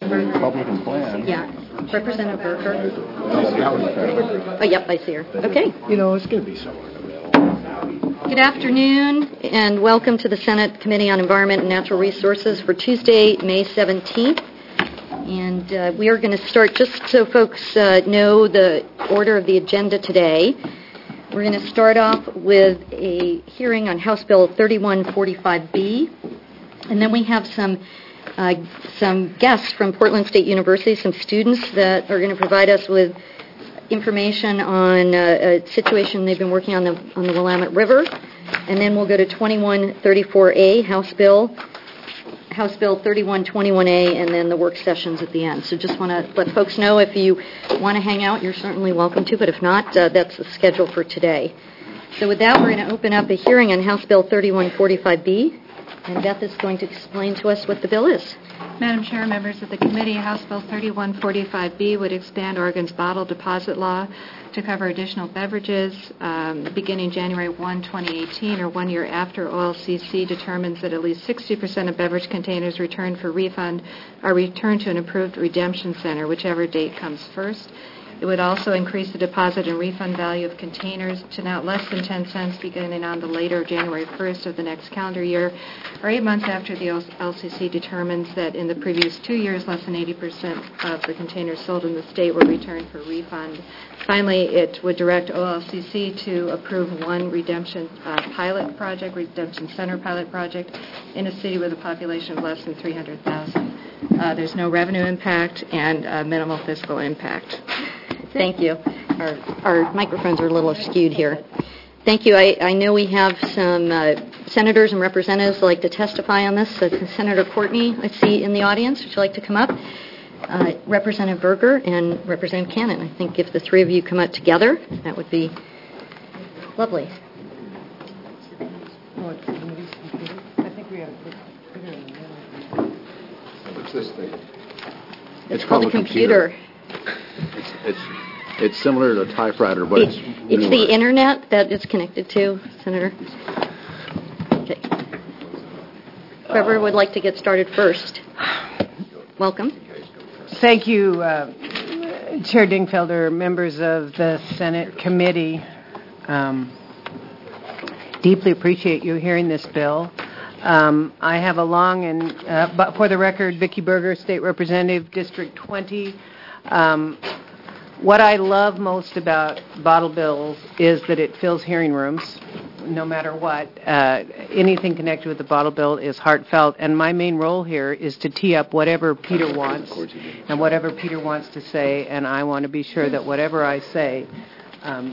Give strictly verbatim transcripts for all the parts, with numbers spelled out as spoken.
Berger. Republican plan. Yeah. Representative Berger. Oh, yep, I see her. Okay. You know, it's going to be somewhere in the middle. Good afternoon, and welcome to the Senate Committee on Environment and Natural Resources for Tuesday, May seventeenth. And uh, we are going to start, just so folks uh, know the order of the agenda today. We're going to start off with a hearing on House Bill thirty-one forty-five B, and then we have some uh, some guests from Portland State University, some students that are going to provide us with information on uh, a situation they've been working on the on the Willamette River, and then we'll go to twenty-one thirty-four A, House Bill. House Bill thirty-one twenty-one A, and then the work sessions at the end. So just want to let folks know, if you want to hang out, you're certainly welcome to, but if not, uh, that's the schedule for today. So with that, we're going to open up a hearing on House Bill thirty-one forty-five B, and Beth is going to explain to us what the bill is. Madam Chair, members of the committee, House Bill thirty-one forty-five B would expand Oregon's bottle deposit law to cover additional beverages um, beginning January first, twenty eighteen, or one year after O L C C determines that at least sixty percent of beverage containers returned for refund are returned to an approved redemption center, whichever date comes first. It would also increase the deposit and refund value of containers to not less than ten cents beginning on the later January first of the next calendar year, or eight months after the O L C C determines that in the previous two years, less than eighty percent of the containers sold in the state were returned for refund. Finally, it would direct O L C C to approve one redemption uh, pilot project, redemption center pilot project, in a city with a population of less than three hundred thousand. Uh, there's no revenue impact and uh, minimal fiscal impact. Thank you. Our, our microphones are a little skewed here. Thank you. I, I know we have some uh, senators and representatives like to testify on this. Uh, Senator Courtney, I see in the audience. Would you like to come up? Uh, Representative Berger and Representative Cannon. I think if the three of you come out together, that would be lovely. I think we have to put it in the middle. What's this thing? It's, it's called, called a computer. computer. It's, it's it's similar to a typewriter, but it's it's it's newer. the internet that it's connected to, Senator. Okay. Whoever would like to get started first. Welcome. Thank you, uh, Chair Dingfelder, members of the Senate Committee. Um, deeply appreciate you hearing this bill. Um, I have a long and, uh, but for the record, Vicki Berger, State Representative, District twenty. Um, what I love most about bottle bills is that it fills hearing rooms, no matter what. Uh, anything connected with the bottle bill is heartfelt, and my main role here is to tee up whatever Peter wants and whatever Peter wants to say, and I want to be sure that whatever I say um,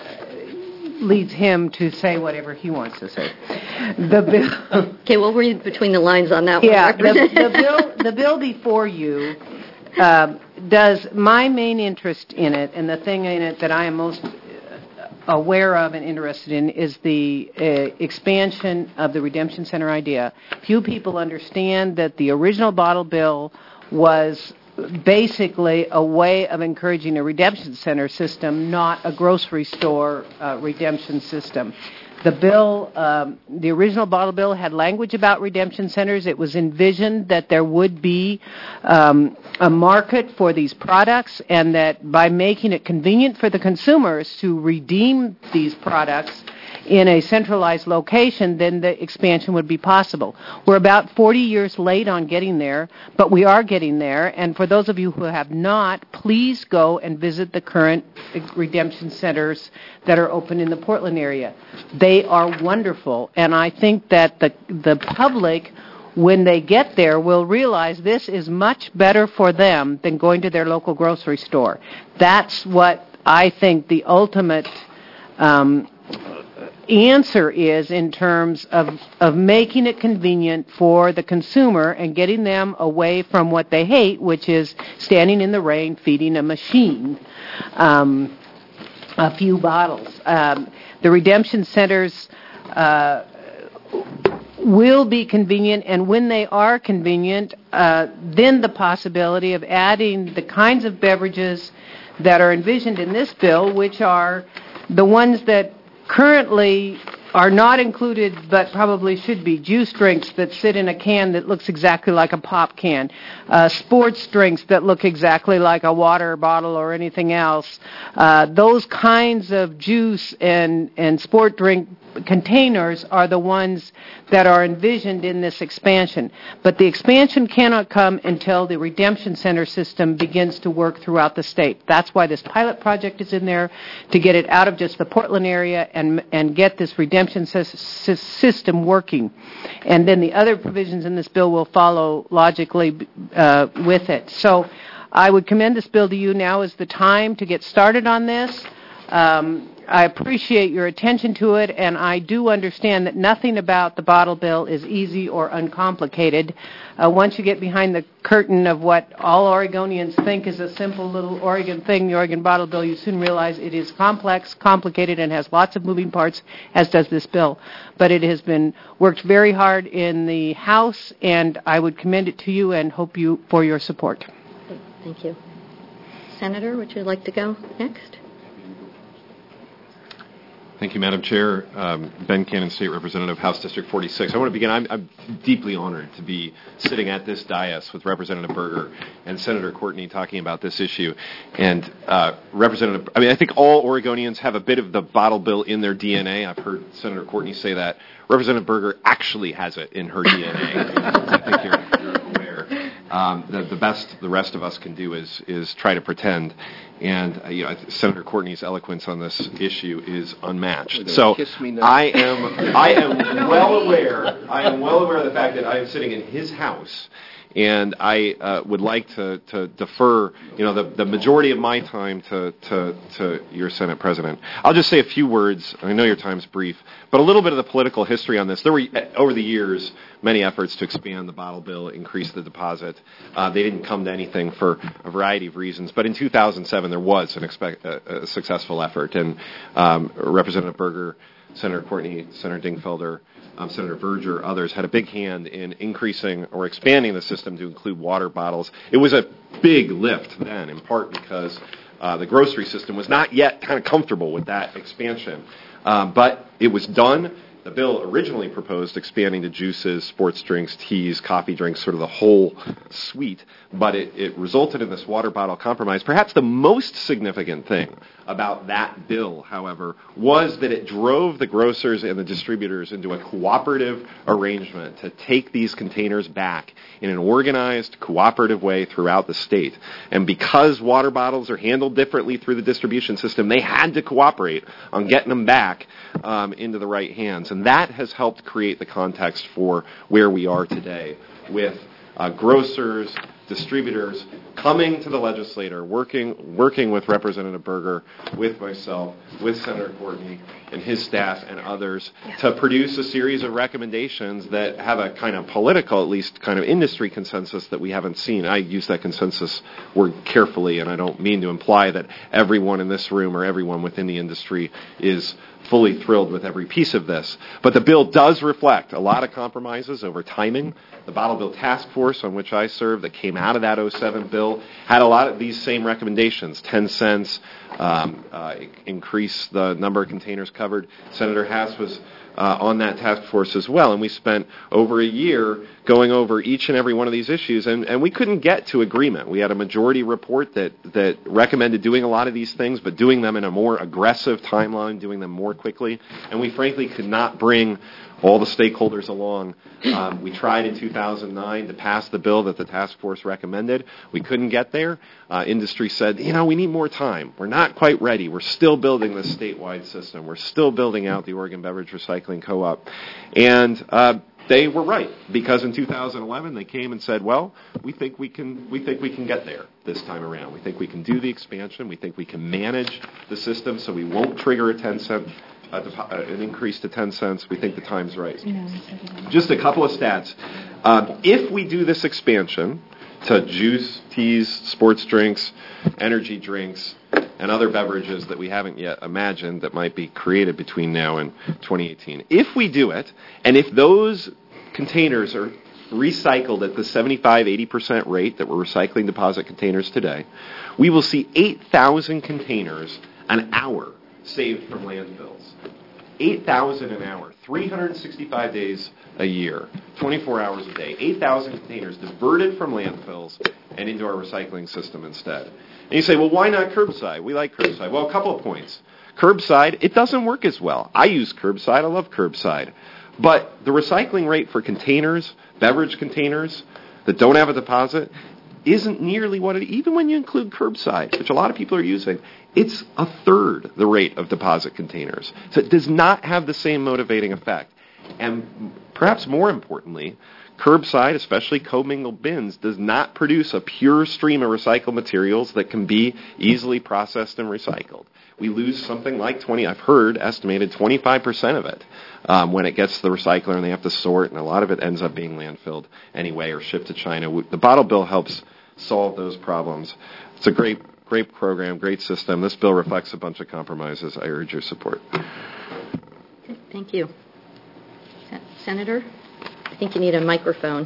leads him to say whatever he wants to say. The bill. Okay, we'll read between the lines on that yeah, one. Yeah, the, the bill. The bill before you uh, does my main interest in it, and the thing in it that I am most aware of and interested in is the uh, expansion of the redemption center idea. Few people understand that the original bottle bill was basically a way of encouraging a redemption center system, not a grocery store uh, redemption system. The bill, um, the original bottle bill had language about redemption centers. It was envisioned that there would be um, a market for these products, and that by making it convenient for the consumers to redeem these products in a centralized location, then the expansion would be possible. We're about forty years late on getting there, but we are getting there. And for those of you who have not, please go and visit the current redemption centers that are open in the Portland area. They are wonderful, and I think that the the public, when they get there, will realize this is much better for them than going to their local grocery store. That's what I think the ultimate um, answer is in terms of, of making it convenient for the consumer and getting them away from what they hate, which is standing in the rain feeding a machine um, a few bottles. Um, the redemption centers uh, will be convenient, and when they are convenient, uh, then the possibility of adding the kinds of beverages that are envisioned in this bill, which are the ones that currently are not included, but probably should be, juice drinks that sit in a can that looks exactly like a pop can, uh, sports drinks that look exactly like a water bottle or anything else. Uh, those kinds of juice and, and sport drink containers are the ones that are envisioned in this expansion. But the expansion cannot come until the redemption center system begins to work throughout the state. That's why this pilot project is in there, to get it out of just the Portland area and and get this redemption system working. And then the other provisions in this bill will follow logically uh, with it. So I would commend this bill to you. Now is the time to get started on this. Um, I appreciate your attention to it, and I do understand that nothing about the bottle bill is easy or uncomplicated. Uh, once you get behind the curtain of what all Oregonians think is a simple little Oregon thing, the Oregon bottle bill, you soon realize it is complex, complicated, and has lots of moving parts, as does this bill. But it has been worked very hard in the House, and I would commend it to you and hope you for your support. Thank you. Senator, would you like to go next? Thank you, Madam Chair. Um, Ben Cannon, State Representative, House District forty-six. I want to begin. I'm, I'm deeply honored to be sitting at this dais with Representative Berger and Senator Courtney talking about this issue. And uh, Representative, I mean, I think all Oregonians have a bit of the bottle bill in their D N A. I've heard Senator Courtney say that. Representative Berger actually has it in her D N A. I think you're, you're aware. Um, the, the best the rest of us can do is is try to pretend. And uh, you know, Senator Courtney's eloquence on this issue is unmatched. So I am I am well aware I am well aware of the fact that I am sitting in his house, and I uh, would like to, to defer you know the, the majority of my time to, to to your Senate President. I'll just say a few words. I know your time's brief, but a little bit of the political history on this. There were over the years many efforts to expand the bottle bill, increase the deposit. Uh, they didn't come to anything for a variety of reasons. But in two thousand seven, there was an expect, uh, a successful effort. And um, Representative Berger, Senator Courtney, Senator Dingfelder, um, Senator Verger, others had a big hand in increasing or expanding the system to include water bottles. It was a big lift then, in part because uh, the grocery system was not yet kind of comfortable with that expansion. Um, but it was done. The bill originally proposed expanding to juices, sports drinks, teas, coffee drinks, sort of the whole suite, but it, it resulted in this water bottle compromise. Perhaps the most significant thing about that bill, however, was that it drove the grocers and the distributors into a cooperative arrangement to take these containers back in an organized, cooperative way throughout the state. And because water bottles are handled differently through the distribution system, they had to cooperate on getting them back um, into the right hands. And that has helped create the context for where we are today with uh, grocers, distributors coming to the legislature, working working with Representative Berger, with myself, with Senator Courtney and his staff and others yes. to produce a series of recommendations that have a kind of political, at least kind of industry consensus that we haven't seen. I use that consensus word carefully, and I don't mean to imply that everyone in this room or everyone within the industry is fully thrilled with every piece of this. But the bill does reflect a lot of compromises over timing. The Bottle Bill Task Force, on which I served, that came out of that oh seven bill, had a lot of these same recommendations. ten cents, um, uh, increase the number of containers covered. Senator Hass was uh, on that task force as well, and we spent over a year going over each and every one of these issues, and, and we couldn't get to agreement. We had a majority report that, that recommended doing a lot of these things, but doing them in a more aggressive timeline, doing them more quickly, and we frankly could not bring all the stakeholders along. Um, we tried in two thousand nine to pass the bill that the task force recommended. We couldn't get there. Uh, industry said, you know, we need more time. We're not quite ready. We're still building this statewide system. We're still building out the Oregon Beverage Recycling Co-op. And uh, they were right, because in two thousand eleven they came and said, well, we think we can we think we can get there this time around. We think we can do the expansion. We think we can manage the system so we won't trigger a ten cent Uh, an increase to ten cents. We think the time's right. Just a couple of stats. Um, if we do this expansion to juice, teas, sports drinks, energy drinks, and other beverages that we haven't yet imagined that might be created between now and twenty eighteen, if we do it, and if those containers are recycled at the seventy-five, eighty percent rate that we're recycling deposit containers today, we will see eight thousand containers an hour saved from landfills. eight thousand an hour, three hundred sixty-five days a year, twenty-four hours a day, eight thousand containers diverted from landfills and into our recycling system instead. And you say, well, why not curbside? We like curbside. Well, a couple of points. Curbside, it doesn't work as well. I use curbside. I love curbside. But the recycling rate for containers, beverage containers that don't have a deposit, isn't nearly what it, even when you include curbside, which a lot of people are using, it's a third the rate of deposit containers. So it does not have the same motivating effect. And perhaps more importantly, curbside, especially commingled bins, does not produce a pure stream of recycled materials that can be easily processed and recycled. We lose something like twenty, I've heard, estimated twenty-five percent of it um, when it gets to the recycler and they have to sort, and a lot of it ends up being landfilled anyway or shipped to China. The bottle bill helps solve those problems. It's a great, great program, great system. This bill reflects a bunch of compromises. I urge your support. Thank you. Senator, I think you need a microphone.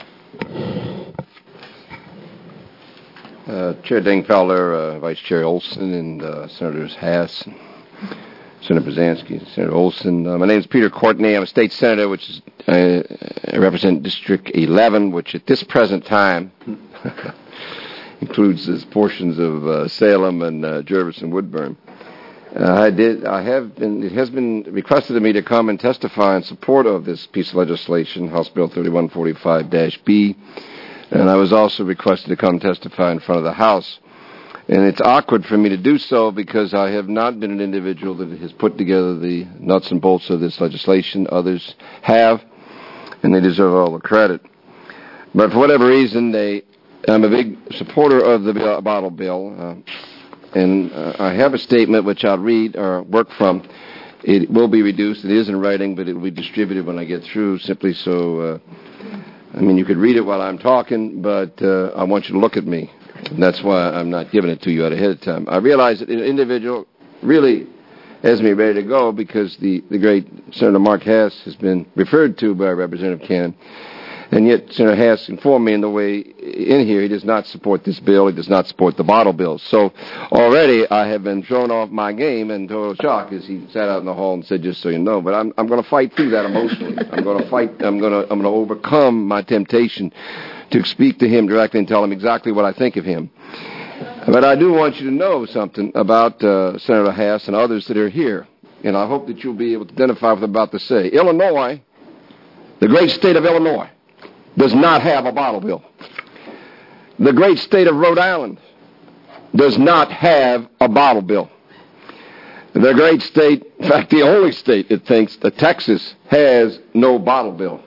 Uh, Chair Dingfelder, uh, Vice Chair Olson, and uh, Senators Hass, and Senator Brzezinski, Senator Olson. Uh, my name is Peter Courtney. I'm a state senator, which is uh, I represent District eleven, which at this present time includes this portions of uh, Salem and uh, Jervis and Woodburn. Uh, I did. I have been. It has been requested of me to come and testify in support of this piece of legislation, House Bill thirty-one forty-five B. And I was also requested to come testify in front of the House. And it's awkward for me to do so because I have not been an individual that has put together the nuts and bolts of this legislation. Others have, and they deserve all the credit. But for whatever reason, they, I'm a big supporter of the bill, bottle bill. Uh, and uh, I have a statement which I'll read or work from. It will be reduced. It is in writing, but it will be distributed when I get through, simply so... Uh, I mean, you could read it while I'm talking, but uh, I want you to look at me. And that's why I'm not giving it to you ahead of time. I realize that an individual really has me ready to go because the, the great Senator Mark Hass has been referred to by Representative Cannon. And yet Senator Hass informed me in the way in here he does not support this bill. He does not support the bottle bill. So already I have been thrown off my game in total shock as he sat out in the hall and said, just so you know. But I'm, I'm going to fight through that emotionally. I'm going to fight. I'm going to I'm going to overcome my temptation to speak to him directly and tell him exactly what I think of him. But I do want you to know something about uh, Senator Hass and others that are here. And I hope that you'll be able to identify what I'm about to say. Illinois, the great state of Illinois, does not have a bottle bill. The great state of Rhode Island does not have a bottle bill. The great state, in fact, the only state that thinks that Texas has no bottle bill.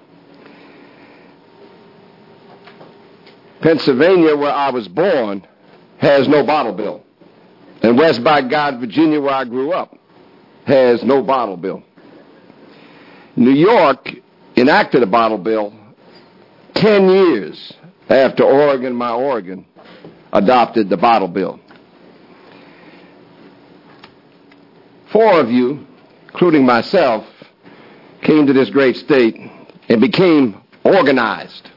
Pennsylvania, where I was born, has no bottle bill. And West by God, Virginia, where I grew up, has no bottle bill. New York enacted a bottle bill ten years after Oregon, my Oregon, adopted the bottle bill. Four of you, including myself, came to this great state and became organized.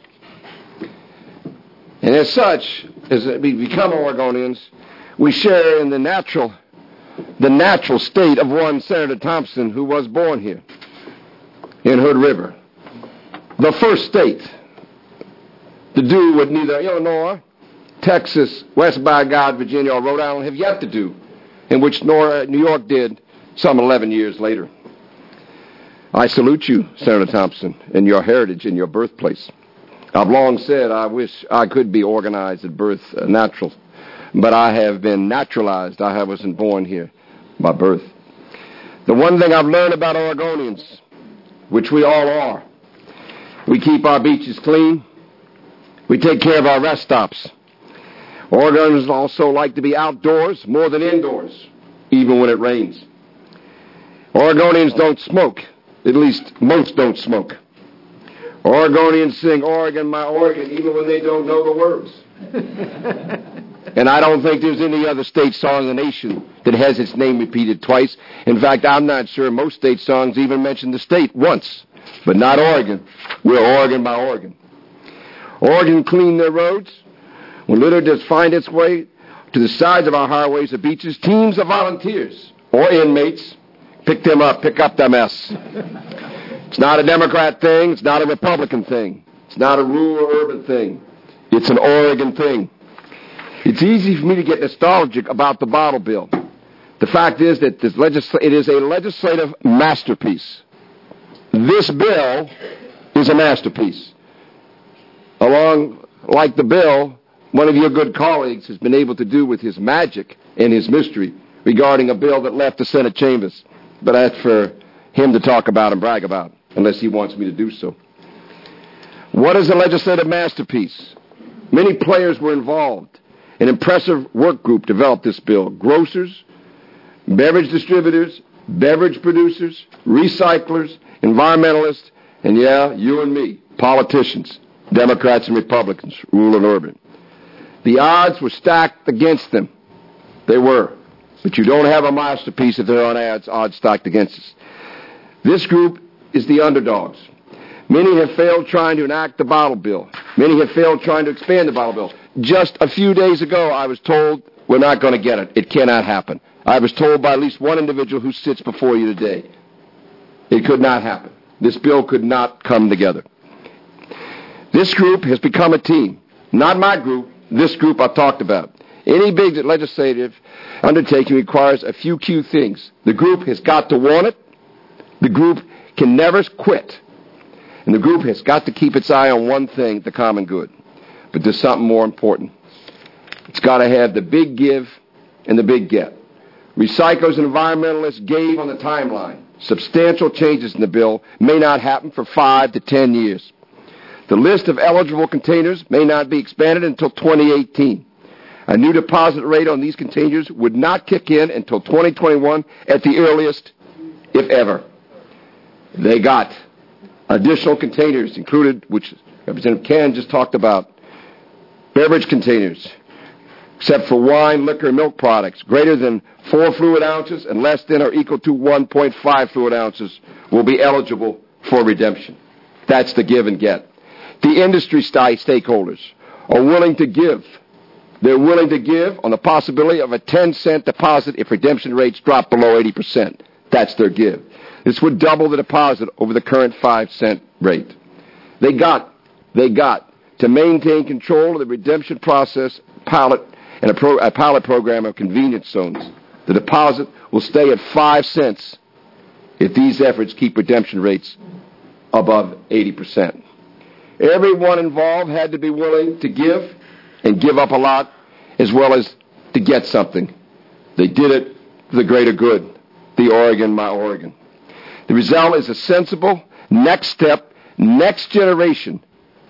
And as such, as we become Oregonians, we share in the natural, the natural state of one Senator Thompson who was born here in Hood River. The first state to do what neither Illinois, Texas, West by God, Virginia, or Rhode Island have yet to do, and which New York did some eleven years later. I salute you, Senator Thompson, in your heritage, in your birthplace. I've long said I wish I could be organized at birth, uh, natural, but I have been naturalized. I wasn't born here by birth. The one thing I've learned about Oregonians, which we all are, we keep our beaches clean. We take care of our rest stops. Oregonians also like to be outdoors more than indoors, even when it rains. Oregonians don't smoke. At least most don't smoke. Oregonians sing Oregon, my Oregon, even when they don't know the words. And I don't think there's any other state song in the nation that has its name repeated twice. In fact, I'm not sure most state songs even mention the state once, but not Oregon. We're Oregon, my Oregon. Oregon clean their roads. When litter does find its way to the sides of our highways or beaches, teams of volunteers or inmates Pick them up. Pick up the mess. It's not a Democrat thing. It's not a Republican thing. It's not a rural or urban thing. It's an Oregon thing. It's easy for me to get nostalgic about the bottle bill. The fact is that this legisl- it is a legislative masterpiece. This bill is a masterpiece. Along, like the bill, one of your good colleagues has been able to do with his magic and his mystery regarding a bill that left the Senate chambers. But that's for him to talk about and brag about, unless he wants me to do so. What is a legislative masterpiece? Many players were involved. An impressive work group developed this bill. Grocers, beverage distributors, beverage producers, recyclers, environmentalists, and yeah, you and me, politicians, Democrats and Republicans, rural and urban. The odds were stacked against them. They were. But you don't have a masterpiece if there aren't odds, odds stacked against us. This group is the underdogs. Many have failed trying to enact the bottle bill. Many have failed trying to expand the bottle bill. Just a few days ago, I was told we're not going to get it. It cannot happen. I was told by at least one individual who sits before you today. It could not happen. This bill could not come together. This group has become a team. Not my group, this group I've talked about. Any big legislative undertaking requires a few key things. The group has got to want it. The group can never quit. And the group has got to keep its eye on one thing, the common good. But there's something more important. It's got to have the big give and the big get. Recyclers and environmentalists gave on the timeline. Substantial changes in the bill may not happen for five to ten years. The list of eligible containers may not be expanded until twenty eighteen. A new deposit rate on these containers would not kick in until twenty twenty-one at the earliest, if ever. They got additional containers included, which Representative Cannon just talked about. Beverage containers, except for wine, liquor, and milk products, greater than four fluid ounces and less than or equal to one point five fluid ounces will be eligible for redemption. That's the give and get. The industry stakeholders are willing to give. They're willing to give on the possibility of a ten cent deposit if redemption rates drop below eighty percent. That's their give. This would double the deposit over the current five cent rate. They got, they got to maintain control of the redemption process pilot and a, pro, a pilot program of convenience zones. The deposit will stay at five cents if these efforts keep redemption rates above eighty percent. Everyone involved had to be willing to give and give up a lot as well as to get something. They did it for the greater good. The Oregon, my Oregon. The result is a sensible, next step, next generation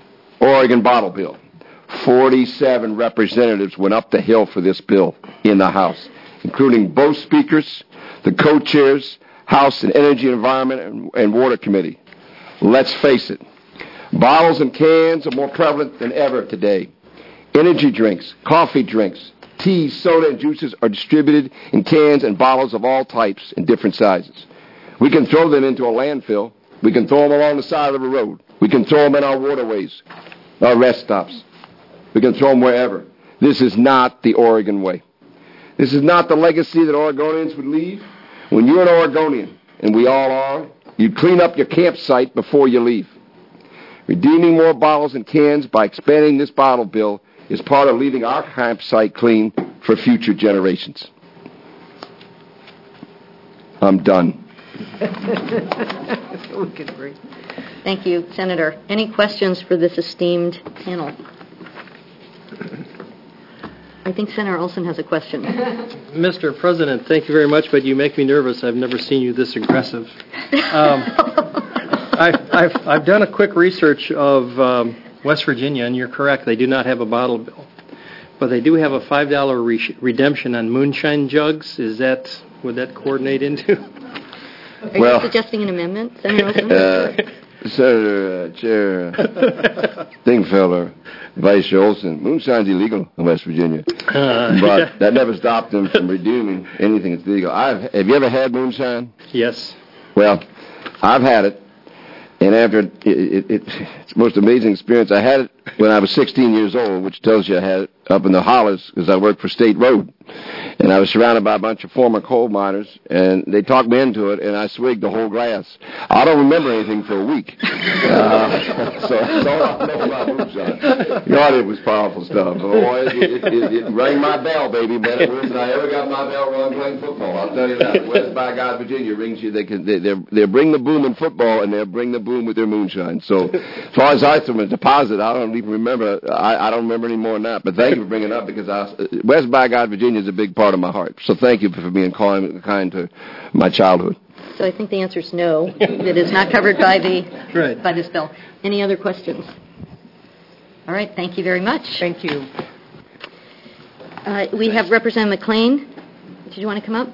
Oregon bottle bill. forty-seven representatives went up the hill for this bill in the House, including both speakers, the co-chairs, House and Energy, Environment, and, and Water Committee. Let's face it, bottles and cans are more prevalent than ever today. Energy drinks, coffee drinks, tea, soda, and juices are distributed in cans and bottles of all types and different sizes. We can throw them into a landfill. We can throw them along the side of the road. We can throw them in our waterways, our rest stops. We can throw them wherever. This is not the Oregon way. This is not the legacy that Oregonians would leave. When you're an Oregonian, and we all are, you clean up your campsite before you leave. Redeeming more bottles and cans by expanding this bottle bill is part of leaving our campsite clean for future generations. I'm done. Thank you, Senator. Any questions for this esteemed panel? I think Senator Olson has a question. Mister President, thank you very much, but you make me nervous. I've never seen you this aggressive. Um, I've, I've, I've done a quick research of um, West Virginia, and you're correct. They do not have a bottle bill. But they do have a five dollar re- redemption on moonshine jugs. Is that, would that coordinate into? Are well, you suggesting an amendment, Senator Olson? Uh, Senator, uh, Chair uh, Dingfelder, Vice Chair Olson, moonshine's illegal in West Virginia. Uh, but that never stopped them from redeeming anything that's legal. I've, have you ever had moonshine? Yes. Well, I've had it. And after, it, it, it, it's the most amazing experience. I had it when I was sixteen years old, which tells you I had it up in the hollers because I worked for State Road. And I was surrounded by a bunch of former coal miners, and they talked me into it, and I swigged the whole glass. I don't remember anything for a week. Uh, so that's all I know about moonshine. God, it was powerful stuff. Boy, it, it, it, it rang my bell, baby, better than I ever got my bell rung playing football. I'll tell you that. West by God, Virginia rings you. They can they they bring the boom in football, and they bring the boom with their moonshine. So as far as I threw a deposit, I don't even remember. I, I don't remember any more than that. But thank you for bringing it up because I, West by God, Virginia is a big part of my heart. So thank you for being kind, kind to my childhood. So I think the answer is no. It is not covered by the Right. by this bill. Any other questions? All right. Thank you very much. Thank you. Uh, we have Representative McLean. Did you want to come up?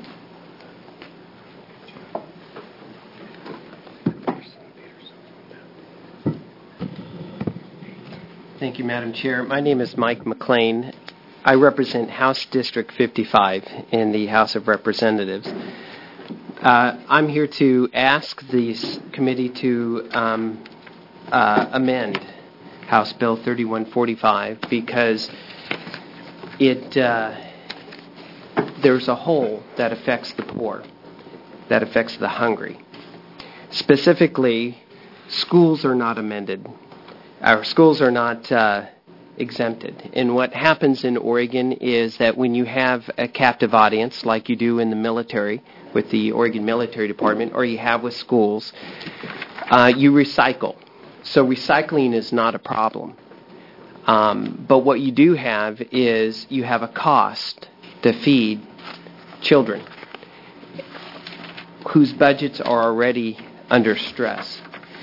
Thank you, Madam Chair. My name is Mike McLean. I represent House District fifty-five in the House of Representatives. Uh, I'm here to ask the committee to um, uh, amend House Bill thirty-one forty-five because it uh, there's a hole that affects the poor, that affects the hungry. Specifically, schools are not amended. Our schools are not uh, exempted. And what happens in Oregon is that when you have a captive audience, like you do in the military with the Oregon Military Department, or you have with schools, uh, you recycle. So recycling is not a problem. Um, but what you do have is you have a cost to feed children whose budgets are already under stress.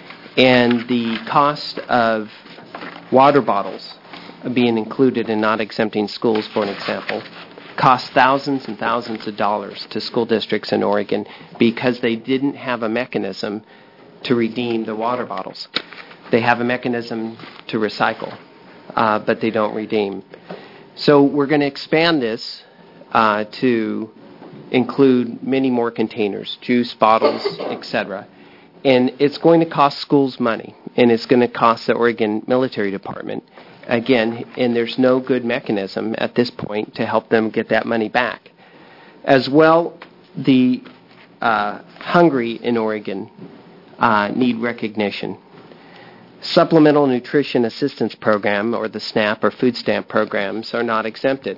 And the cost of water bottles being included and not exempting schools, for an example, costs thousands and thousands of dollars to school districts in Oregon because they didn't have a mechanism to redeem the water bottles. They have a mechanism to recycle, uh, but they don't redeem. So we're going to expand this uh, to include many more containers, juice bottles, et cetera. And it's going to cost schools money, and it's going to cost the Oregon Military Department. Again, and there's no good mechanism at this point to help them get that money back. As well, the uh, hungry in Oregon uh, need recognition. Supplemental Nutrition Assistance Program, or the SNAP or food stamp programs, are not exempted.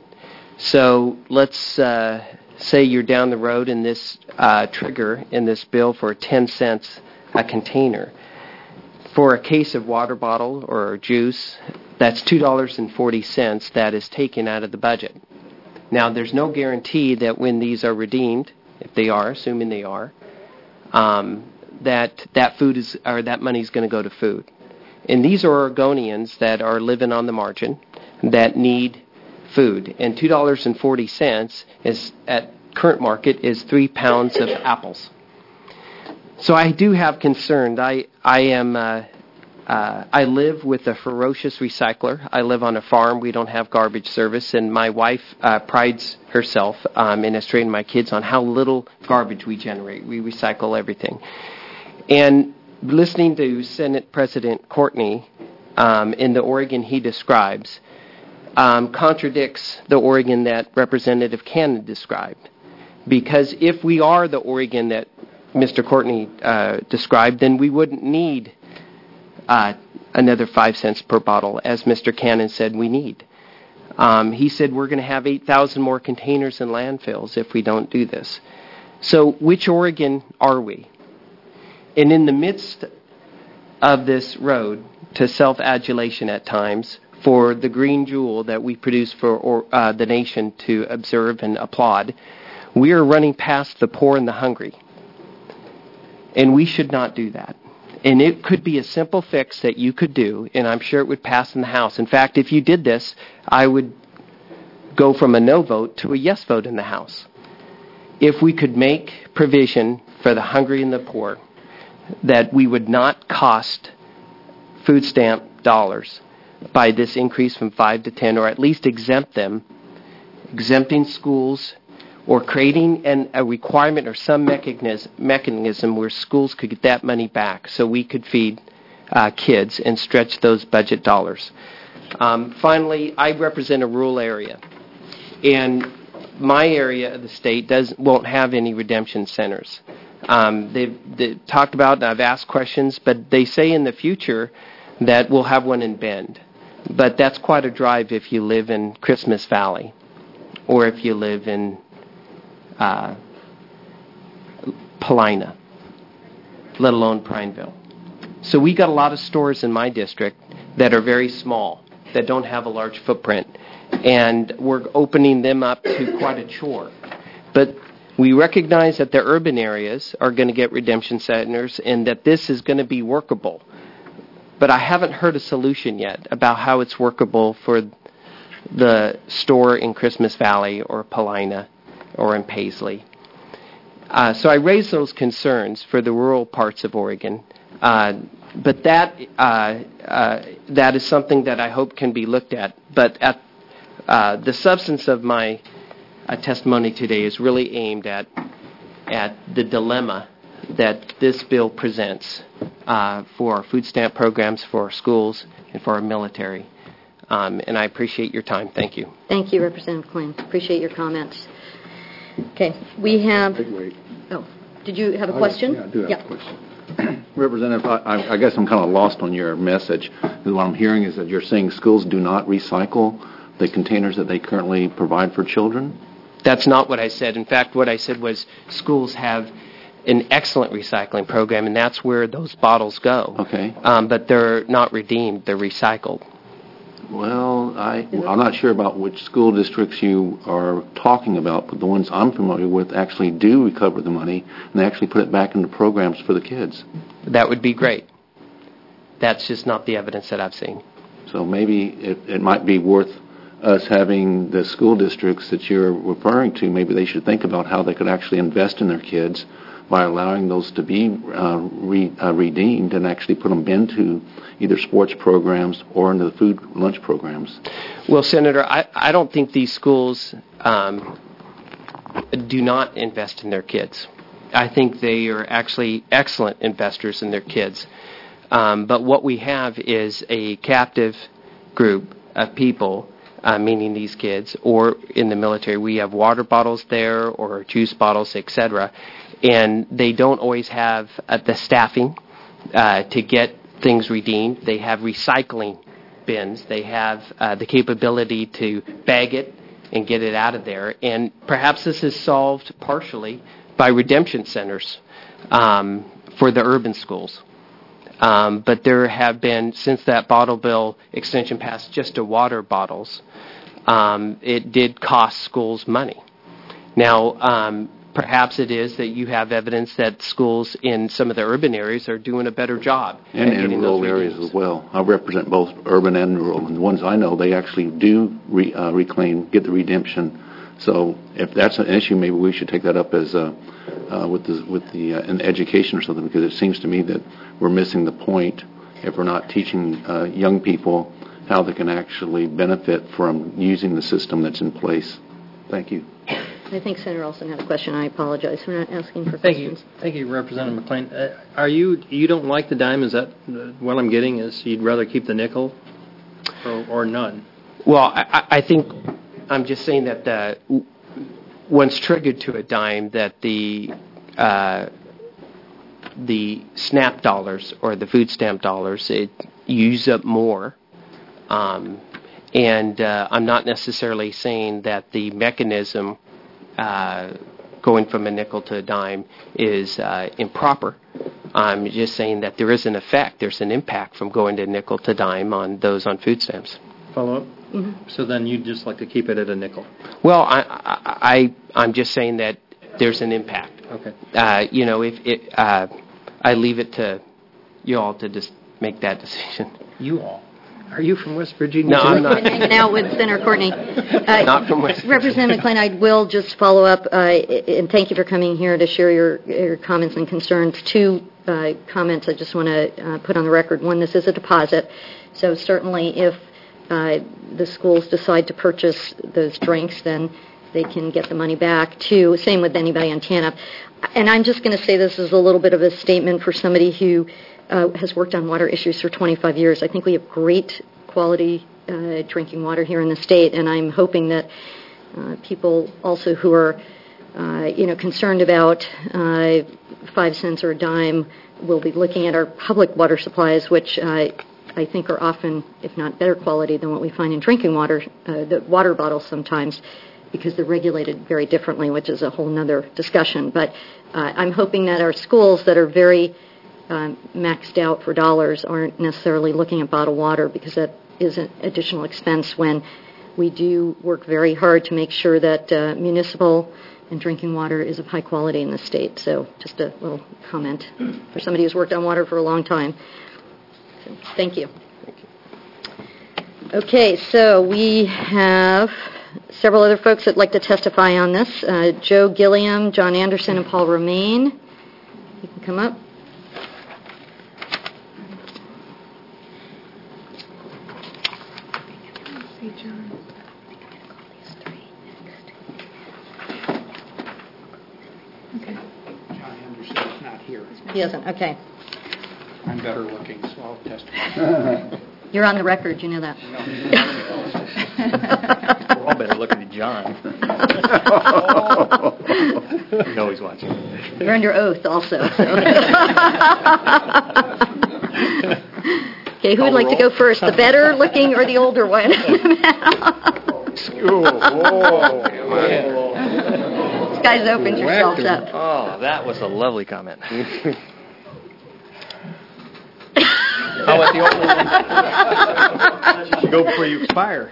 So let's uh, say you're down the road in this uh, trigger in this bill for ten cents a container. For a case of water bottle or juice, that's two dollars and forty cents that is taken out of the budget. Now, there's no guarantee that when these are redeemed, if they are, assuming they are, um, that that food is or that money is going to go to food. And these are Oregonians that are living on the margin that need food. And two dollars and forty cents is at current market is three pounds of apples. So I do have concern. I I am uh, uh, I live with a ferocious recycler. I live on a farm. We don't have garbage service, and my wife uh, prides herself um, and has trained my kids on how little garbage we generate. We recycle everything. And listening to Senate President Courtney um, in the Oregon he describes um, contradicts the Oregon that Representative Cannon described. Because if we are the Oregon that Mister Courtney uh, described, then we wouldn't need uh, another five cents per bottle, as Mister Cannon said we need. Um, he said we're going to have eight thousand more containers in landfills if we don't do this. So which Oregon are we? And in the midst of this road to self-adulation at times for the green jewel that we produce for or, uh, the nation to observe and applaud, we are running past the poor and the hungry. And we should not do that. And it could be a simple fix that you could do, and I'm sure it would pass in the House. In fact, if you did this, I would go from a no vote to a yes vote in the House. If we could make provision for the hungry and the poor, that we would not cost food stamp dollars by this increase from five to ten, or at least exempt them, exempting schools, or creating an, a requirement or some mechanism, mechanism where schools could get that money back so we could feed uh, kids and stretch those budget dollars. Um, finally, I represent a rural area, and my area of the state does won't have any redemption centers. Um, they've, they've talked about, and I've asked questions, but they say in the future that we'll have one in Bend. But that's quite a drive if you live in Christmas Valley, or if you live in uh, Paulina, let alone Prineville. So we got a lot of stores in my district that are very small, that don't have a large footprint, and we're opening them up to quite a chore. But we recognize that the urban areas are going to get redemption centers and that this is going to be workable. But I haven't heard a solution yet about how it's workable for the store in Christmas Valley or Paulina or in Paisley. Uh, so I raise those concerns for the rural parts of Oregon. Uh, but that uh, uh, that is something that I hope can be looked at. But at uh, the substance of my uh, testimony today is really aimed at at the dilemma that this bill presents uh, for our food stamp programs, for our schools, and for our military. Um, and I appreciate your time. Thank you. Thank you, Representative Klein. Appreciate your comments. Okay, we have... Wait. Oh, did you have a question? Yeah, I do have yeah. a question. Representative, I, I guess I'm kind of lost on your message. What I'm hearing is that you're saying schools do not recycle the containers that they currently provide for children? That's not what I said. In fact, what I said was schools have an excellent recycling program, and that's where those bottles go. Okay. Um, but they're not redeemed. They're recycled. Well, I, I'm not sure about which school districts you are talking about, but the ones I'm familiar with actually do recover the money, and they actually put it back into programs for the kids. That would be great. That's just not the evidence that I've seen. So maybe it, it might be worth us having the school districts that you're referring to, maybe they should think about how they could actually invest in their kids by allowing those to be uh, re, uh, redeemed and actually put them into either sports programs or into the food lunch programs. Well, Senator, I, I don't think these schools um, do not invest in their kids. I think they are actually excellent investors in their kids. Um, but what we have is a captive group of people, uh, meaning these kids, or in the military, we have water bottles there or juice bottles, et cetera, and they don't always have uh, the staffing uh, to get things redeemed. They have recycling bins. They have uh, the capability to bag it and get it out of there. And perhaps this is solved partially by redemption centers um, for the urban schools. Um, but there have been, since that bottle bill extension passed just to water bottles, um, it did cost schools money. Now, um, perhaps it is that you have evidence that schools in some of the urban areas are doing a better job. And in rural areas as well. I represent both urban and rural. And the ones I know, they actually do re, uh, reclaim, get the redemption. So if that's an issue, maybe we should take that up as a, uh, with the, with the uh, in education or something, because it seems to me that we're missing the point if we're not teaching uh, young people how they can actually benefit from using the system that's in place. Thank you. I think Senator Olson had a question. I apologize for not asking for Thank questions. you. Thank you, Representative McLean. Uh, are you, you don't like the dime? Is that uh, what I'm getting is you'd rather keep the nickel or, or none? Well, I, I think I'm just saying that the, once triggered to a dime, that the uh, the SNAP dollars or the food stamp dollars, it use up more. Um, and uh, I'm not necessarily saying that the mechanism uh, going from a nickel to a dime is uh, improper. I'm just saying that there is an effect, there's an impact from going to nickel to dime on those on food stamps. Follow up? Mm-hmm. So then you'd just like to keep it at a nickel? Well, I, I, I, I'm just saying that there's an impact. Okay. Uh, you know, if it, uh, I leave it to you all to just make that decision. You all? Are you from West Virginia? No, I'm not. Hanging out with Senator Courtney. Uh, Not from West Virginia. Representative McLean, I will just follow up, uh, and thank you for coming here to share your, your comments and concerns. Two uh, comments I just want to uh, put on the record. One, this is a deposit, so certainly if uh, the schools decide to purchase those drinks, then they can get the money back. Two, same with anybody on TANF. And I'm just going to say this is a little bit of a statement for somebody who Uh, has worked on water issues for twenty-five years. I think we have great quality uh, drinking water here in the state, and I'm hoping that uh, people also who are, uh, you know, concerned about uh, five cents or a dime will be looking at our public water supplies, which uh, I think are often, if not better quality than what we find in drinking water, uh, the water bottles sometimes, because they're regulated very differently, which is a whole nother discussion. But uh, I'm hoping that our schools that are very um, maxed out for dollars aren't necessarily looking at bottled water, because that is an additional expense when we do work very hard to make sure that uh, municipal and drinking water is of high quality in the state. So just a little comment for somebody who's worked on water for a long time. So, thank you. Thank you. Okay, so we have several other folks that like to testify on this. Uh, Joe Gilliam, John Anderson, and Paul Romaine. You can come up. John Anderson's not here. He isn't. Okay. I'm better looking, so I'll testify. You're on the record. You know that. We're all better looking than John. You know he's watching. You're under oath also. So. Okay, who would like to go first? The better looking or the older one? This guy's opened yourself up. Oh, that was a lovely comment. How about the older one? You should go before you expire.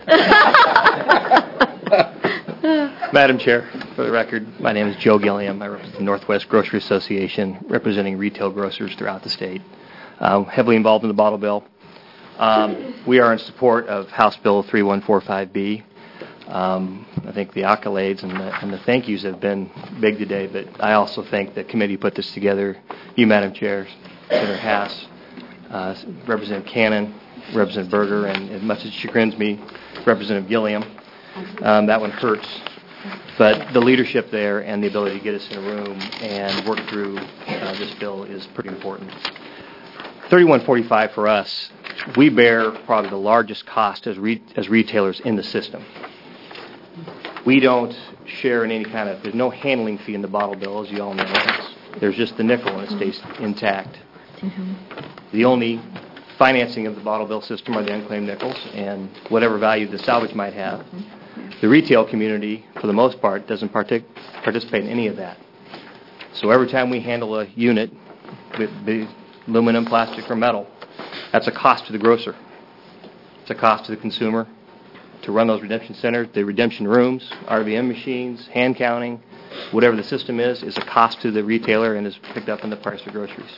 Madam Chair, for the record, my name is Joe Gilliam. I represent the Northwest Grocery Association, representing retail grocers throughout the state. Um, heavily involved in the bottle bill. Um, we are in support of House Bill thirty-one forty-five B. Um, I think the accolades and the, and the thank yous have been big today, but I also think the committee put this together. You, Madam Chair, Senator Haas, uh, Representative Cannon, Representative Berger, and as much as it chagrins me, Representative Gilliam. Um, that one hurts. But the leadership there and the ability to get us in a room and work through uh, this bill is pretty important. thirty-one forty-five for us, we bear probably the largest cost as re- as retailers in the system. We don't share in any kind of, there's no handling fee in the bottle bill, as you all know. It's, there's just the nickel and it stays intact. Mm-hmm. The only financing of the bottle bill system are the unclaimed nickels and whatever value the salvage might have. Mm-hmm. The retail community, for the most part, doesn't partic- participate in any of that. So every time we handle a unit, with the aluminum, plastic, or metal, that's a cost to the grocer. It's a cost to the consumer to run those redemption centers, the redemption rooms, R V M machines, hand counting, whatever the system is, is a cost to the retailer and is picked up in the price of groceries.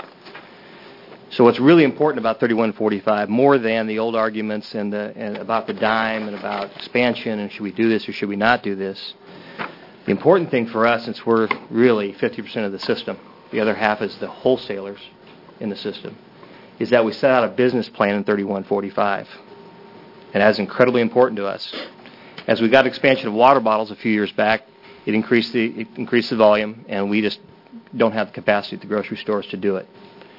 So what's really important about thirty-one forty-five, more than the old arguments and, the, and about the dime and about expansion and should we do this or should we not do this, the important thing for us, since we're really fifty percent of the system, the other half is the wholesalers in the system, is that we set out a business plan in thirty-one forty-five. And that's incredibly important to us. As we got expansion of water bottles a few years back, it increased the it increased the volume, and we just don't have the capacity at the grocery stores to do it.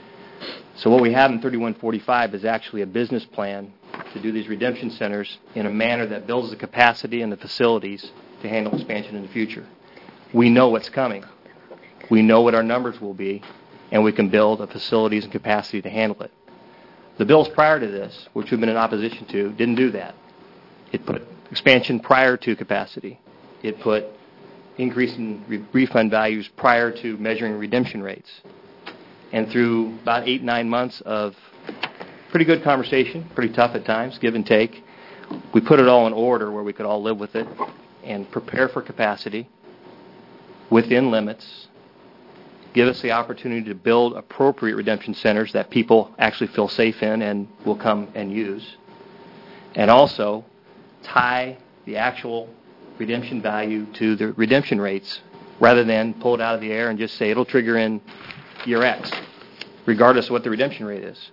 So what we have in thirty-one forty-five is actually a business plan to do these redemption centers in a manner that builds the capacity and the facilities to handle expansion in the future. We know what's coming. We know what our numbers will be, and we can build the facilities and capacity to handle it. The bills prior to this, which we've been in opposition to, didn't do that. It put expansion prior to capacity. It put increase in re- refund values prior to measuring redemption rates. And through about eight, nine months of pretty good conversation, pretty tough at times, give and take, we put it all in order where we could all live with it and prepare for capacity within limits, give us the opportunity to build appropriate redemption centers that people actually feel safe in and will come and use, and also tie the actual redemption value to the redemption rates rather than pull it out of the air and just say it'll trigger in year X, regardless of what the redemption rate is.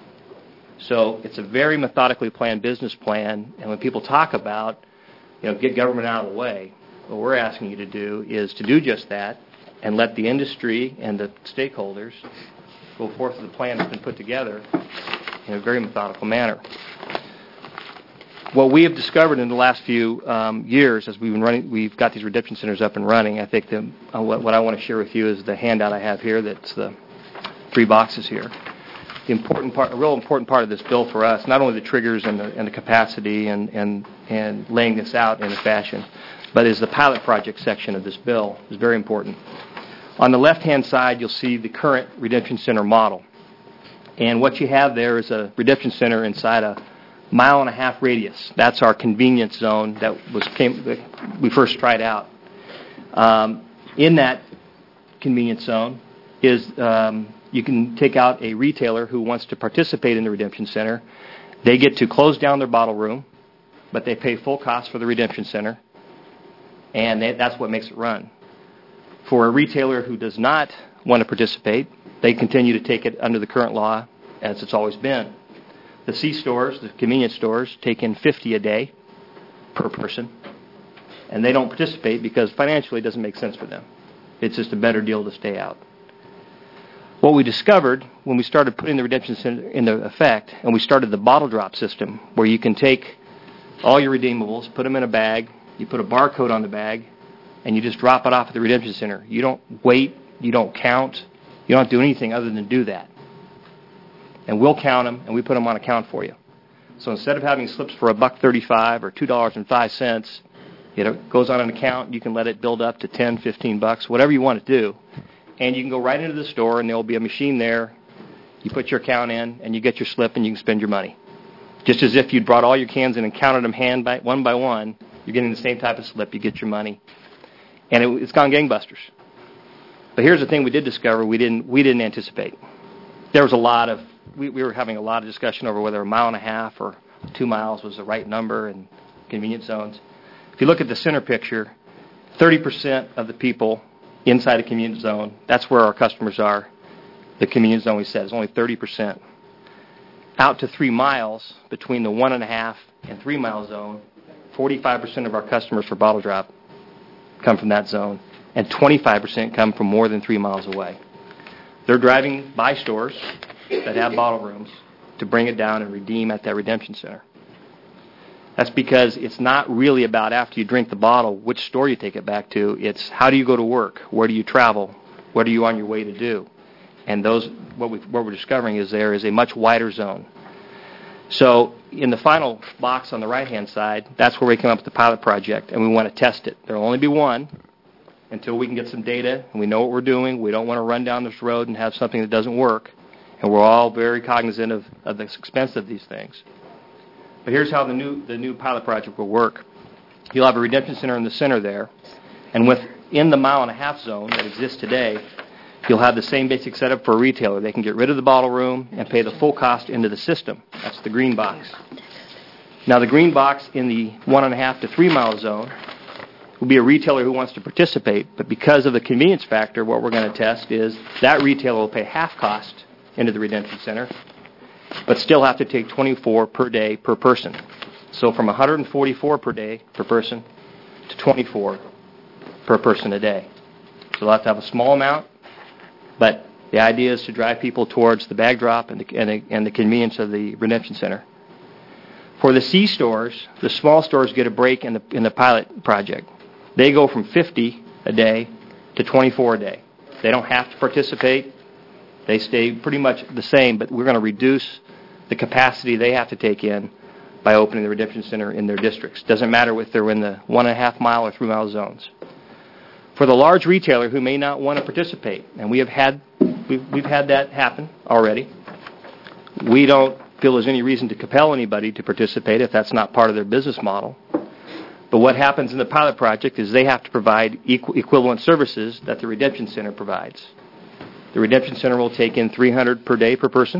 So it's a very methodically planned business plan, and when people talk about, you know, get government out of the way, what we're asking you to do is to do just that and let the industry and the stakeholders go forth with the plan that's been put together in a very methodical manner. what we have discovered in the last few um, years, as we've been running, we've got these redemption centers up and running. I think the, uh, what, what I want to share with you is the handout I have here. That's the three boxes here. The important part, a real important part of this bill for us, not only the triggers and the, and the capacity and, and and laying this out in a fashion, but is the pilot project section of this bill is very important. On the left-hand side, you'll see the current redemption center model, and what you have there is a redemption center inside a mile and a half radius. That's our convenience zone that was came that we first tried out. Um, in that convenience zone is um, you can take out a retailer who wants to participate in the redemption center. They get to close down their bottle room, but they pay full cost for the redemption center, and they, that's what makes it run. For a retailer who does not want to participate, they continue to take it under the current law as it's always been. The C stores, the convenience stores, take in fifty dollars a day per person, and they don't participate because financially it doesn't make sense for them. It's just a better deal to stay out. What we discovered when we started putting the redemption center into effect, and we started the bottle drop system, where you can take all your redeemables, put them in a bag, you put a barcode on the bag, and you just drop it off at the redemption center. You don't wait, you don't count, you don't do anything other than do that. And we'll count them, and we put them on account for you. So instead of having slips for a buck thirty-five or two dollars and five cents, it goes on an account. You can let it build up to ten, fifteen bucks, whatever you want to do. And you can go right into the store, and there will be a machine there. You put your account in, and you get your slip, and you can spend your money. Just as if you'd brought all your cans in and counted them hand by one by one, you're getting the same type of slip. You get your money, and it, it's gone gangbusters. But here's the thing: we did discover we didn't we didn't anticipate. There was a lot of we, we were having a lot of discussion over whether a mile and a half or two miles was the right number in convenience zones. If you look at the center picture, thirty percent of the people inside a convenience zone, that's where our customers are. The convenience zone, we said, is only thirty percent. Out to three miles, between the one and a half and three mile zone, forty-five percent of our customers for bottle drop come from that zone, and twenty-five percent come from more than three miles away. They're driving by stores that have bottle rooms to bring it down and redeem at that redemption center. That's because it's not really about after you drink the bottle, which store you take it back to. It's how do you go to work? Where do you travel? What are you on your way to do? And those, what, we, what we're discovering is there is a much wider zone. So in the final box on the right-hand side, that's where we come up with the pilot project, and we want to test it. There will only be one until we can get some data, and we know what we're doing. We don't want to run down this road and have something that doesn't work. And we're all very cognizant of, of the expense of these things. But here's how the new the new pilot project will work. You'll have a redemption center in the center there, and within the mile and a half zone that exists today, you'll have the same basic setup for a retailer. They can get rid of the bottle room and pay the full cost into the system. That's the green box. Now the green box in the one and a half to three mile zone will be a retailer who wants to participate, but because of the convenience factor, what we're going to test is that retailer will pay half cost into the redemption center, but still have to take twenty-four per day per person. So from one hundred forty-four per day per person to twenty-four per person a day. So they'll have to have a small amount, but the idea is to drive people towards the bag drop and the, and the, and the convenience of the redemption center. For the C stores, the small stores get a break in the in the pilot project. They go from fifty a day to twenty-four a day. They don't have to participate. They stay pretty much the same, but we're going to reduce the capacity they have to take in by opening the redemption center in their districts. Doesn't matter if they're in the one and a half mile or three mile zones. For the large retailer who may not want to participate, and we have had we've, we've had that happen already. We don't feel there's any reason to compel anybody to participate if that's not part of their business model. But what happens in the pilot project is they have to provide equ- equivalent services that the redemption center provides. The redemption center will take in three hundred per day per person,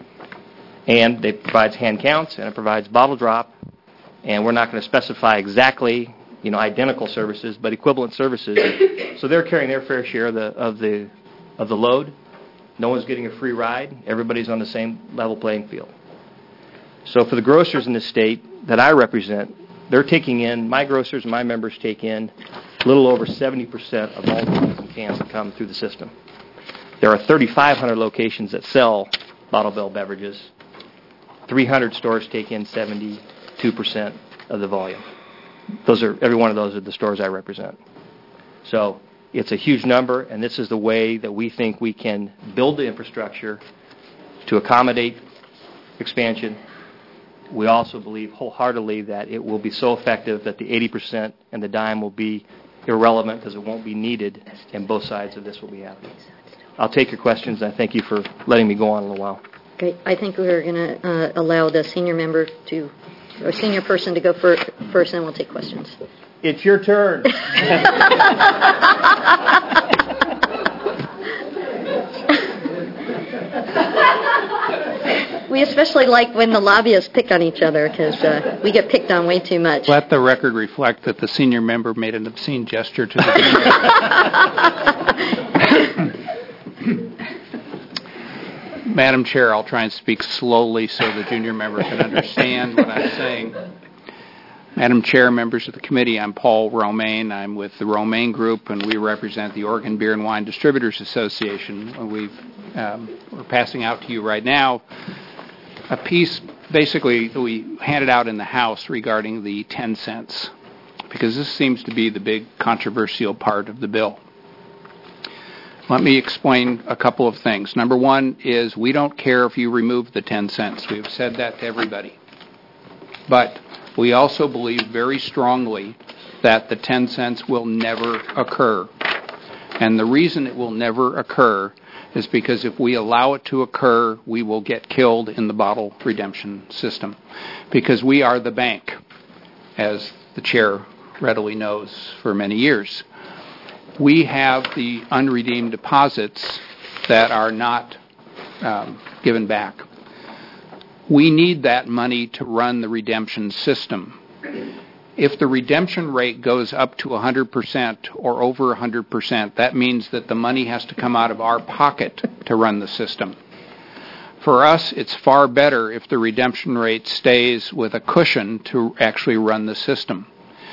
and it provides hand counts and it provides bottle drop, and we're not going to specify exactly, you know, identical services, but equivalent services. So they're carrying their fair share of the of the of the load. No one's getting a free ride. Everybody's on the same level playing field. So for the grocers in the state that I represent, they're taking in, my grocers and my members take in a little over seventy percent of all the cans that come through the system. There are thirty-five hundred locations that sell Bottle Bill beverages. three hundred stores take in seventy. two percent of the volume. Those are every one of those are the stores I represent. So it's a huge number, and this is the way that we think we can build the infrastructure to accommodate expansion. We also believe wholeheartedly that it will be so effective that the eighty percent and the dime will be irrelevant because it won't be needed, and both sides of this will be happy. I'll take your questions, and I thank you for letting me go on a little while. Okay, I think we're going to uh, allow the senior member to, or senior person to go fir- first, and we'll take questions. It's your turn. We especially like when the lobbyists pick on each other because uh, we get picked on way too much. Let the record reflect that the senior member made an obscene gesture to the Madam Chair, I'll try and speak slowly so the junior member can understand what I'm saying. Madam Chair, members of the committee, I'm Paul Romaine. I'm with the Romaine Group, and we represent the Oregon Beer and Wine Distributors Association. We've, um, we're passing out to you right now a piece, basically, that we handed out in the House regarding the ten cents, because this seems to be the big controversial part of the bill. Let me explain a couple of things. Number one is we don't care if you remove the ten cents. We've said that to everybody. But we also believe very strongly that the ten cents will never occur. And the reason it will never occur is because if we allow it to occur, we will get killed in the bottle redemption system. Because we are the bank, as the chair readily knows for many years. We have the unredeemed deposits that are not um, given back. We need that money to run the redemption system. If the redemption rate goes up to one hundred percent or over one hundred percent, that means that the money has to come out of our pocket to run the system. For us, it's far better if the redemption rate stays with a cushion to actually run the system.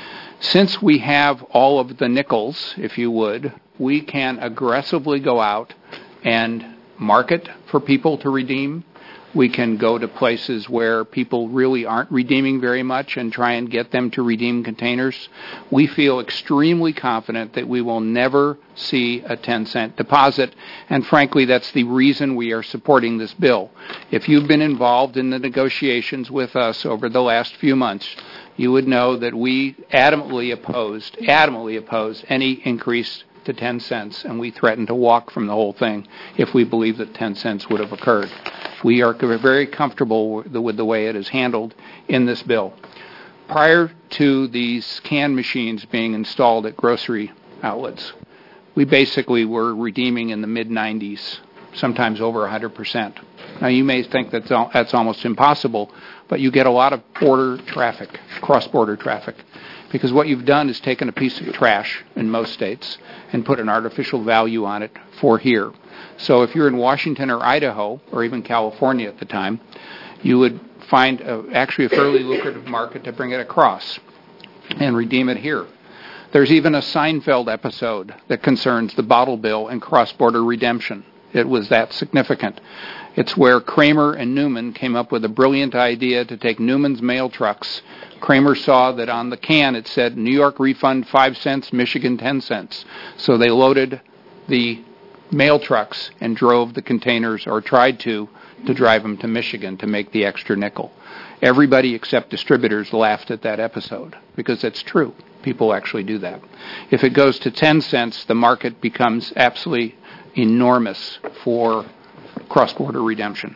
Since we have all of the nickels, if you would, we can aggressively go out and market for people to redeem. We can go to places where people really aren't redeeming very much and try and get them to redeem containers. We feel extremely confident that we will never see a ten cent deposit, and frankly, that's the reason we are supporting this bill. If you've been involved in the negotiations with us over the last few months, you would know that we adamantly opposed, adamantly opposed any increase to ten cents, and we threatened to walk from the whole thing if we believed that ten cents would have occurred. We are very comfortable with the, with the way it is handled in this bill. Prior to these can machines being installed at grocery outlets, we basically were redeeming in the mid nineties, sometimes over one hundred percent. Now, you may think that's, al- that's almost impossible, but you get a lot of border traffic, cross-border traffic, because what you've done is taken a piece of trash in most states and put an artificial value on it for here. So if you're in Washington or Idaho, or even California at the time, you would find a, actually a fairly lucrative market to bring it across and redeem it here. There's even a Seinfeld episode that concerns the bottle bill and cross-border redemption. It was that significant. It's where Kramer and Newman came up with a brilliant idea to take Newman's mail trucks. Kramer saw that on the can it said New York refund five cents, Michigan ten cents. So they loaded the mail trucks and drove the containers, or tried to, to drive them to Michigan to make the extra nickel. Everybody except distributors laughed at that episode because it's true. People actually do that. If it goes to ten cents, the market becomes absolutely enormous for cross-border redemption.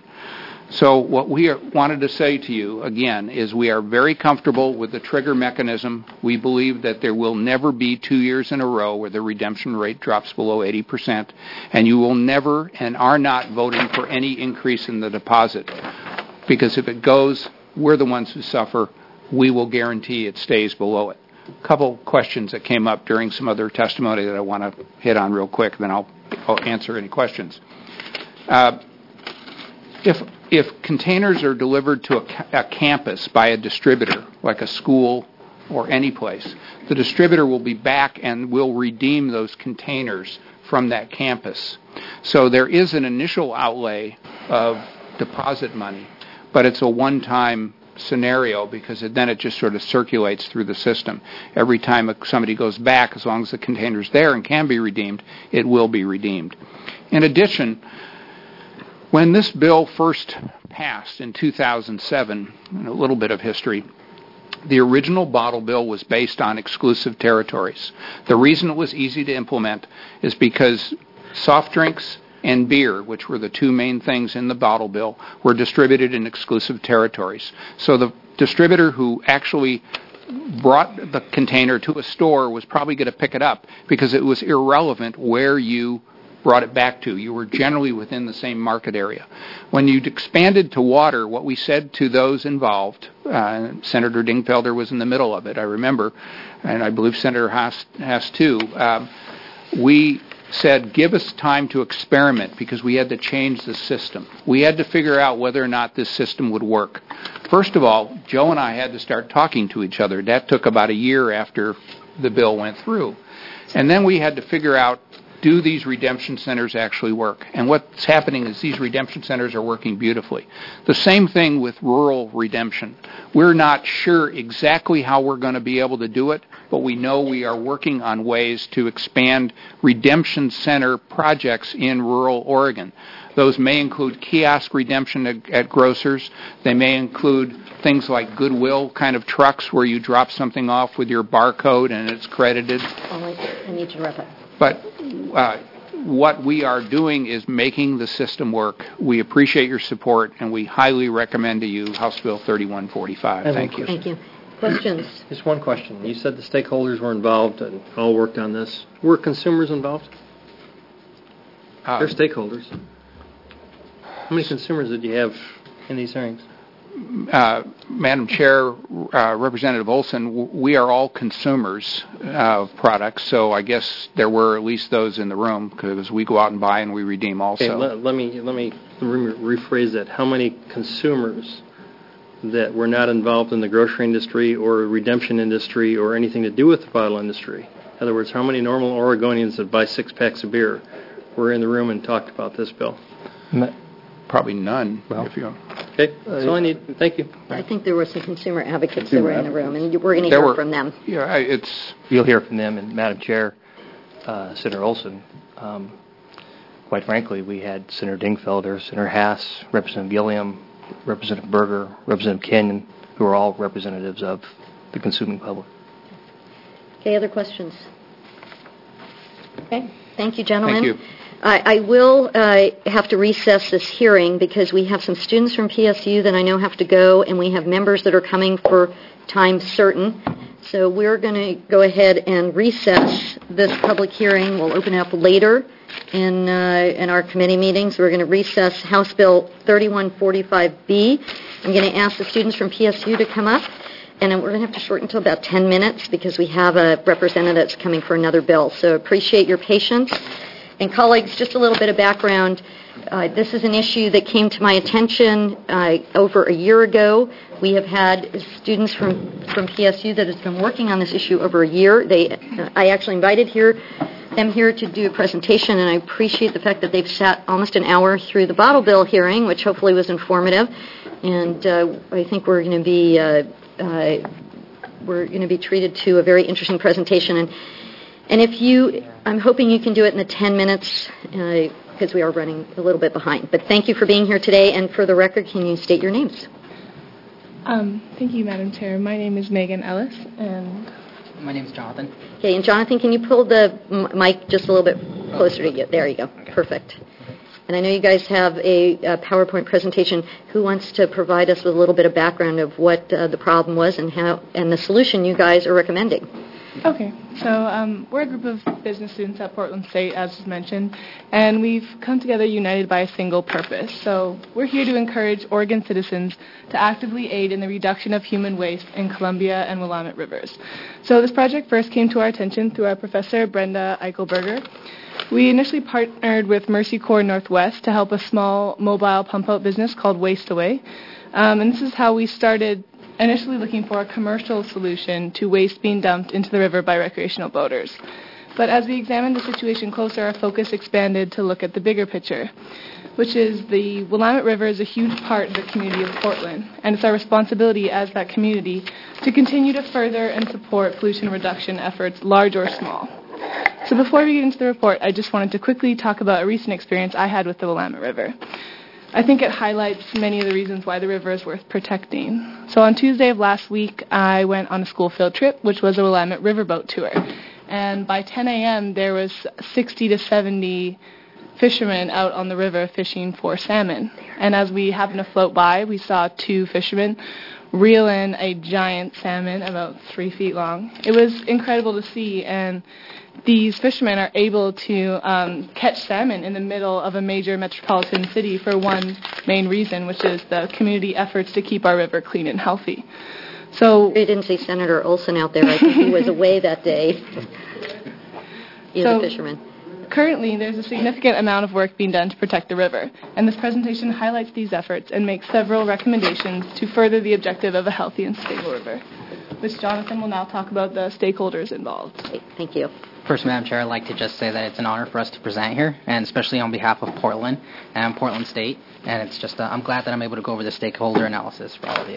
So what we are, wanted to say to you, again, is we are very comfortable with the trigger mechanism. We believe that there will never be two years in a row where the redemption rate drops below eighty percent, and you will never and are not voting for any increase in the deposit, because if it goes, we're the ones who suffer. We will guarantee it stays below it. A couple questions that came up during some other testimony that I want to hit on real quick, then I'll, I'll answer any questions. Uh, if if containers are delivered to a, ca- a campus by a distributor, like a school or any place, the distributor will be back and will redeem those containers from that campus. So there is an initial outlay of deposit money, but it's a one-time scenario because it, then it just sort of circulates through the system. Every time somebody goes back, as long as the container's there and can be redeemed, it will be redeemed. In addition, when this bill first passed in two thousand seven, a little bit of history, the original bottle bill was based on exclusive territories. The reason it was easy to implement is because soft drinks and beer, which were the two main things in the bottle bill, were distributed in exclusive territories. So the distributor who actually brought the container to a store was probably going to pick it up because it was irrelevant where you brought it back to. You were generally within the same market area. When you expanded to water, what we said to those involved, uh, Senator Dingfelder was in the middle of it, I remember, and I believe Senator Haas, Haas too, um, we said, give us time to experiment because we had to change the system. We had to figure out whether or not this system would work. First of all, Joe and I had to start talking to each other. That took about a year after the bill went through. And then we had to figure out, do these redemption centers actually work? And what's happening is these redemption centers are working beautifully. The same thing with rural redemption. We're not sure exactly how we're going to be able to do it, but we know we are working on ways to expand redemption center projects in rural Oregon. Those may include kiosk redemption at, at grocers. They may include things like Goodwill kind of trucks where you drop something off with your barcode and it's credited. Oh, I need to wrap up. But uh, what we are doing is making the system work. We appreciate your support, and we highly recommend to you House Bill thirty-one forty-five. Thank you. Thank you. Questions? Just one question. You said the stakeholders were involved and all worked on this. Were consumers involved? Uh, They're stakeholders. How many consumers did you have in these hearings? Uh, Madam Chair, uh, Representative Olson, w- we are all consumers of products, so I guess there were at least those in the room because we go out and buy and we redeem also. Okay, let, let me let me re- rephrase that. How many consumers that were not involved in the grocery industry or redemption industry or anything to do with the bottle industry? In other words, how many normal Oregonians that buy six packs of beer were in the room and talked about this bill? Probably none. Well, if you okay, that's all I need. Thank you. I think there were some consumer advocates that were in the room, and we're going to There hear were- from them. Yeah, it's You'll hear from them. And Madam Chair, uh, Senator Olson, um, quite frankly, we had Senator Dingfelder, Senator Haas, Representative Gilliam, Representative Berger, Representative Kenyon, who are all representatives of the consuming public. Okay, other questions? Okay, thank you, gentlemen. Thank you. I, I will uh, have to recess this hearing because we have some students from P S U that I know have to go, and we have members that are coming for time certain. So we're going to go ahead and recess this public hearing. We'll open it up later in uh, in our committee meetings. We're going to recess House Bill thirty-one forty-five B. I'm going to ask the students from P S U to come up, and then we're going to have to shorten to about ten minutes because we have a representative that's coming for another bill. So appreciate your patience. And colleagues, just a little bit of background. Uh, this is an issue that came to my attention uh, over a year ago. We have had students from, from P S U that has been working on this issue over a year. They, uh, I actually invited here them here to do a presentation, and I appreciate the fact that they've sat almost an hour through the bottle bill hearing, which hopefully was informative. And uh, I think we're going to be uh, uh, we're going to be treated to a very interesting presentation. And And if you, I'm hoping you can do it in the ten minutes uh, because we are running a little bit behind. But thank you for being here today. And for the record, can you state your names? Um, thank you, Madam Chair. My name is Megan Ellis, and my name is Jonathan. Okay, and Jonathan, can you pull the m- mic just a little bit closer to you? There you go. Okay. Perfect. And I know you guys have a, a PowerPoint presentation. Who wants to provide us with a little bit of background of what uh, the problem was and how and the solution you guys are recommending? Okay, so um, we're a group of business students at Portland State, as was mentioned, and we've come together united by a single purpose. So we're here to encourage Oregon citizens to actively aid in the reduction of human waste in Columbia and Willamette rivers. So this project first came to our attention through our professor, Brenda Eichelberger. We initially partnered with Mercy Corps Northwest to help a small mobile pump-out business called Waste Away, um, and this is how we started initially looking for a commercial solution to waste being dumped into the river by recreational boaters. But as we examined the situation closer, our focus expanded to look at the bigger picture. which is the Willamette River is a huge part of the community of Portland, and it's our responsibility as that community to continue to further and support pollution reduction efforts, large or small. So before we get into the report, I just wanted to quickly talk about a recent experience I had with the Willamette River. I think it highlights many of the reasons why the river is worth protecting. So on Tuesday of last week, I went on a school field trip, which was a Willamette riverboat tour. And by ten a.m., there was sixty to seventy fishermen out on the river fishing for salmon. And as we happened to float by, we saw two fishermen reel in a giant salmon about three feet long. It was incredible to see, and these fishermen are able to um, catch salmon in the middle of a major metropolitan city for one main reason, which is the community efforts to keep our river clean and healthy. So I didn't see Senator Olson out there. I think he was away that day. He was so, a fisherman. Currently, there's a significant amount of work being done to protect the river, and this presentation highlights these efforts and makes several recommendations to further the objective of a healthy and stable river, which Jonathan will now talk about the stakeholders involved. Okay, thank you. First, Madam Chair, I'd like to just say that it's an honor for us to present here, and especially on behalf of Portland and Portland State, and it's just, uh, I'm glad that I'm able to go over the stakeholder analysis for all of you.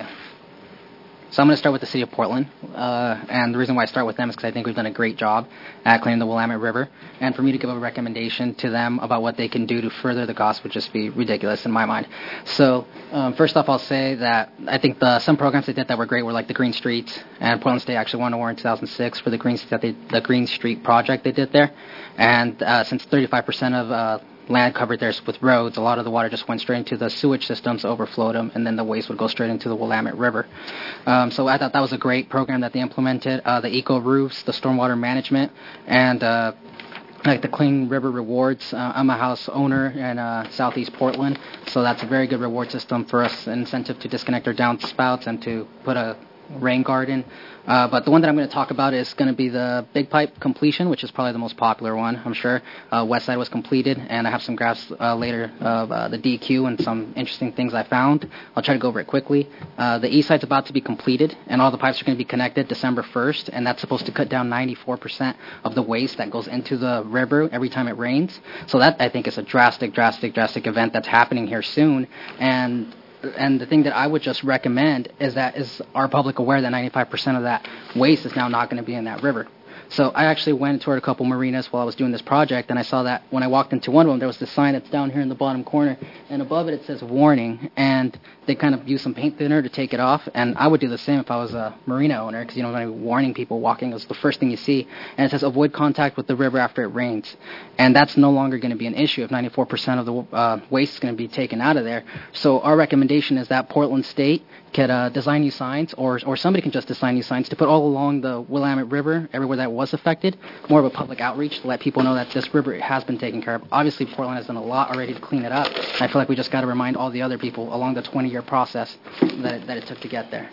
So I'm going to start with the City of Portland, uh, and the reason why I start with them is because I think we've done a great job at cleaning the Willamette River, and for me to give a recommendation to them about what they can do to further the cause would just be ridiculous in my mind. So um, first off, I'll say that I think the some programs they did that were great were like the Green Streets, and Portland State actually won an award in two thousand six for the Green, that they, the Green Street project they did there, and uh, since thirty-five percent of uh, land covered there with roads, a lot of the water just went straight into the sewage systems, overflowed them, and then the waste would go straight into the Willamette River. Um, so I thought that was a great program that they implemented. Uh, the eco roofs, the stormwater management, and uh, like the Clean River Rewards. Uh, I'm a house owner in uh, southeast Portland, so that's a very good reward system for us, an incentive to disconnect our downspouts and to put a rain garden. Uh, but the one that I'm going to talk about is going to be the Big Pipe completion, which is probably the most popular one, I'm sure. Uh, West Side was completed, and I have some graphs uh, later of uh, the D Q and some interesting things I found. I'll try to go over it quickly. Uh, the East Side's about to be completed, and all the pipes are going to be connected December first, and that's supposed to cut down ninety-four percent of the waste that goes into the river every time it rains. So that, I think, is a drastic, drastic, drastic event that's happening here soon, and And the thing that I would just recommend is that is our public aware that ninety-five percent of that waste is now not going to be in that river. So I actually went toward a couple marinas while I was doing this project, and I saw that when I walked into one of them, there was this sign that's down here in the bottom corner, and above it it says warning, and they kind of used some paint thinner to take it off, and I would do the same if I was a marina owner, because you know, when I'm warning people walking, it's the first thing you see, and it says avoid contact with the river after it rains, and that's no longer going to be an issue if ninety-four percent of the uh, waste is going to be taken out of there. So our recommendation is that Portland State could uh, design new signs, or or somebody can just design new signs to put all along the Willamette River, everywhere that was affected, more of a public outreach to let people know that this river has been taken care of. Obviously, Portland has done a lot already to clean it up. I feel like we just got to remind all the other people along the twenty-year process that it, that it took to get there.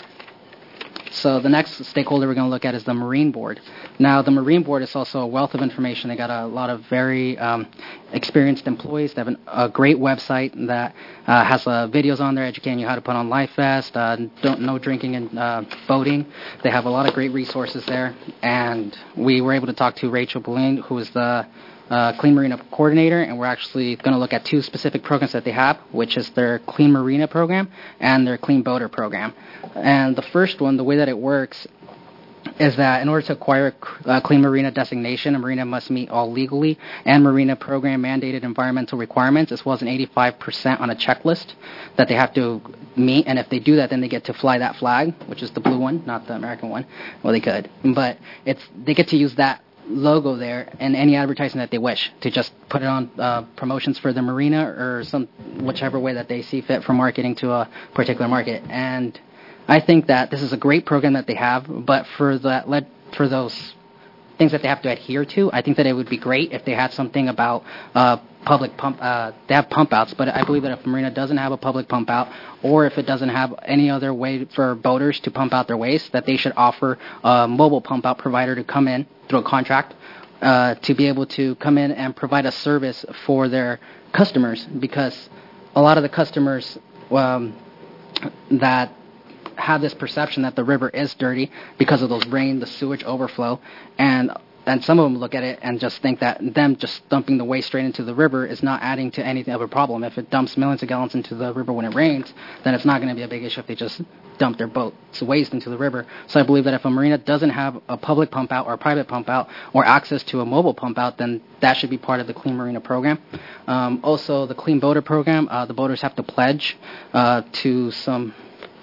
So the next stakeholder we're going to look at is the Marine Board. Now, the Marine Board is also a wealth of information. They got a lot of very um, experienced employees. They have an, a great website that uh, has uh, videos on there educating you how to put on life vest, uh, don't no drinking and uh, boating. They have a lot of great resources there. And we were able to talk to Rachel Boleyn, who is the Uh, Clean Marina Coordinator, and we're actually going to look at two specific programs that they have, which is their Clean Marina program and their Clean Boater program. And the first one, the way that it works is that in order to acquire a Clean Marina designation, a marina must meet all legally and marina program mandated environmental requirements, as well as an eighty-five percent on a checklist that they have to meet. And if they do that, then they get to fly that flag, which is the blue one, not the American one. Well, they could, but it's they get to use that logo there and any advertising that they wish to just put it on uh, promotions for the marina or some whichever way that they see fit for marketing to a particular market. And I think that this is a great program that they have, but for that led for those things that they have to adhere to, I think that it would be great if they had something about uh, public pump. Uh, they have pump outs, but I believe that if a marina doesn't have a public pump out, or if it doesn't have any other way for boaters to pump out their waste, that they should offer a mobile pump out provider to come in through a contract uh, to be able to come in and provide a service for their customers, because a lot of the customers um, that have this perception that the river is dirty because of those rain, the sewage overflow, and and some of them look at it and just think that them just dumping the waste straight into the river is not adding to anything of a problem. If it dumps millions of gallons into the river when it rains, then it's not going to be a big issue if they just dump their boat's waste into the river. So I believe that if a marina doesn't have a public pump out or a private pump out or access to a mobile pump out, then that should be part of the Clean Marina program. Um, also, the Clean Boater program, uh, the boaters have to pledge uh, to some...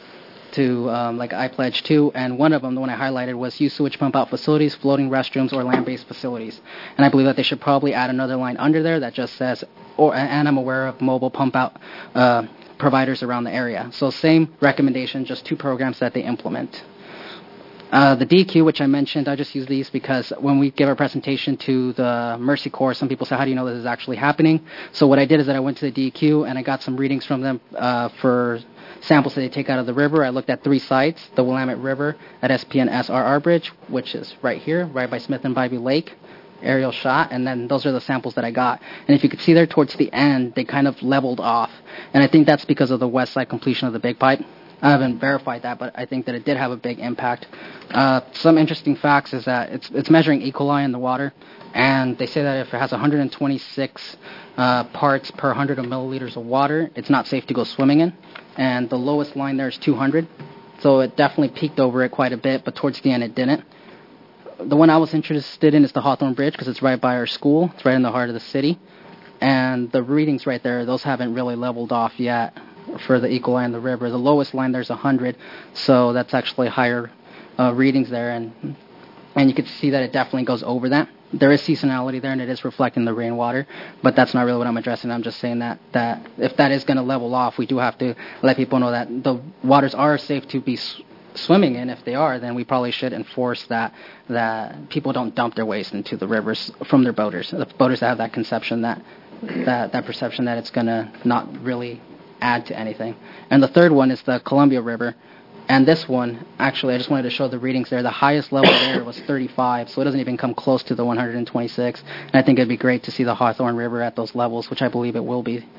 to um, like I pledged to, and one of them, the one I highlighted, was use sewage pump out facilities, floating restrooms, or land-based facilities. And I believe that they should probably add another line under there that just says, or and I'm aware of mobile pump out uh, providers around the area. So same recommendation, just two programs that they implement. Uh, the D Q, which I mentioned, I just use these because when we give our presentation to the Mercy Corps, some people say, how do you know this is actually happening? So what I did is that I went to the D Q and I got some readings from them uh, for samples that they take out of the river. I looked at three sites, the Willamette River at S P N S R R Bridge, which is right here, right by Smith and Bybee Lake, aerial shot, and then those are the samples that I got. And if you could see there towards the end, they kind of leveled off. And I think that's because of the west side completion of the big pipe. I haven't verified that, but I think that it did have a big impact. Uh, some interesting facts is that it's it's measuring E. coli in the water, and they say that if it has one hundred twenty-six uh, parts per one hundred milliliters of water, it's not safe to go swimming in. And the lowest line there is two hundred, so it definitely peaked over it quite a bit, but towards the end it didn't. The one I was interested in is the Hawthorne Bridge because it's right by our school. It's right in the heart of the city. And the readings right there, those haven't really leveled off yet for the E. coli in the river. The lowest line there's one hundred, so that's actually higher uh, readings there. And and you can see that it definitely goes over that. There is seasonality there, and it is reflecting the rainwater, but that's not really what I'm addressing. I'm just saying that, that if that is going to level off, we do have to let people know that the waters are safe to be s- swimming in. If they are, then we probably should enforce that that people don't dump their waste into the rivers from their boaters. The boaters have that conception, that that, that perception that it's going to not really add to anything. And the third one is the Columbia River. And this one, actually, I just wanted to show the readings there. The highest level there was thirty-five, so it doesn't even come close to the one hundred twenty-six. And I think it'd be great to see the Hawthorne River at those levels, which I believe it will be.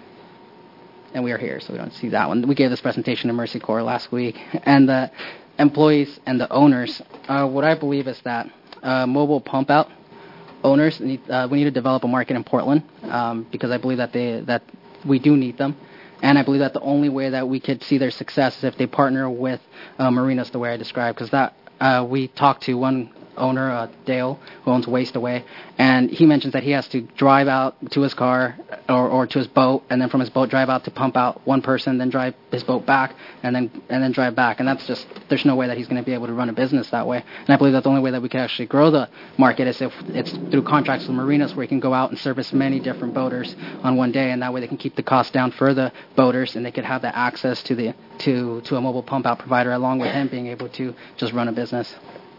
And we are here, so we don't see that one. We gave this presentation to Mercy Corps last week. And the employees and the owners, uh, what I believe is that uh, mobile pump out owners, need, uh, we need to develop a market in Portland um, because I believe that they that we do need them. And I believe that the only way that we could see their success is if they partner with uh, marinas the way I described, because that uh, we talked to one owner, uh, Dale, who owns Waste Away, and he mentions that he has to drive out to his car or, or to his boat, and then from his boat drive out to pump out one person, then drive his boat back, and then and then drive back. And that's just, there's no way that he's going to be able to run a business that way. And I believe that the only way that we can actually grow the market is if it's through contracts with marinas where he can go out and service many different boaters on one day, and that way they can keep the cost down for the boaters, and they could have that access to the to to a mobile pump out provider along with him being able to just run a business.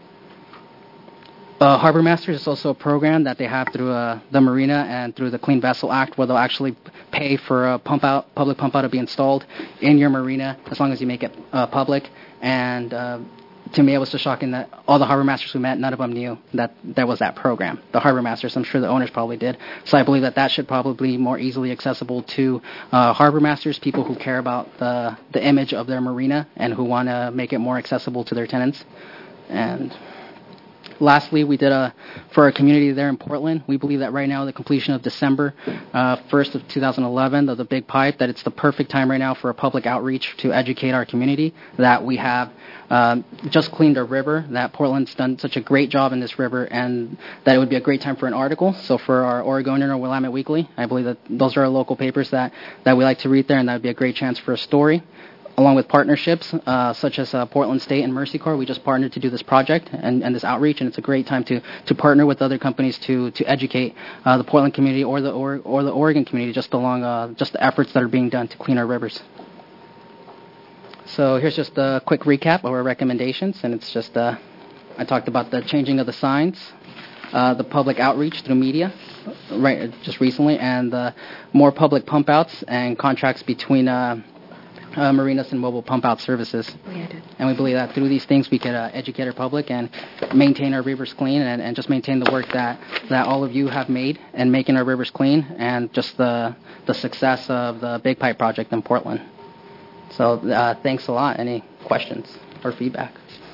Uh, Harbor Masters is also a program that they have through uh, the marina and through the Clean Vessel Act, where they'll actually pay for a pump out, public pump out to be installed in your marina as long as you make it uh, public. And uh, to me, it was just shocking that all the Harbor Masters we met, none of them knew that there was that program. The Harbor Masters, I'm sure the owners probably did. So I believe that that should probably be more easily accessible to uh, Harbor Masters, people who care about the the image of their marina and who want to make it more accessible to their tenants. And lastly, we did a, for our community there in Portland, we believe that right now, the completion of December uh, first of two thousand eleven, of the big pipe, that it's the perfect time right now for a public outreach to educate our community, that we have um, just cleaned a river, that Portland's done such a great job in this river, and that it would be a great time for an article. So for our Oregonian or Willamette Weekly, I believe that those are our local papers that, that we like to read there, and that would be a great chance for a story. Along with partnerships uh, such as uh, Portland State and Mercy Corps, we just partnered to do this project and, and this outreach, and it's a great time to, to partner with other companies to to educate uh, the Portland community or the or, or the Oregon community just along uh, just the efforts that are being done to clean our rivers. So here's just a quick recap of our recommendations, and it's just uh, I talked about the changing of the signs, uh, the public outreach through media, right, just recently, and the more public pump outs and contracts between. Uh, Uh, marinas and mobile pump-out services. And we believe that through these things we could uh, educate our public and maintain our rivers clean and, and just maintain the work that, that all of you have made in making our rivers clean and just the the success of the Big Pipe project in Portland. So uh, thanks a lot. Any questions or feedback?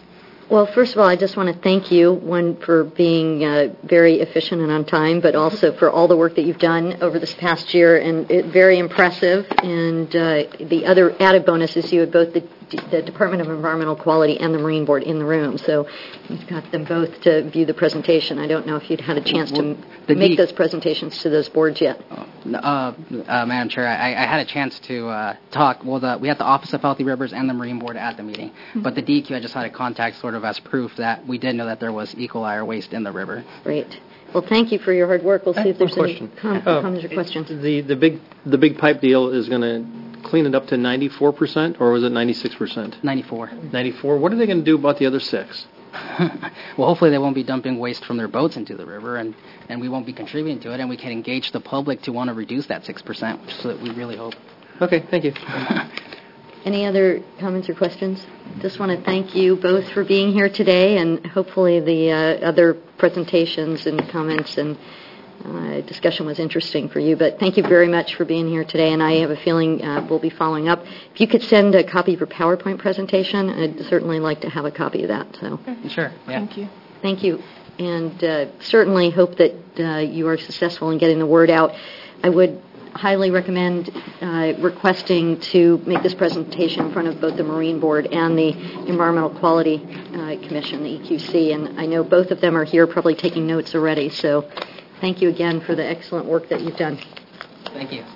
Well, first of all, I just want to thank you, one, for being uh, very efficient and on time, but also for all the work that you've done over this past year, and it, very impressive. And uh, the other added bonus is you had both the, the Department of Environmental Quality and the Marine Board in the room, so you've got them both to view the presentation. I don't know if you'd had a chance to the make D- those presentations to those boards yet. Uh, uh, Madam Chair, I, I had a chance to uh, talk. Well, the, we had the Office of Healthy Rivers and the Marine Board at the meeting, mm-hmm. but the D E Q I just had a contact sort of as proof that we did know that there was E. coli or waste in the river. Great. Well, thank you for your hard work. We'll see if there's any question. com- Uh, comments or questions. The the big the big pipe deal is going to clean it up to ninety-four percent, or was it ninety-six percent? ninety-four. ninety-four. What are they going to do about the other six? Well, hopefully they won't be dumping waste from their boats into the river, and, and we won't be contributing to it, and we can engage the public to want to reduce that six percent, which is what we really hope. Okay, thank you. Any other comments or questions? Just want to thank you both for being here today, and hopefully the uh, other presentations and comments and uh, discussion was interesting for you. But thank you very much for being here today, and I have a feeling uh, we'll be following up. If you could send a copy of your PowerPoint presentation, I'd certainly like to have a copy of that. So, sure. Yeah. Thank you. Thank you, and uh, certainly hope that uh, you are successful in getting the word out. I would highly recommend uh, requesting to make this presentation in front of both the Marine Board and the Environmental Quality uh, Commission, the E Q C, and I know both of them are here probably taking notes already, so thank you again for the excellent work that you've done. Thank you.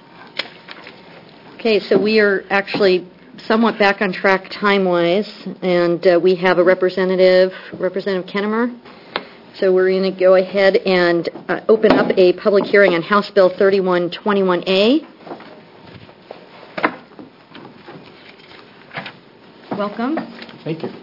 Okay, so we are actually somewhat back on track time-wise, and uh, we have a representative, Representative Kennemer. So we're going to go ahead and uh, open up a public hearing on House Bill thirty-one twenty-one A. Welcome. Thank you.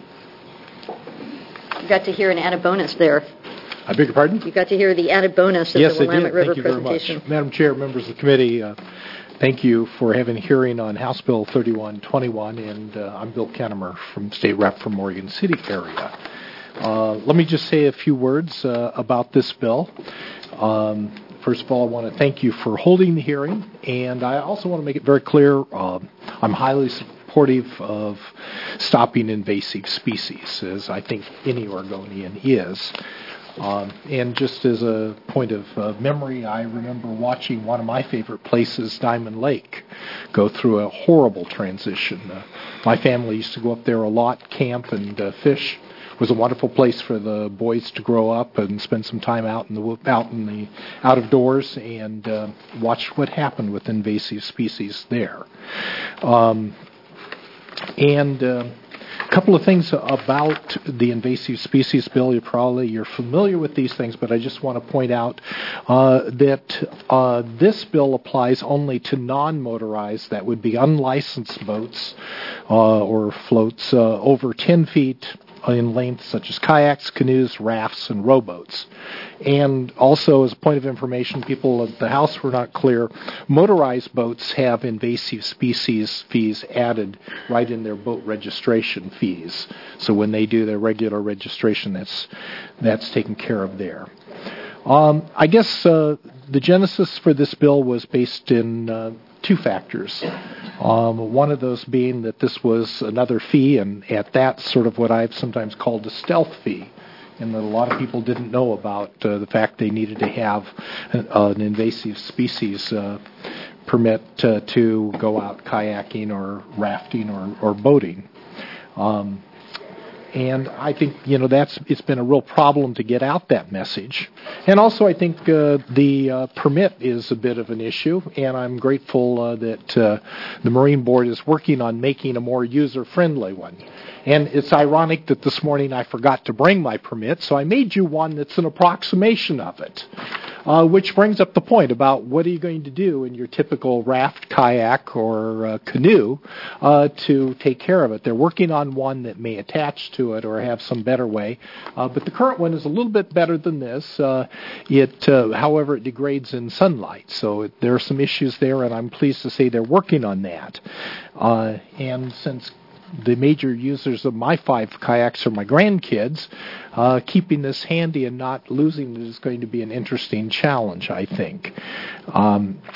You got to hear an added bonus there. I beg your pardon? You got to hear the added bonus of yes, the Willamette I did. River Thank you presentation. Very much. Madam Chair, members of the committee, uh, thank you for having a hearing on House Bill thirty-one twenty-one, and uh, I'm Bill Kennemer from State Rep from Morgan City area. Uh, let me just say a few words uh, about this bill. Um, first of all, I want to thank you for holding the hearing, and I also want to make it very clear uh, I'm highly supportive of stopping invasive species, as I think any Oregonian is. Um, and just as a point of uh, memory, I remember watching one of my favorite places, Diamond Lake, go through a horrible transition. Uh, my family used to go up there a lot, camp and uh, fish. It was a wonderful place for the boys to grow up and spend some time out in the out in the out of doors and uh, watch what happened with invasive species there. Um, and uh, a couple of things about the invasive species bill. You probably you're familiar with these things, but I just want to point out uh, that uh, this bill applies only to non-motorized, that would be unlicensed boats uh, or floats uh, over ten feet in length, such as kayaks, canoes, rafts, and rowboats. And also, as a point of information, people at the House were not clear, motorized boats have invasive species fees added right in their boat registration fees. So when they do their regular registration, that's that's taken care of there. Um, I guess uh, the genesis for this bill was based in uh, two factors. Um, one of those being that this was another fee, and at that, sort of what I've sometimes called a stealth fee, and that a lot of people didn't know about uh, the fact they needed to have an, uh, an invasive species uh, permit uh, to go out kayaking or rafting or, or boating. Um, And I think, you know, that's it's been a real problem to get out that message. And also I think uh, the uh, permit is a bit of an issue, and I'm grateful uh, that uh, the Marine Board is working on making a more user-friendly one. And it's ironic that this morning I forgot to bring my permit, so I made you one that's an approximation of it. Uh, which brings up the point about what are you going to do in your typical raft, kayak, or uh, canoe uh, to take care of it. They're working on one that may attach to it or have some better way. Uh, but the current one is a little bit better than this. Uh, it, uh, however, it degrades in sunlight. So it, there are some issues there, and I'm pleased to say they're working on that. Uh, and since the major users of my five kayaks are my grandkids, uh, keeping this handy and not losing it is going to be an interesting challenge, I think. Um,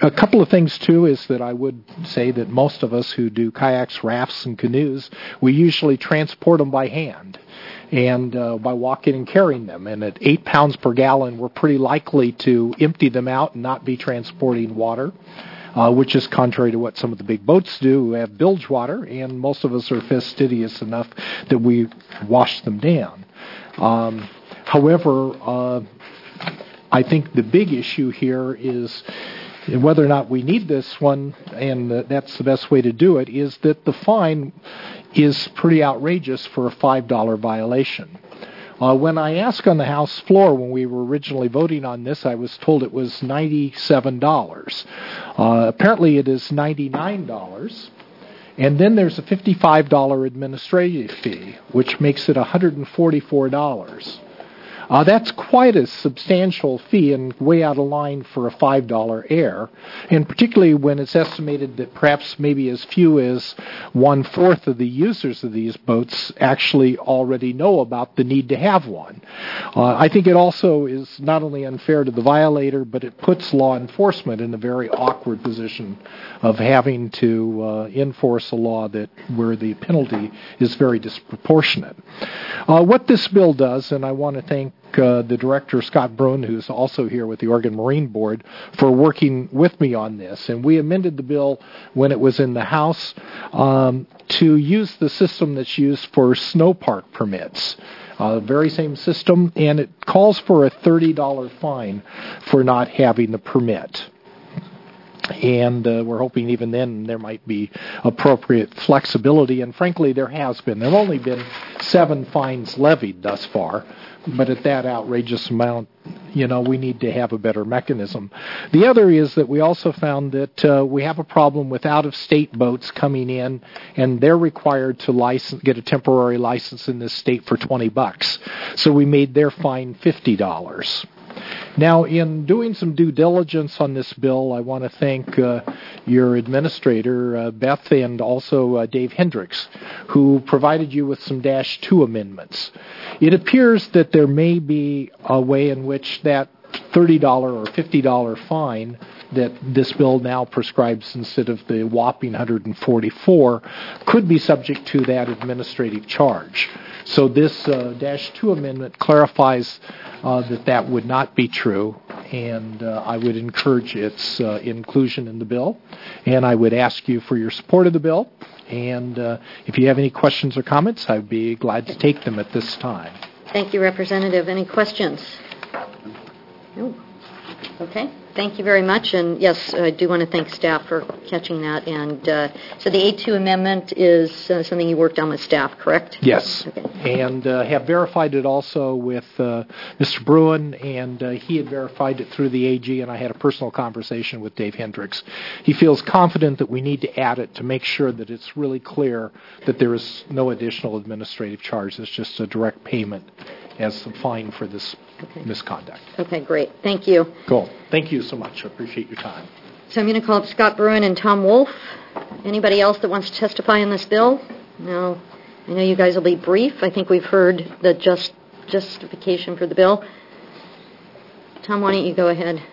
a couple of things, too, is that I would say that most of us who do kayaks, rafts, and canoes, we usually transport them by hand and uh, by walking and carrying them. And at eight pounds per gallon, we're pretty likely to empty them out and not be transporting water, uh, which is contrary to what some of the big boats do who have bilge water, and most of us are fastidious enough that we wash them down. Um, however, uh, I think the big issue here is whether or not we need this one, and that's the best way to do it, is that the fine is pretty outrageous for a five dollar violation. Uh, when I asked on the House floor when we were originally voting on this, I was told it was ninety-seven dollars. Uh, apparently it is ninety-nine dollars. And then there's a fifty-five dollar administrative fee, which makes it one hundred forty-four dollars. Uh, that's quite a substantial fee and way out of line for a five dollar air, and particularly when it's estimated that perhaps maybe as few as one-fourth of the users of these boats actually already know about the need to have one. Uh, I think it also is not only unfair to the violator, but it puts law enforcement in a very awkward position of having to uh, enforce a law that where the penalty is very disproportionate. Uh, what this bill does, and I want to thank Uh, the director, Scott Bruin, who's also here with the Oregon Marine Board, for working with me on this. And we amended the bill when it was in the House um, to use the system that's used for snow park permits. Uh, very same system, and it calls for a thirty dollar fine for not having the permit. And uh, we're hoping even then there might be appropriate flexibility, and frankly there has been. There have only been seven fines levied thus far, but at that outrageous amount, you know, we need to have a better mechanism. The other is that we also found that uh, we have a problem with out-of-state boats coming in, and they're required to license, get a temporary license in this state for twenty bucks. So we made their fine fifty dollars. Now, in doing some due diligence on this bill, I want to thank uh, your administrator, uh, Beth, and also uh, Dave Hendricks, who provided you with some Dash two amendments. It appears that there may be a way in which that thirty dollar or fifty dollar fine that this bill now prescribes instead of the whopping one hundred forty-four could be subject to that administrative charge. So this uh, Dash two amendment clarifies uh, that that would not be true, and uh, I would encourage its uh, inclusion in the bill, and I would ask you for your support of the bill, and uh, if you have any questions or comments, I'd be glad to take them at this time. Thank you, Representative. Any questions? No. Okay. Thank you very much. And yes, I do want to thank staff for catching that. And uh, so the A two amendment is uh, something you worked on with staff, correct? Yes. Okay. And uh, have verified it also with uh, Mister Bruin, and uh, he had verified it through the A G, and I had a personal conversation with Dave Hendricks. He feels confident that we need to add it to make sure that it's really clear that there is no additional administrative charge. It's just a direct payment as the fine for this okay. misconduct. Okay, great. Thank you. Cool. Thank you so much. I appreciate your time. So I'm going to call up Scott Bruin and Tom Wolf. Anybody else that wants to testify on this bill? No. I know you guys will be brief. I think we've heard the just justification for the bill. Tom, why don't you go ahead?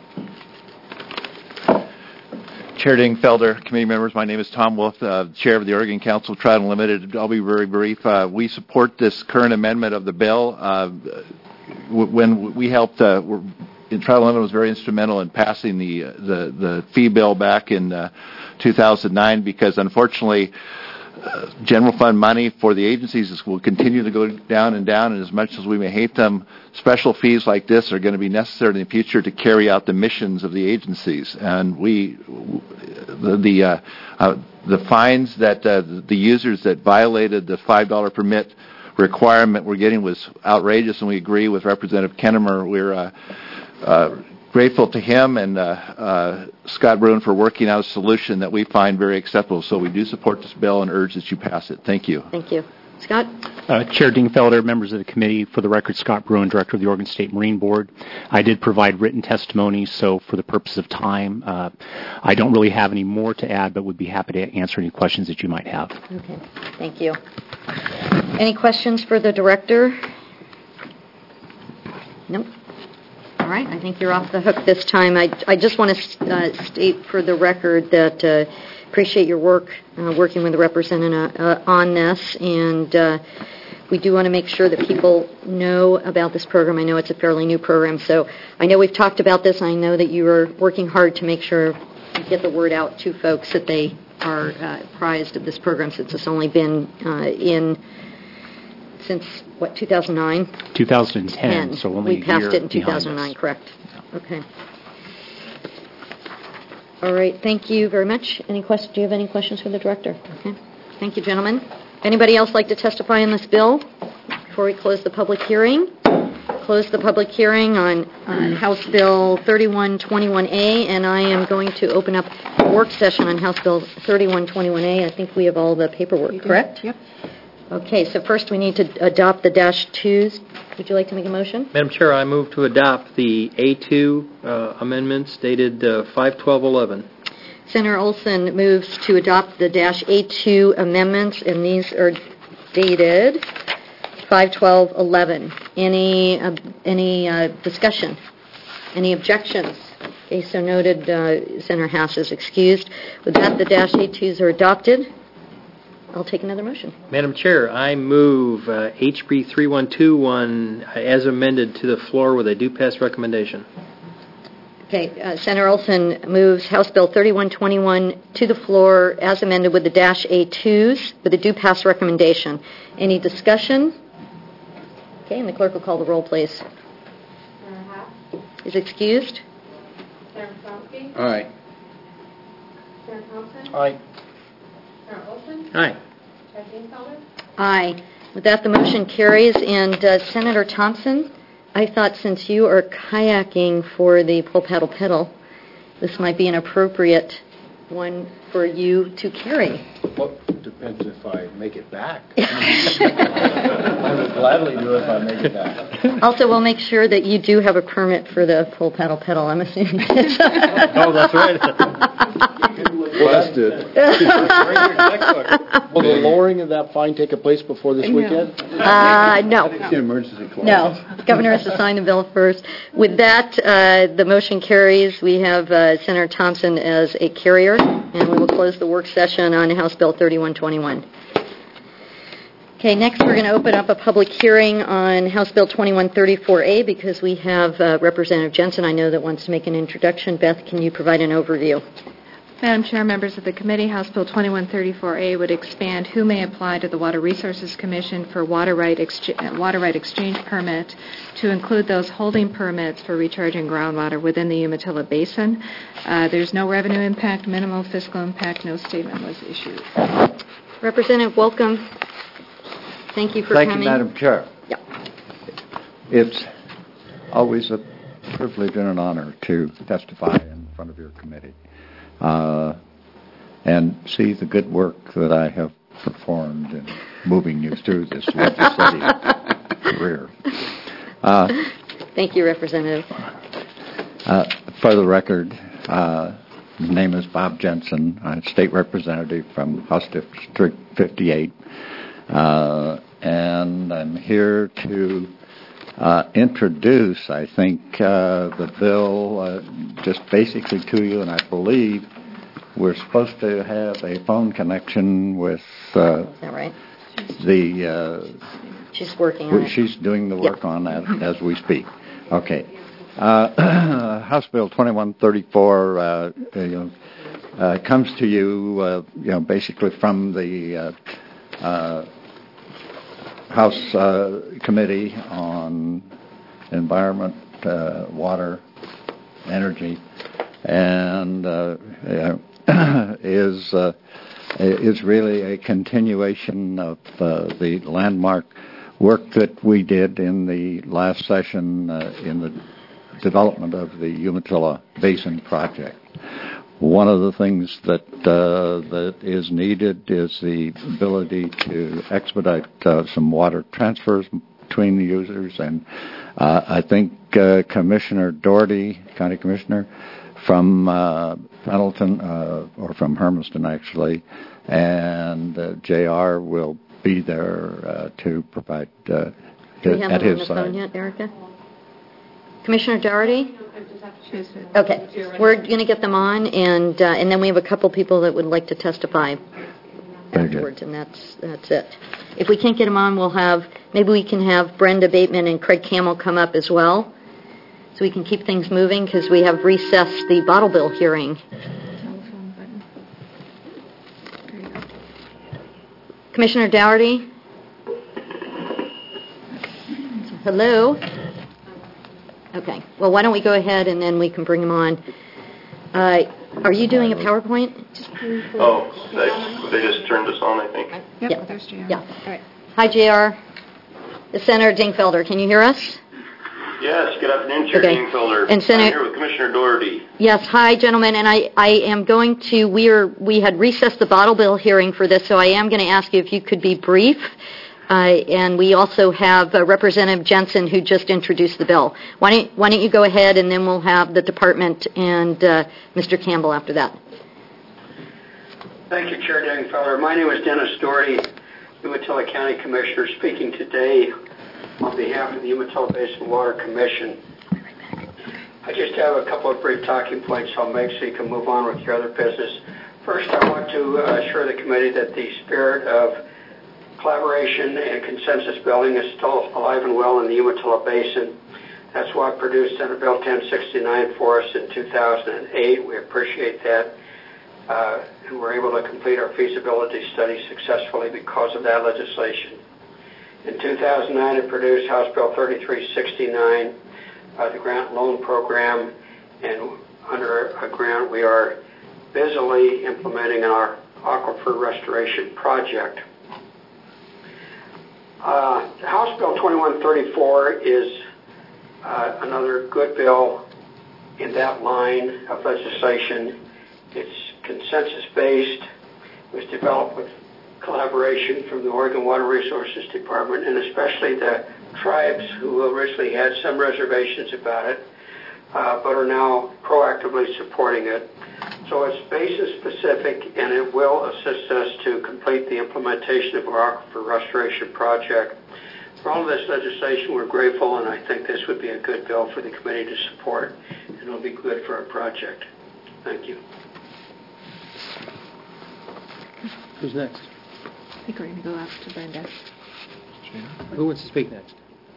Chair Dingfelder, committee members, my name is Tom Wolf, uh, Chair of the Oregon Council of Trout Unlimited. I'll be very brief. Uh, we support this current amendment of the bill. Uh, w- when we helped, uh, in Trout Unlimited was very instrumental in passing the uh, the, the fee bill back in uh, two thousand nine because unfortunately uh, general fund money for the agencies will continue to go down and down, and as much as we may hate them, special fees like this are going to be necessary in the future to carry out the missions of the agencies. And we, the the, uh, uh, the fines that uh, the users that violated the five dollar permit requirement we're getting was outrageous, and we agree with Representative Kennemer. We're uh, uh, grateful to him and uh, uh, Scott Bruin for working out a solution that we find very acceptable. So we do support this bill and urge that you pass it. Thank you. Thank you. Scott? Uh, Chair Dingfelder, members of the committee, for the record, Scott Bruin, Director of the Oregon State Marine Board. I did provide written testimony, so for the purpose of time, uh, I don't really have any more to add, but would be happy to answer any questions that you might have. Okay. Thank you. Any questions for the Director? Nope. All right, I think you're off the hook this time. I, I just want to uh, state for the record that uh, appreciate your work, uh, working with the representative uh, on this, and uh, we do want to make sure that people know about this program. I know it's a fairly new program, so I know we've talked about this. I know that you are working hard to make sure you get the word out to folks that they are uh, apprised of this program, since it's only been uh, in since, what, two thousand nine? two thousand ten, ten. so only we a passed year it in two thousand nine, behind us. correct? Okay. All right, thank you very much. Any questions? Do you have any questions for the director? Okay. Thank you, gentlemen. Anybody else like to testify on this bill before we close the public hearing? Close the public hearing on, on House Bill thirty-one twenty-one A, and I am going to open up a work session on House Bill thirty-one twenty-one A. I think we have all the paperwork, correct? Yep. Okay, so first we need to adopt the dash twos. Would you like to make a motion? Madam Chair, I move to adopt the A two uh, amendments dated uh, five twelve eleven. Senator Olson moves to adopt the dash A two amendments, and these are dated five twelve eleven. Any uh, any uh, discussion? Any objections? Okay, so noted. Uh, Senator Haas is excused. With that, the dash A twos are adopted. I'll take another motion. Madam Chair, I move uh, H B three one two one uh, as amended to the floor with a due pass recommendation. Okay, uh, Senator Olson moves House Bill thirty-one twenty-one to the floor as amended with the dash A twos with a due pass recommendation. Any discussion? Okay, and the clerk will call the roll, please. Senator Haas? Is excused? Senator Chomsky? Aye. Senator Thompson? Aye. Senator Olson? Aye. Chair Kingsfelder? Aye. With that, the motion carries. And uh, Senator Thompson, I thought since you are kayaking for the pull paddle pedal, this might be an appropriate one for you to carry. Well, depends if I make it back. I would gladly do it if I make it back. Also, we'll make sure that you do have a permit for the pull paddle pedal, I'm assuming. Oh, that's right. Busted. Will the lowering of that fine take place before this weekend? Uh, no. Emergency clause. No. The governor has to sign the bill first. With that, uh, the motion carries. We have uh, Senator Thompson as a carrier, and we will close the work session on House Bill thirty-one twenty-one. Okay, next we're going to open up a public hearing on House Bill twenty-one thirty-four A because we have uh, Representative Jensen, I know, that wants to make an introduction. Beth, can you provide an overview? Madam Chair, members of the committee, House Bill twenty-one thirty-four A would expand who may apply to the Water Resources Commission for water right, excha- water right exchange permit to include those holding permits for recharging groundwater within the Umatilla Basin. Uh, there's no revenue impact, minimal fiscal impact, no statement was issued. Representative, welcome. Thank you for Thank coming. Thank you, Madam Chair. Yep. It's always a privilege and an honor to testify in front of your committee uh, and see the good work that I have performed in moving you through this legislative career. Uh, Thank you, Representative. Uh, for the record, uh, my name is Bob Jensen. I'm a state representative from House District fifty-eight. Uh, and I'm here to uh, introduce, I think, uh, the bill uh, just basically to you, and I believe we're supposed to have a phone connection with uh, Is that right? the... Uh, she's working on it. She's doing the work yep. on that as we speak. Okay. Uh, House Bill twenty-one thirty-four uh, you know, uh, comes to you, uh, you know, basically from the uh, uh, House uh, Committee on Environment, uh, Water, Energy, and uh, uh, is uh, is really a continuation of uh, the landmark work that we did in the last session uh, in the development of the Umatilla Basin project. One of the things that uh, that is needed is the ability to expedite uh, some water transfers between the users, and uh, I think uh, Commissioner Doherty, County Commissioner, from uh, Pendleton, uh, or from Hermiston actually, and uh, J R will be there uh, to provide uh, Do we have at him on his the phone side. yet, Erica? Commissioner Doherty? Okay, we're going to get them on, and uh, and then we have a couple people that would like to testify afterwards, and that's that's it. If we can't get them on, we'll have, maybe we can have Brenda Bateman and Craig Campbell come up as well, so we can keep things moving, because we have recessed the bottle bill hearing. Commissioner Dougherty? Hello? Okay. Well, why don't we go ahead and then we can bring him on. Uh, are you doing a PowerPoint? Oh, they, they just turned us on, I think. Yep, Yeah. there's J R. Yeah. All right. Hi, J R. The Senator Dingfelder. Can you hear us? Yes, good afternoon, Chair Okay. Dingfelder. And Senator- I'm here with Commissioner Doherty. Yes. Hi, gentlemen. And I, I am going to, we are, we had recessed the bottle bill hearing for this, so I am going to ask you if you could be brief. Uh, and we also have uh, Representative Jensen, who just introduced the bill. Why don't, why don't you go ahead, and then we'll have the department and uh, Mister Campbell after that. Thank you, Chair Dingfelder. My name is Dennis Doherty, Umatilla County Commissioner, speaking today on behalf of the Umatilla Basin Water Commission. I just have a couple of brief talking points I'll make so you can move on with your other business. First, I want to uh, assure the committee that the spirit of collaboration and consensus building is still alive and well in the Umatilla Basin. That's why I produced Senate Bill ten sixty-nine for us in two thousand eight. We appreciate that. Uh, and we're able to complete our feasibility study successfully because of that legislation. In two thousand nine, I produced House Bill thirty-three sixty-nine, uh, the grant loan program, and under a grant we are busily implementing our aquifer restoration project. Uh, House Bill twenty-one thirty-four is uh, another good bill in that line of legislation. It's consensus-based. It was developed with collaboration from the Oregon Water Resources Department, and especially the tribes who originally had some reservations about it, uh, but are now proactively supporting it. So it's basin-specific, and it will assist us to complete the implementation of our aquifer restoration project. For all of this legislation, we're grateful, and I think this would be a good bill for the committee to support, and it'll be good for our project. Thank you. Who's next? I think we're going to go up to Brenda. Who wants to speak next?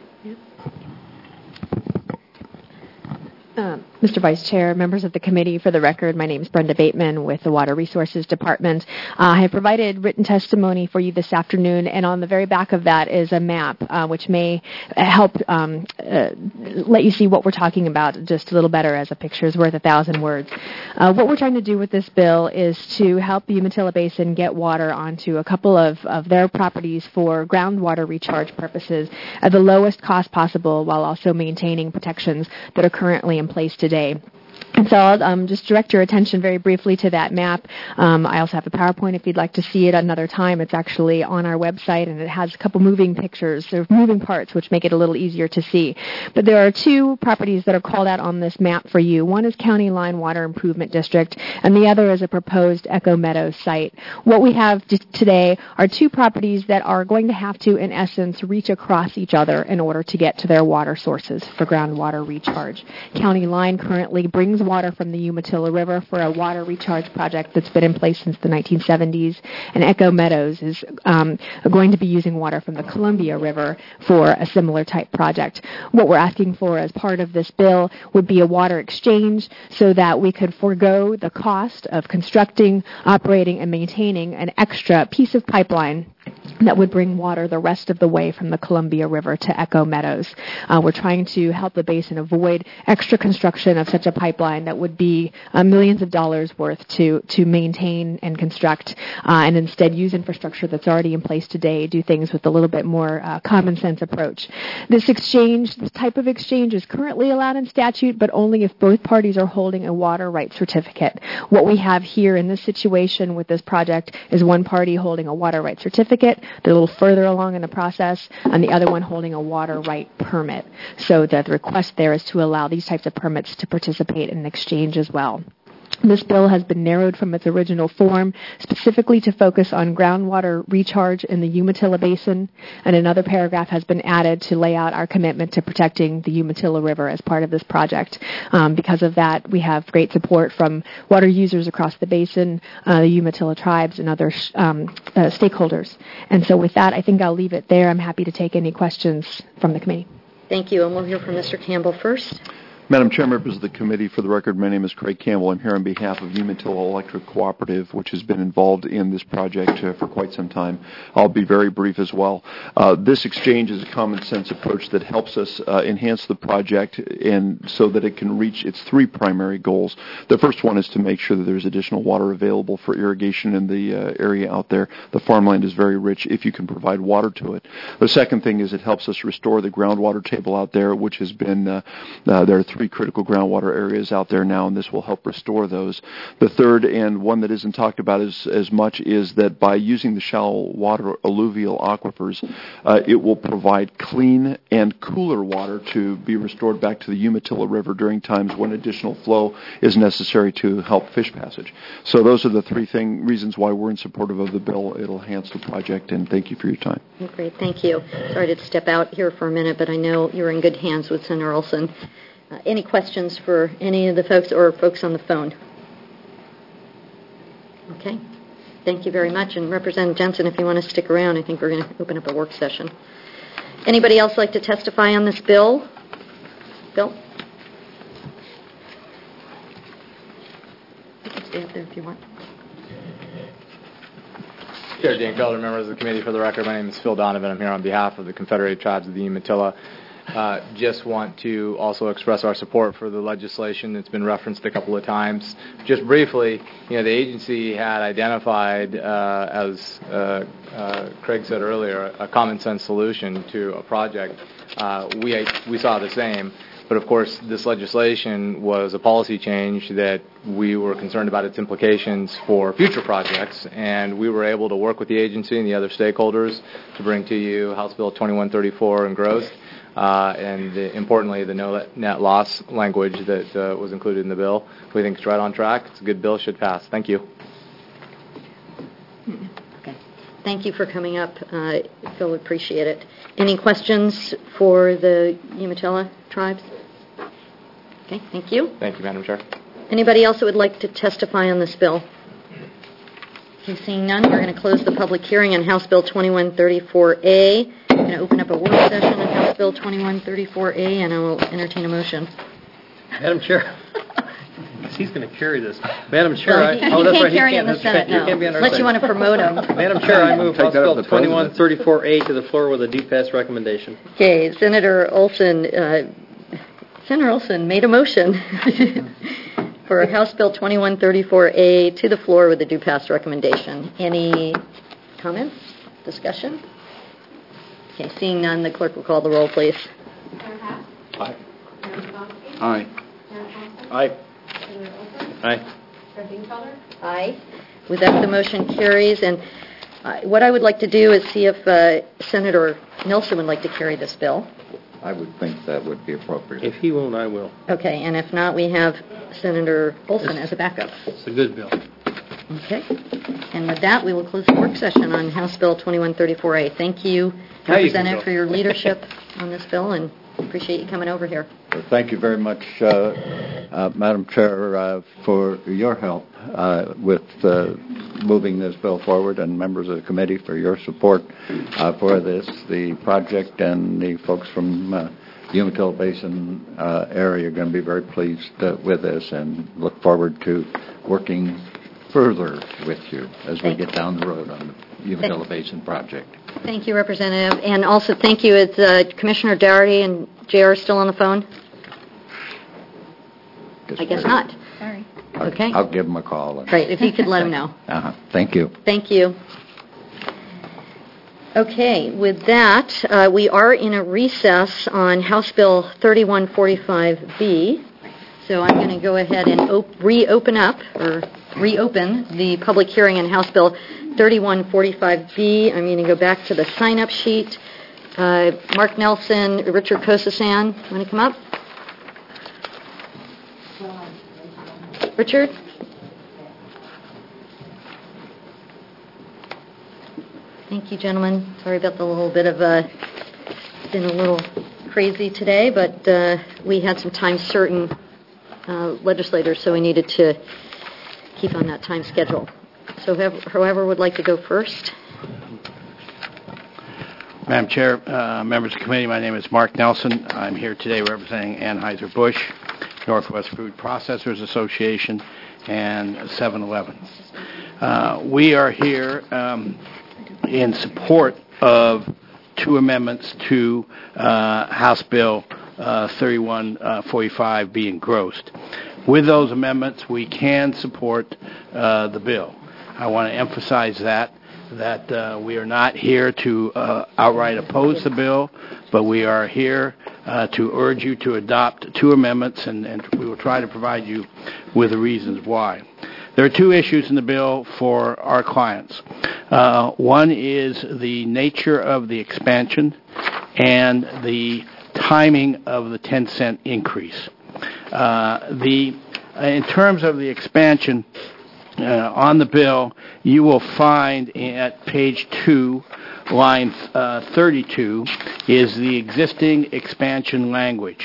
Uh, Mister Vice Chair, members of the committee, for the record, my name is Brenda Bateman with the Water Resources Department. Uh, I have provided written testimony for you this afternoon, and on the very back of that is a map uh, which may help um, uh, let you see what we're talking about just a little better, as a picture is worth a thousand words. Uh, what we're trying to do with this bill is to help the Umatilla Basin get water onto a couple of, of their properties for groundwater recharge purposes at the lowest cost possible, while also maintaining protections that are currently in place today. And so I'll um, just direct your attention very briefly to that map. Um, I also have a PowerPoint if you'd like to see it another time. It's actually on our website, and it has a couple moving pictures. There are moving parts, which make it a little easier to see. But there are two properties that are called out on this map for you. One is County Line Water Improvement District, and the other is a proposed Echo Meadows site. What we have t- today are two properties that are going to have to, in essence, reach across each other in order to get to their water sources for groundwater recharge. County Line currently brings water from the Umatilla River for a water recharge project that's been in place since the nineteen seventies, and Echo Meadows is um, going to be using water from the Columbia River for a similar type project. What we're asking for as part of this bill would be a water exchange so that we could forego the cost of constructing, operating, and maintaining an extra piece of pipeline that would bring water the rest of the way from the Columbia River to Echo Meadows. Uh, we're trying to help the basin avoid extra construction of such a pipeline that would be uh, millions of dollars worth to, to maintain and construct, uh, and instead use infrastructure that's already in place today, do things with a little bit more uh, common sense approach. This exchange, this type of exchange is currently allowed in statute, but only if both parties are holding a water rights certificate. What we have here in this situation with this project is one party holding a water rights certificate. They're a little further along in the process, and the other one holding a water right permit. So the request there is to allow these types of permits to participate in an exchange as well. This bill has been narrowed from its original form, specifically to focus on groundwater recharge in the Umatilla Basin, and another paragraph has been added to lay out our commitment to protecting the Umatilla River as part of this project. Um, because of that, we have great support from water users across the basin, uh, the Umatilla tribes, and other sh- um, uh, stakeholders. And so with that, I think I'll leave it there. I'm happy to take any questions from the committee. Thank you, and we'll hear from Mister Campbell first. Madam Chair, members of the committee, for the record, my name is Craig Campbell. I'm here on behalf of Umatilla Electric Cooperative, which has been involved in this project uh, for quite some time. I'll be very brief as well. Uh, this exchange is a common sense approach that helps us uh, enhance the project and so that it can reach its three primary goals. The first one is to make sure that there's additional water available for irrigation in the uh, area out there. The farmland is very rich if you can provide water to it. The second thing is it helps us restore the groundwater table out there, which has been, uh, uh, there are three critical groundwater areas out there now, and this will help restore those. The third, and one that isn't talked about as, as much, is that by using the shallow water alluvial aquifers, uh, it will provide clean and cooler water to be restored back to the Umatilla River during times when additional flow is necessary to help fish passage. So those are the three thing, reasons why we're in support of the bill. It'll enhance the project, and thank you for your time. Great, thank you. Sorry to step out here for a minute, but I know you're in good hands with Senator Olson. Uh, any questions for any of the folks or folks on the phone? Okay. Thank you very much. And Representative Jensen, if you want to stick around, I think we're going to open up a work session. Anybody else like to testify on this bill? Bill? You can stay up there if you want. Chair Dan Felder, members of the committee, for the record, my name is Phil Donovan. I'm here on behalf of the Confederated Tribes of the Umatilla. Uh, just want to also express our support for the legislation that's been referenced a couple of times. Just briefly, you know, the agency had identified, uh, as uh, uh, Craig said earlier, a common sense solution to a project. Uh, we we saw the same, but of course, this legislation was a policy change that we were concerned about its implications for future projects, and we were able to work with the agency and the other stakeholders to bring to you House Bill twenty-one thirty-four engrossed. Uh, and the, importantly, the no net loss language that uh, was included in the bill. We think it's right on track. It's a good bill, should pass. Thank you. Okay. Thank you for coming up. Uh, Phil, appreciate it. Any questions for the Umatilla tribes? Okay, thank you. Thank you, Madam Chair. Anybody else that would like to testify on this bill? Okay, seeing none, we're going to close the public hearing on House Bill twenty-one thirty-four A. I'm going to open up a work session on House Bill twenty-one thirty-four A, and I will entertain a motion. Madam Chair, he's going to carry this. Madam Chair, well, I, he, oh, he that's can't right. carry he it in can't, the Senate, you no. can't be on our Unless side. you want to promote him. Madam Chair, I move House Bill twenty-one President. thirty-four A to the floor with a D-pass recommendation. Okay, Senator Olson, uh, Senator Olson made a motion for House Bill twenty-one thirty-four A to the floor with a do-pass recommendation. Any comments? Discussion? Okay, seeing none, the clerk will call the roll, please. Aye. Aye. Aye. Aye. Aye. With that, the motion carries. And uh, what I would like to do is see if uh, Senator Nelson would like to carry this bill. I would think that would be appropriate. If he won't, I will. Okay, and if not, we have Senator Olson as a backup. It's a good bill. Okay. And with that, we will close the work session on House Bill twenty-one thirty-four A. Thank you, Representative, for your leadership on this bill, and appreciate you coming over here. Well, thank you very much, uh, uh, Madam Chair, uh, for your help uh, with uh, moving this bill forward, and members of the committee for your support uh, for this. The project and the folks from uh, Umatilla Basin uh, area are going to be very pleased uh, with this, and look forward to working further with you as we get down the road on the Umatilla Basin project. Thank you, Representative. And also thank you. Is uh, Commissioner Doherty and J R still on the phone? Guess I guess we're- not. Sorry. Okay. I'll give them a call. Great. If you could let him know. Uh-huh. Thank you. Thank you. Okay, with that, uh, we are in a recess on House Bill thirty-one forty-five B. So I'm going to go ahead and op- reopen up, or reopen the public hearing on House Bill thirty-one forty-five B. I'm going to go back to the sign-up sheet. Uh, Mark Nelson, Richard Kosasan, want to come up? Richard? Thank you, gentlemen. Sorry about the little bit of a, it's been a little crazy today, but uh, we had some time certain uh, legislators, so we needed to keep on that time schedule. So whoever, whoever would like to go first. Madam Chair, uh, members of the committee, my name is Mark Nelson. I'm here today representing Anheuser-Busch, Northwest Food Processors Association, and seven eleven. Uh, we are here um, in support of two amendments to uh, House Bill uh, thirty-one forty-five being grossed. With those amendments, we can support uh, the bill. I want to emphasize that. that uh, we are not here to uh, outright oppose the bill, but we are here uh, to urge you to adopt two amendments, and, and we will try to provide you with the reasons why. There are two issues in the bill for our clients. Uh, one is the nature of the expansion and the timing of the ten cent increase. Uh, the, in terms of the expansion, Uh, on the bill, you will find at page two, line uh, thirty-two, is the existing expansion language.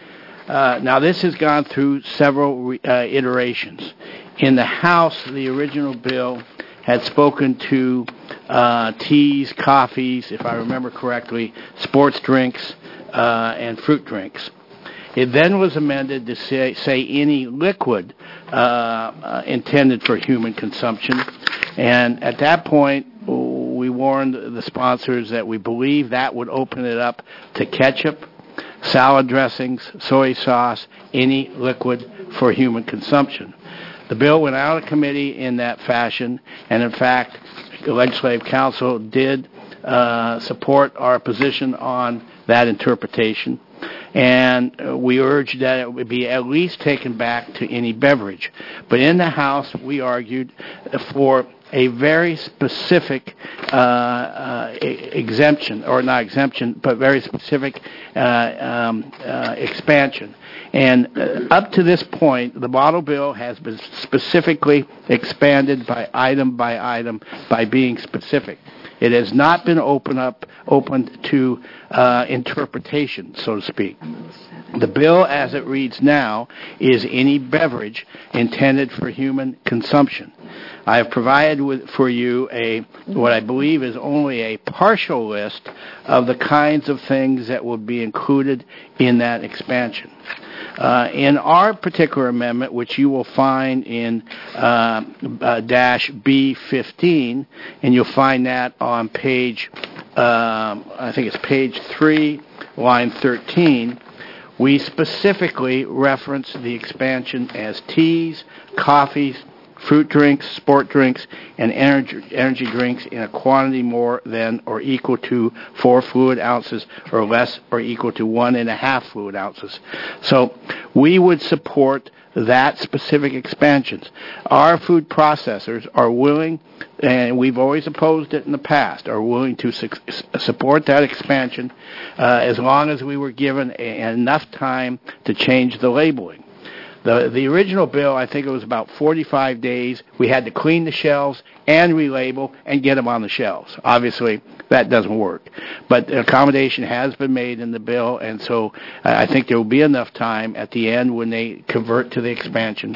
Uh, now, this has gone through several re- uh, iterations. In the House, the original bill had spoken to uh, teas, coffees, if I remember correctly, sports drinks, uh, and fruit drinks. It then was amended to say, say any liquid uh, uh, intended for human consumption. And at that point, we warned the sponsors that we believe that would open it up to ketchup, salad dressings, soy sauce, any liquid for human consumption. The bill went out of committee in that fashion, and in fact, the Legislative Council did uh, support our position on that interpretation. And uh, we urged that it would be at least taken back to any beverage. But in the House, we argued for a very specific uh, uh, exemption, or not exemption, but very specific uh, um, uh, expansion. And uh, up to this point, the bottle bill has been specifically expanded by item by item by being specific. It has not been open up, opened to uh, interpretation, so to speak. The bill, as it reads now, is any beverage intended for human consumption. I have provided with, for you a what I believe is only a partial list of the kinds of things that will be included in that expansion. Uh, in our particular amendment, which you will find in uh, uh, dash B fifteen, and you'll find that on page, um, I think it's page three, line thirteen, we specifically reference the expansion as teas, coffees, fruit drinks, sport drinks, and energy, energy drinks in a quantity more than or equal to four fluid ounces or less or equal to one and a half fluid ounces. So we would support that specific expansions. Our food processors are willing, and we've always opposed it in the past, are willing to su- support that expansion uh, as long as we were given a- enough time to change the labeling. The the original bill, I think it was about forty-five days. We had to clean the shelves and relabel and get them on the shelves. Obviously, that doesn't work. But the accommodation has been made in the bill, and so uh, I think there will be enough time at the end when they convert to the expansion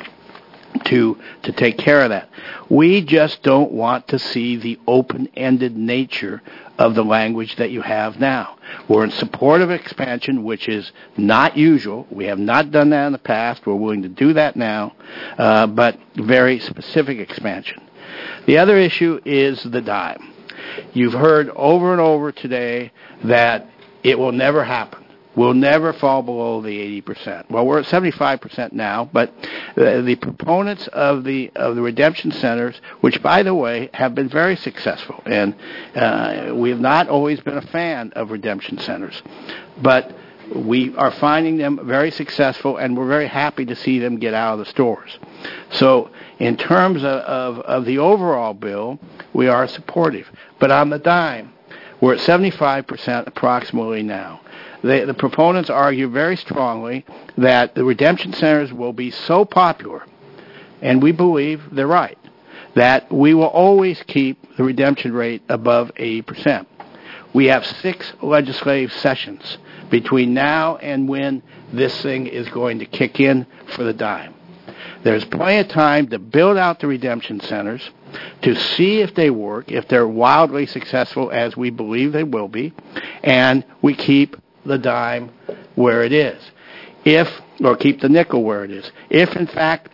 to to take care of that. We just don't want to see the open-ended nature of the language that you have now. We're in support of expansion, which is not usual. We have not done that in the past. We're willing to do that now, uh, but very specific expansion. The other issue is the dime. You've heard over and over today that it will never happen. We'll never fall below the eighty percent. Well, we're at seventy-five percent now, but the, the proponents of the of the redemption centers, which, by the way, have been very successful, and uh, we have not always been a fan of redemption centers, but we are finding them very successful, and we're very happy to see them get out of the stores. So in terms of, of, of the overall bill, we are supportive. But on the dime, we're at seventy-five percent approximately now. The, the proponents argue very strongly that the redemption centers will be so popular, and we believe they're right, that we will always keep the redemption rate above eighty percent. We have six legislative sessions between now and when this thing is going to kick in for the dime. There's plenty of time to build out the redemption centers, to see if they work, if they're wildly successful, as we believe they will be, and we keep the dime where it is. If, or keep the nickel where it is. If, in fact,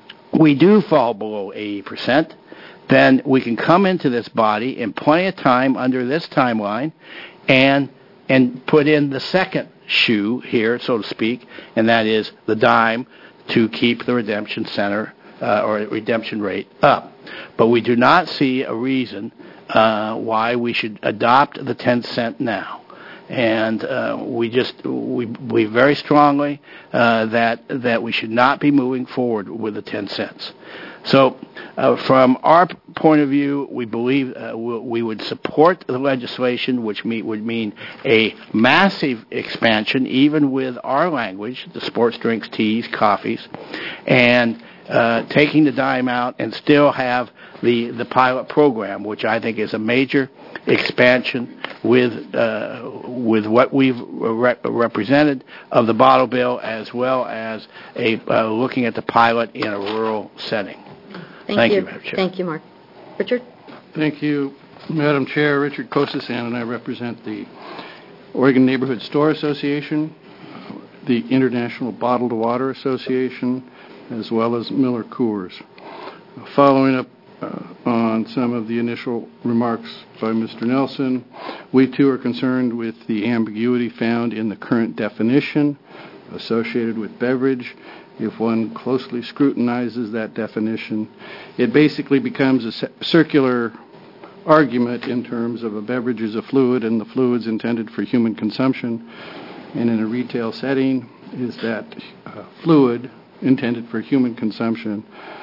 we do fall below eighty percent, then we can come into this body in plenty of time under this timeline and and put in the second shoe here, so to speak, and that is the dime to keep the redemption center uh, or redemption rate up. But we do not see a reason uh, why we should adopt the ten cent now. And uh, we just we believe very strongly uh, that that we should not be moving forward with the ten cents. So, uh, from our point of view, we believe uh, we would support the legislation, which mean, would mean a massive expansion, even with our language, the sports drinks, teas, coffees, and uh, taking the dime out and still have the, the pilot program, which I think is a major expansion with uh, with what we've re- represented of the bottle bill, as well as a uh, looking at the pilot in a rural setting. Thank, Thank you. you, Madam Chair. Thank you, Mark. Richard? Thank you, Madam Chair. Richard Kosasan, and I represent the Oregon Neighborhood Store Association, the International Bottled Water Association, as well as Miller Coors. Following up uh, on some of the initial remarks by Mister Nelson, we too are concerned with the ambiguity found in the current definition associated with beverage. If one closely scrutinizes that definition, it basically becomes a circular argument in terms of a beverage is a fluid and the fluid's intended for human consumption. And in a retail setting, is that uh, fluid intended for human consumption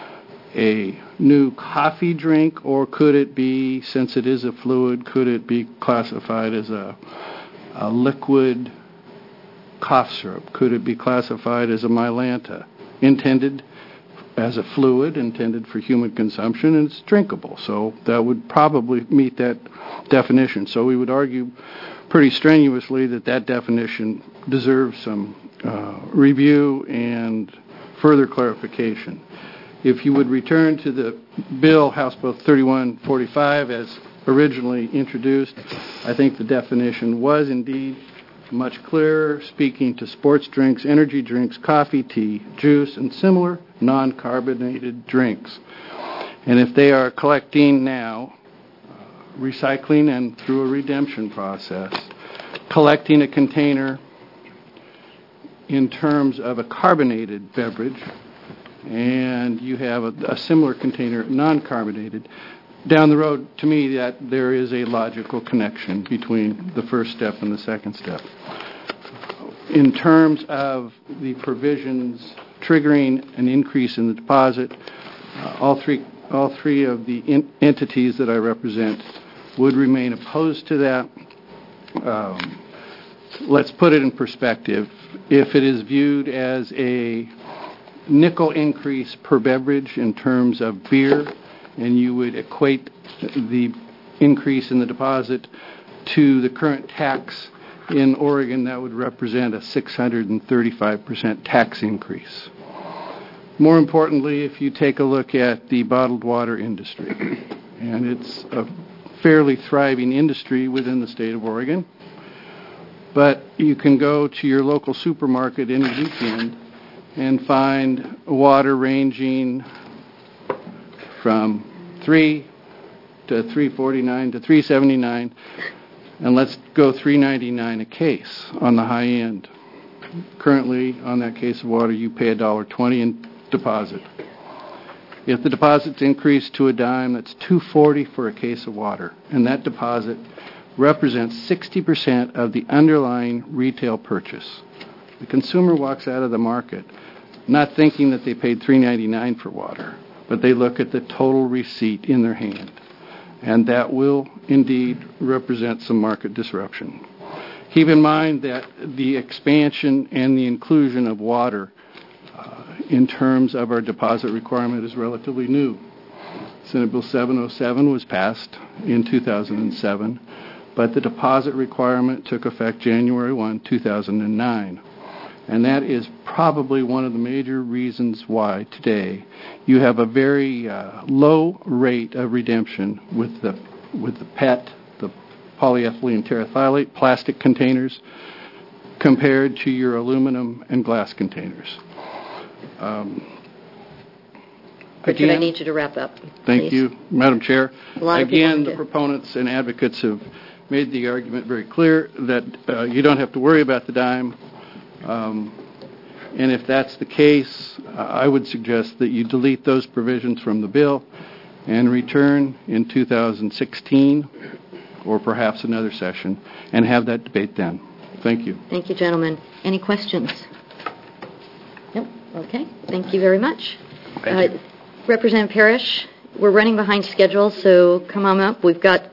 a new coffee drink, or could it be, since it is a fluid, could it be classified as a, a liquid cough syrup? Could it be classified as a Mylanta, intended as a fluid, intended for human consumption, and it's drinkable? So that would probably meet that definition. So we would argue pretty strenuously that that definition deserves some uh, review and further clarification. If you would return to the bill, House Bill thirty-one forty-five, as originally introduced, I think the definition was indeed much clearer, speaking to sports drinks, energy drinks, coffee, tea, juice, and similar non-carbonated drinks. And if they are collecting now, uh, recycling and through a redemption process, collecting a container in terms of a carbonated beverage, and you have a, a similar container non-carbonated, down the road, to me, that there is a logical connection between the first step and the second step. In terms of the provisions triggering an increase in the deposit, uh, all three all three of the in- entities that I represent would remain opposed to that. Um, let's put it in perspective. If it is viewed as a nickel increase per beverage in terms of beer, and you would equate the increase in the deposit to the current tax in Oregon, that would represent a six hundred thirty-five percent tax increase. More importantly, if you take a look at the bottled water industry, and it's a fairly thriving industry within the state of Oregon, but you can go to your local supermarket any weekend and find water ranging from three to three forty-nine to three seventy-nine, and let's go three ninety-nine a case on the high end. Currently, on that case of water, you pay one dollar twenty in deposit. If the deposit's increased to a dime, that's two forty for a case of water, and that deposit represents sixty percent of the underlying retail purchase. The consumer walks out of the market not thinking that they paid three ninety-nine for water, but they look at the total receipt in their hand, and that will indeed represent some market disruption. Keep in mind that the expansion and the inclusion of water uh, in terms of our deposit requirement is relatively new. Senate Bill seven oh seven was passed in two thousand seven, but the deposit requirement took effect January first, two thousand nine. And that is probably one of the major reasons why today you have a very uh, low rate of redemption with the with the P E T, the polyethylene terephthalate plastic containers, compared to your aluminum and glass containers. Um, Richard, again, I need you to wrap up. Thank please. you, Madam Chair. A lot of people Again, need the to- proponents and advocates have made the argument very clear that uh, you don't have to worry about the dime. Um, and if that's the case, uh, I would suggest that you delete those provisions from the bill and return in two thousand sixteen or perhaps another session and have that debate then. Thank you. Thank you, gentlemen. Any questions? Nope. Okay. Thank you very much. Thank uh, Representative Parrish, we're running behind schedule, so come on up. We've got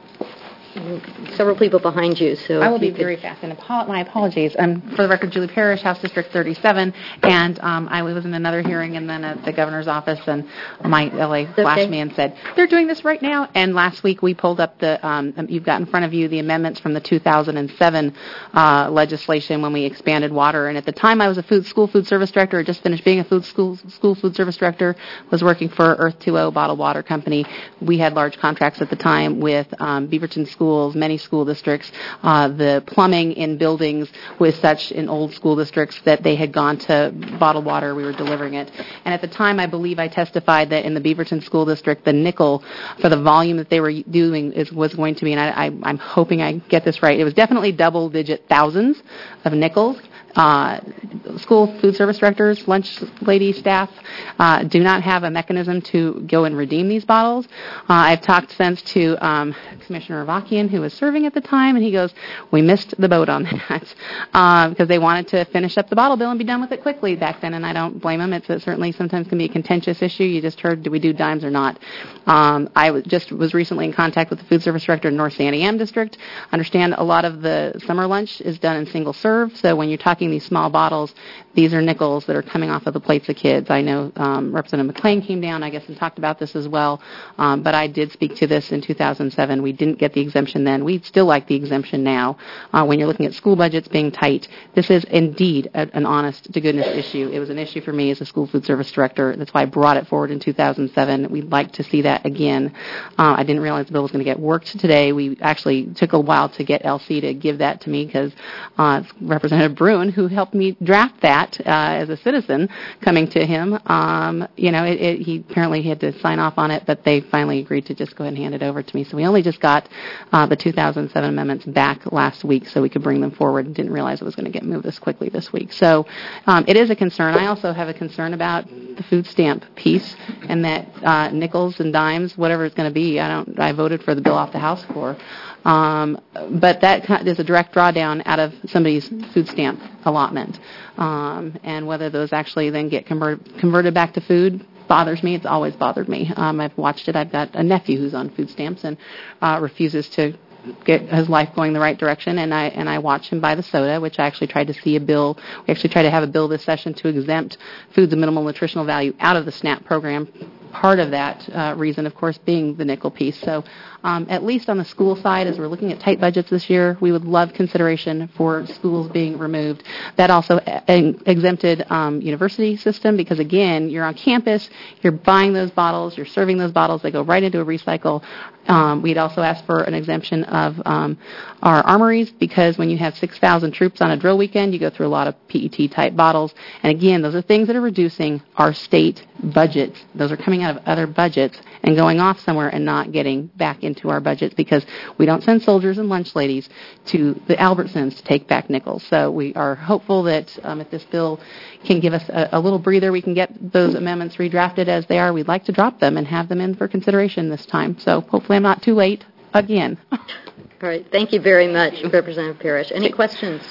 several people behind you, so I will if be you could- very fast, and apo- my apologies. Um, for the record, Julie Parrish, House District thirty-seven, and um, I was in another hearing and then at the governor's office, and my L A flashed okay. me and said, they're doing this right now. And last week we pulled up the, um, you've got in front of you the amendments from the two thousand seven uh, legislation when we expanded water. And at the time I was a food school food service director, or just finished being a food school school food service director, was working for Earth two O Bottled Water Company. We had large contracts at the time with um, Beaverton schools, many school districts. Uh, the plumbing in buildings was such in old school districts that they had gone to bottled water. We were delivering it. And at the time, I believe I testified that in the Beaverton School District, the nickel for the volume that they were doing is, was going to be, and I, I, I'm hoping I get this right, it was definitely double-digit thousands of nickels. Uh, school food service directors, lunch lady staff uh, do not have a mechanism to go and redeem these bottles. Uh, I've talked since to um, Commissioner Avakian, who was serving at the time, and he goes, we missed the boat on that uh, because they wanted to finish up the bottle bill and be done with it quickly back then, and I don't blame them. It's, it certainly sometimes can be a contentious issue. You just heard, do we do dimes or not? Um, I was just was recently in contact with the food service director in North San Am District. Understand a lot of the summer lunch is done in single serve, so when you're talking these small bottles, these are nickels that are coming off of the plates of kids. I know um, Representative McClain came down, I guess, and talked about this as well, um, but I did speak to this in two thousand seven. We didn't get the exemption then. We'd still like the exemption now. Uh, when you're looking at school budgets being tight, this is indeed a, an honest-to-goodness issue. It was an issue for me as a school food service director. That's why I brought it forward in two thousand seven. We'd like to see that again. Uh, I didn't realize the bill was going to get worked today. We actually took a while to get L C to give that to me because uh, it's Representative Bruin, who helped me draft that uh, as a citizen coming to him. Um, you know, it, it, he apparently had to sign off on it, but they finally agreed to just go ahead and hand it over to me. So we only just got uh, the two thousand seven amendments back last week so we could bring them forward and didn't realize it was going to get moved this quickly this week. So um, it is a concern. I also have a concern about the food stamp piece and that uh, nickels and dimes, whatever it's going to be, I don't. I voted for the bill off the House floor. Um, but that is a direct drawdown out of somebody's food stamp allotment. Um, and whether those actually then get convert, converted back to food bothers me. It's always bothered me. Um, I've watched it. I've got a nephew who's on food stamps and uh, refuses to get his life going the right direction, and I and I watch him buy the soda, which I actually tried to see a bill. We actually tried to have a bill this session to exempt foods of minimal nutritional value out of the SNAP program. Part of that uh, reason, of course, being the nickel piece. So um, at least on the school side, as we're looking at tight budgets this year, we would love consideration for schools being removed. That also e- exempted um, university system because, again, you're on campus, you're buying those bottles, you're serving those bottles, they go right into a recycle. Um, we'd also ask for an exemption of um, our armories because when you have six thousand troops on a drill weekend, you go through a lot of P E T-type bottles. And, again, those are things that are reducing our state budgets. Those are coming out of other budgets and going off somewhere and not getting back into our budgets because we don't send soldiers and lunch ladies to the Albertsons to take back nickels. So we are hopeful that um, if this bill can give us a, a little breather, we can get those amendments redrafted as they are. We'd like to drop them and have them in for consideration this time. So hopefully I'm not too late again. All right. Thank you very much, Representative Parrish. Any questions?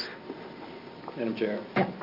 Madam Chair,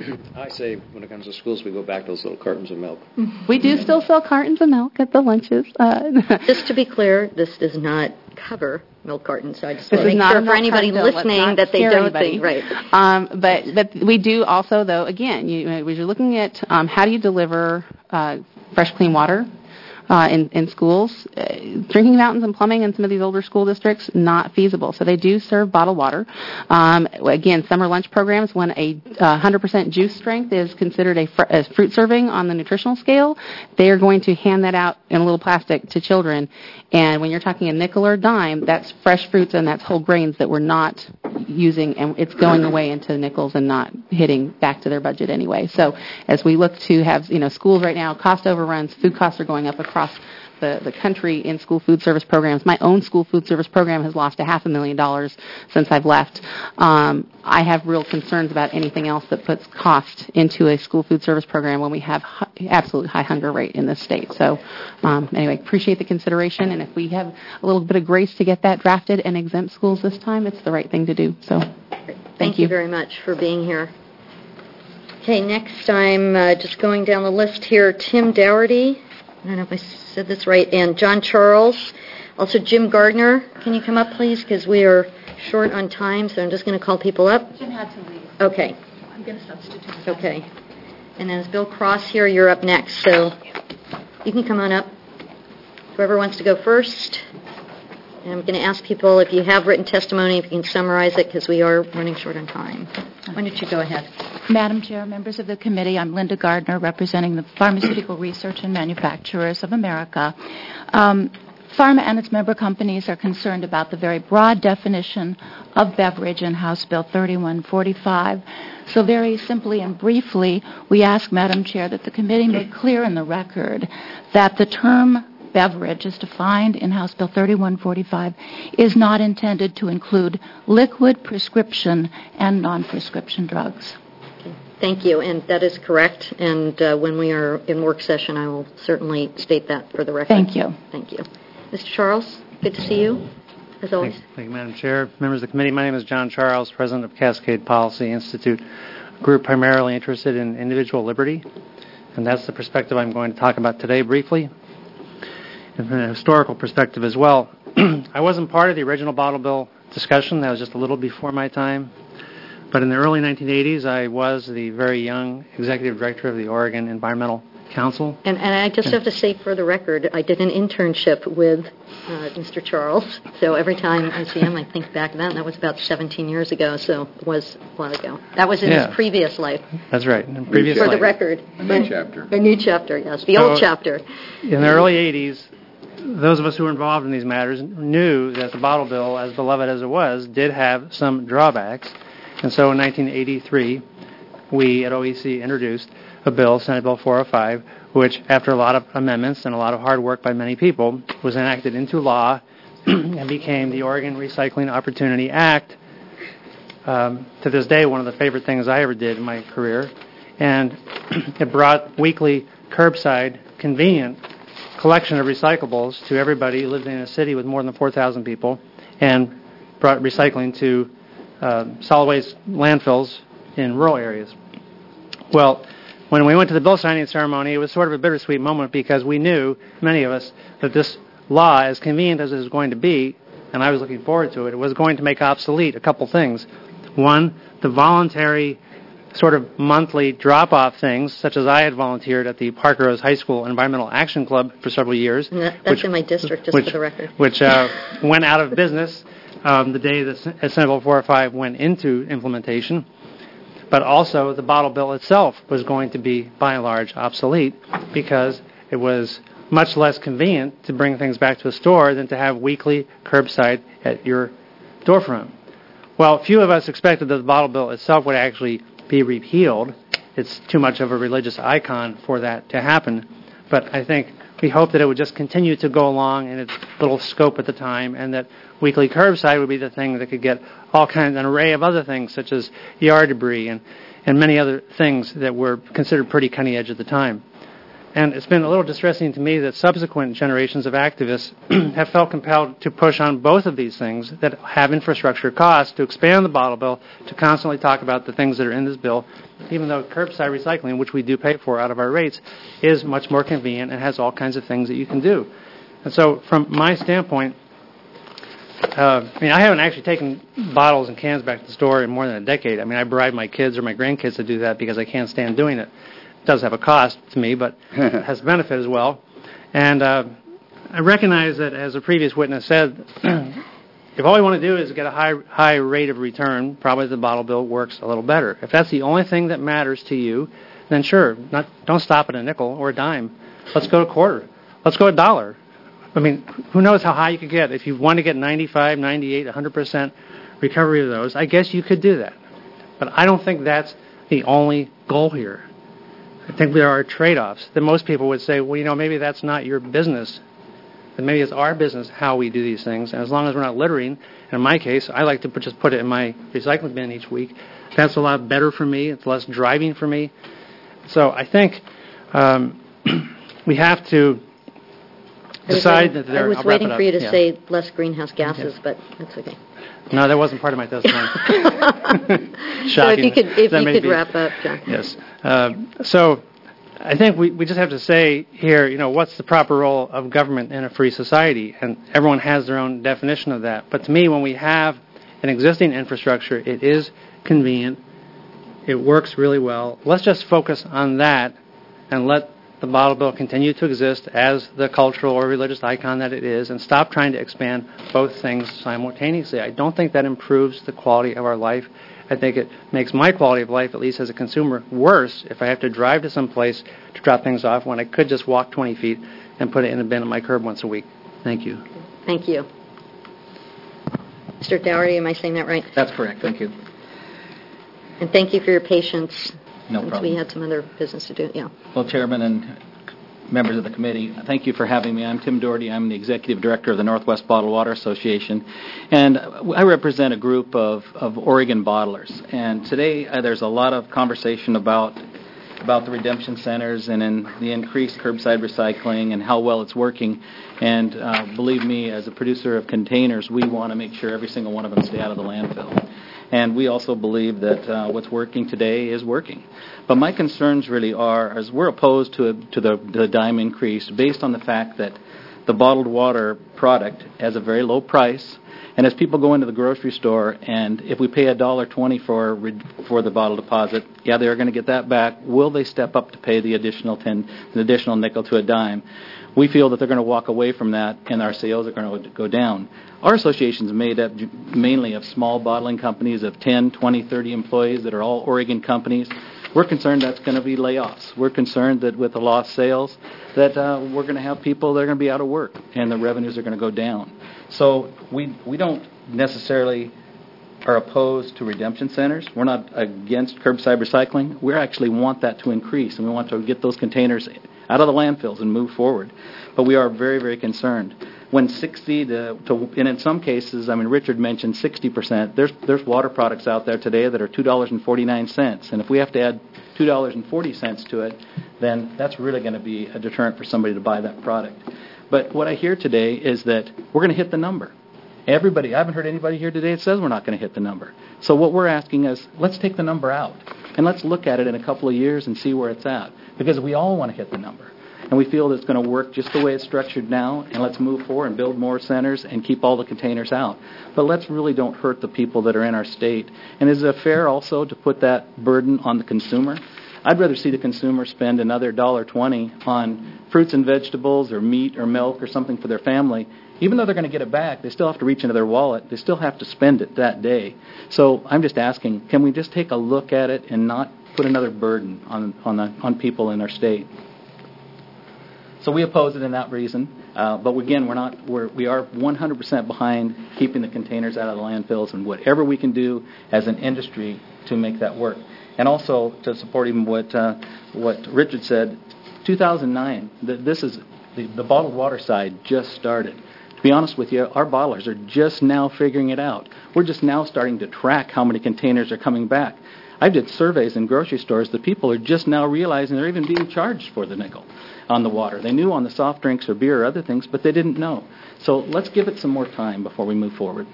I say when it comes to schools, we go back to those little cartons of milk. We do still sell cartons of milk at the lunches. Uh, Just to be clear, this does not cover milk cartons, so I just This want to is make not sure a for milk anybody carton bill. Let's listening not that they scare don't anybody. think, right. Um, but but we do also, though, again, you, when you're looking at um, how do you deliver uh, fresh, clean water, uh, in, in schools. Uh, drinking fountains and plumbing in some of these older school districts, not feasible. So they do serve bottled water. Um, again, summer lunch programs, when a uh, one hundred percent juice strength is considered a, fr- a fruit serving on the nutritional scale, they are going to hand that out in a little plastic to children. And when you're talking a nickel or dime, that's fresh fruits and that's whole grains that we're not using, and it's going away into nickels and not hitting back to their budget anyway. So as we look to have, you know, schools right now, cost overruns, food costs are going up across the, the country in school food service programs. My own school food service program has lost a half a million dollars since I've left. Um, I have real concerns about anything else that puts cost into a school food service program when we have hu- absolute high hunger rate in this state. So um, anyway, appreciate the consideration, and if we have a little bit of grace to get that drafted and exempt schools this time, it's the right thing to do. So thank, thank you. you very much for being here. Okay, next I'm uh, just going down the list here. Tim Dougherty, I don't know if I said this right, and John Charles. Also Jim Gardner, can you come up, please? Because we are short on time, so I'm just going to call people up. Jim had to leave. Okay. I'm going to substitute. Okay. And then is Bill Cross here? You're up next, so you can come on up. Whoever wants to go first. And I'm going to ask people if you have written testimony, if you can summarize it, because we are running short on time. Why don't you go ahead? Madam Chair, members of the committee, I'm Linda Gardner, representing the Pharmaceutical Research and Manufacturers of America. Um, Pharma and its member companies are concerned about the very broad definition of beverage in House Bill thirty-one forty-five. So very simply and briefly, we ask, Madam Chair, that the committee make clear in the record that the term beverage as defined in House Bill thirty-one forty-five is not intended to include liquid, prescription, and non-prescription drugs. Thank you, and that is correct. And uh, when we are in work session, I will certainly state that for the record. Thank you. Thank you. Mister Charles, good to see you, as always. Thank, thank you, Madam Chair. Members of the committee, my name is John Charles, President of Cascade Policy Institute, a group primarily interested in individual liberty. And that's the perspective I'm going to talk about today briefly. And from a historical perspective as well. I wasn't part of the original bottle bill discussion. That was just a little before my time. But in the early nineteen eighties, I was the very young executive director of the Oregon Environmental Council. And, and I just have to say for the record, I did an internship with uh, Mister Charles. So every time I see him, I think back then. That was about seventeen years ago, so it was a while ago. That was in yeah. his previous life. That's right. In previous for life. the record. A new chapter. A new chapter, yes. The so old chapter. In the early eighties, those of us who were involved in these matters knew that the bottle bill, as beloved as it was, did have some drawbacks. And so in nineteen eighty-three, we at O E C introduced a bill, Senate Bill four oh five, which, after a lot of amendments and a lot of hard work by many people, was enacted into law and became the Oregon Recycling Opportunity Act. Um, to this day, one of the favorite things I ever did in my career. And it brought weekly curbside, convenient collection of recyclables to everybody who lived in a city with more than four thousand people, and brought recycling to uh, solid waste landfills in rural areas. Well, when we went to the bill signing ceremony, it was sort of a bittersweet moment because we knew, many of us, that this law, as convenient as it was going to be, and I was looking forward to it, it was going to make obsolete a couple things. One, the voluntary sort of monthly drop-off things, such as I had volunteered at the Parker Rose High School Environmental Action Club for several years. And that, that's which, in my district, just which, for the record. Which uh, went out of business um, the day that Senate Bill four oh five went into implementation. But also the bottle bill itself was going to be, by and large, obsolete because it was much less convenient to bring things back to a store than to have weekly curbside at your storefront. Well, few of us expected that the bottle bill itself would actually be repealed. It's too much of a religious icon for that to happen. But I think we hoped that it would just continue to go along in its little scope at the time, and that weekly curbside would be the thing that could get all kinds, an array of other things, such as yard debris and, and many other things that were considered pretty cutting edge at the time. And it's been a little distressing to me that subsequent generations of activists have felt compelled to push on both of these things that have infrastructure costs to expand the bottle bill, to constantly talk about the things that are in this bill, even though curbside recycling, which we do pay for out of our rates, is much more convenient and has all kinds of things that you can do. And so from my standpoint, uh, I mean, I haven't actually taken bottles and cans back to the store in more than a decade. I mean, I bribe my kids or my grandkids to do that because I can't stand doing it. It does have a cost to me, but it has benefit as well. And uh, I recognize that, as a previous witness said, if all we want to do is get a high high rate of return, probably the bottle bill works a little better. If that's the only thing that matters to you, then sure, not, don't stop at a nickel or a dime. Let's go to a quarter. Let's go a dollar. I mean, who knows how high you could get. If you want to get ninety-five, ninety-eight, one hundred percent recovery of those, I guess you could do that. But I don't think that's the only goal here. I think there are trade-offs that most people would say, well, you know, maybe that's not your business. But maybe it's our business how we do these things. And as long as we're not littering, and in my case, I like to put, just put it in my recycling bin each week. That's a lot better for me. It's less driving for me. So I think um, we have to decide that there... I was I'll wrap waiting it up. for you to Yeah. say less greenhouse gases, Yeah. but that's okay. No, that wasn't part of my testimony. So if you could, if That you may could be- wrap up, John. Yes. Uh, so I think we, we just have to say here, you know, what's the proper role of government in a free society? And everyone has their own definition of that. But to me, when we have an existing infrastructure, it is convenient. It works really well. Let's just focus on that and let the bottle bill continue to exist as the cultural or religious icon that it is, and stop trying to expand both things simultaneously. I don't think that improves the quality of our life. I think it makes my quality of life, at least as a consumer, worse if I have to drive to some place to drop things off when I could just walk twenty feet and put it in a bin at my curb once a week. Thank you. Thank you. Mister Dougherty, am I saying that right? That's correct. Thank you. And thank you for your patience. No since problem. we had some other business to do. Yeah. Well, Chairman and members of the committee, thank you for having me. I'm Tim Doherty. I'm the Executive Director of the Northwest Bottled Water Association, and I represent a group of, of Oregon bottlers. And today uh, there's a lot of conversation about about the redemption centers and in the increased curbside recycling and how well it's working. And uh, believe me, as a producer of containers, we want to make sure every single one of them stay out of the landfill. And we also believe that uh, what's working today is working. But my concerns really are, as we're opposed to, a, to the, the dime increase based on the fact that the bottled water product has a very low price. And as people go into the grocery store, and if we pay a dollar twenty for for the bottle deposit, yeah, they're going to get that back. Will they step up to pay the additional ten, the additional nickel to a dime? We feel that they're going to walk away from that, and our sales are going to go down. Our association is made up mainly of small bottling companies of ten, twenty, thirty employees that are all Oregon companies. We're concerned that's going to be layoffs. We're concerned that with the lost sales, that uh, we're going to have people that are going to be out of work, and the revenues are going to go down. So we we don't necessarily are opposed to redemption centers. We're not against curbside recycling. We actually want that to increase, and we want to get those containers out of the landfills and move forward. But we are very, very concerned. When sixty to, to and in some cases, I mean, Richard mentioned sixty percent. There's there's water products out there today that are two dollars and forty-nine cents, and if we have to add two dollars and forty cents to it, then that's really going to be a deterrent for somebody to buy that product. But what I hear today is that we're going to hit the number. Everybody, I haven't heard anybody here today that says we're not going to hit the number. So what we're asking is, let's take the number out, and let's look at it in a couple of years and see where it's at, because we all want to hit the number. And we feel that it's going to work just the way it's structured now, and let's move forward and build more centers and keep all the containers out. But let's really don't hurt the people that are in our state. And is it fair also to put that burden on the consumer? I'd rather see the consumer spend another one dollar twenty on fruits and vegetables or meat or milk or something for their family. Even though they're going to get it back, they still have to reach into their wallet. They still have to spend it that day. So I'm just asking, can we just take a look at it and not put another burden on on, the, on people in our state? So we oppose it in that reason, uh, but again, we're not. We're, we are one hundred percent behind keeping the containers out of the landfills, and whatever we can do as an industry to make that work. And also to support even what uh, what Richard said, two thousand nine. The, this is the, the bottled water side just started. To be honest with you, our bottlers are just now figuring it out. We're just now starting to track how many containers are coming back. I did surveys in grocery stores. The people are just now realizing they're even being charged for the nickel on the water. They knew on the soft drinks or beer or other things, but they didn't know. So let's give it some more time before we move forward.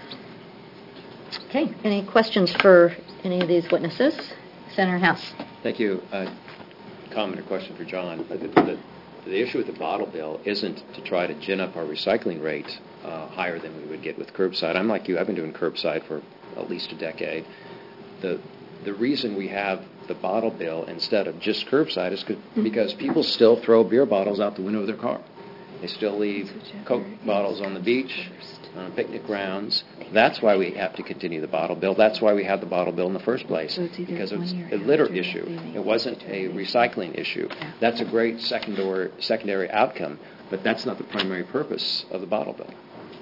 Okay. Any questions for any of these witnesses? Senator House. Thank you. Uh, comment or question for John. Uh, the, the, the issue with the bottle bill isn't to try to gin up our recycling rate uh, higher than we would get with curbside. I'm like you. I've been doing curbside for at least a decade. The the reason we have the bottle bill instead of just curbside is because people still throw beer bottles out the window of their car. They still leave Coke bottles on the beach, on picnic grounds. That's why we have to continue the bottle bill. That's why we have the bottle bill in the first place, because it's a litter issue. It wasn't a recycling issue. That's a great secondary secondary outcome, but that's not the primary purpose of the bottle bill.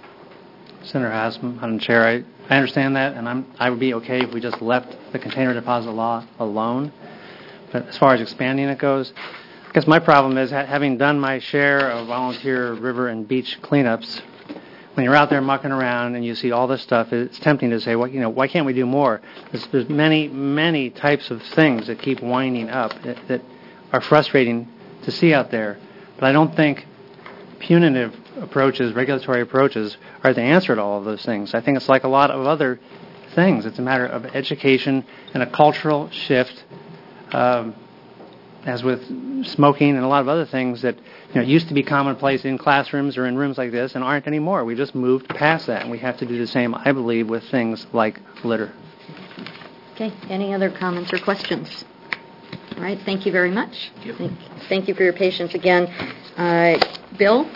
Senator Haslam, Madam Chair, I, I understand that, and I'm, I would be okay if we just left the container deposit law alone. But as far as expanding it goes, I guess my problem is ha- having done my share of volunteer river and beach cleanups. When you're out there mucking around and you see all this stuff, it's tempting to say, well, you know, why can't we do more? There's, there's many, many types of things that keep winding up that, that are frustrating to see out there. But I don't think punitive approaches, regulatory approaches, are the answer to all of those things. I think it's like a lot of other things. It's a matter of education and a cultural shift, um, as with smoking and a lot of other things that, you know, used to be commonplace in classrooms or in rooms like this and aren't anymore. We just moved past that, and we have to do the same, I believe, with things like litter. Okay. Any other comments or questions? All right. Thank you very much. Thank, thank you for your patience again. Uh, Bill?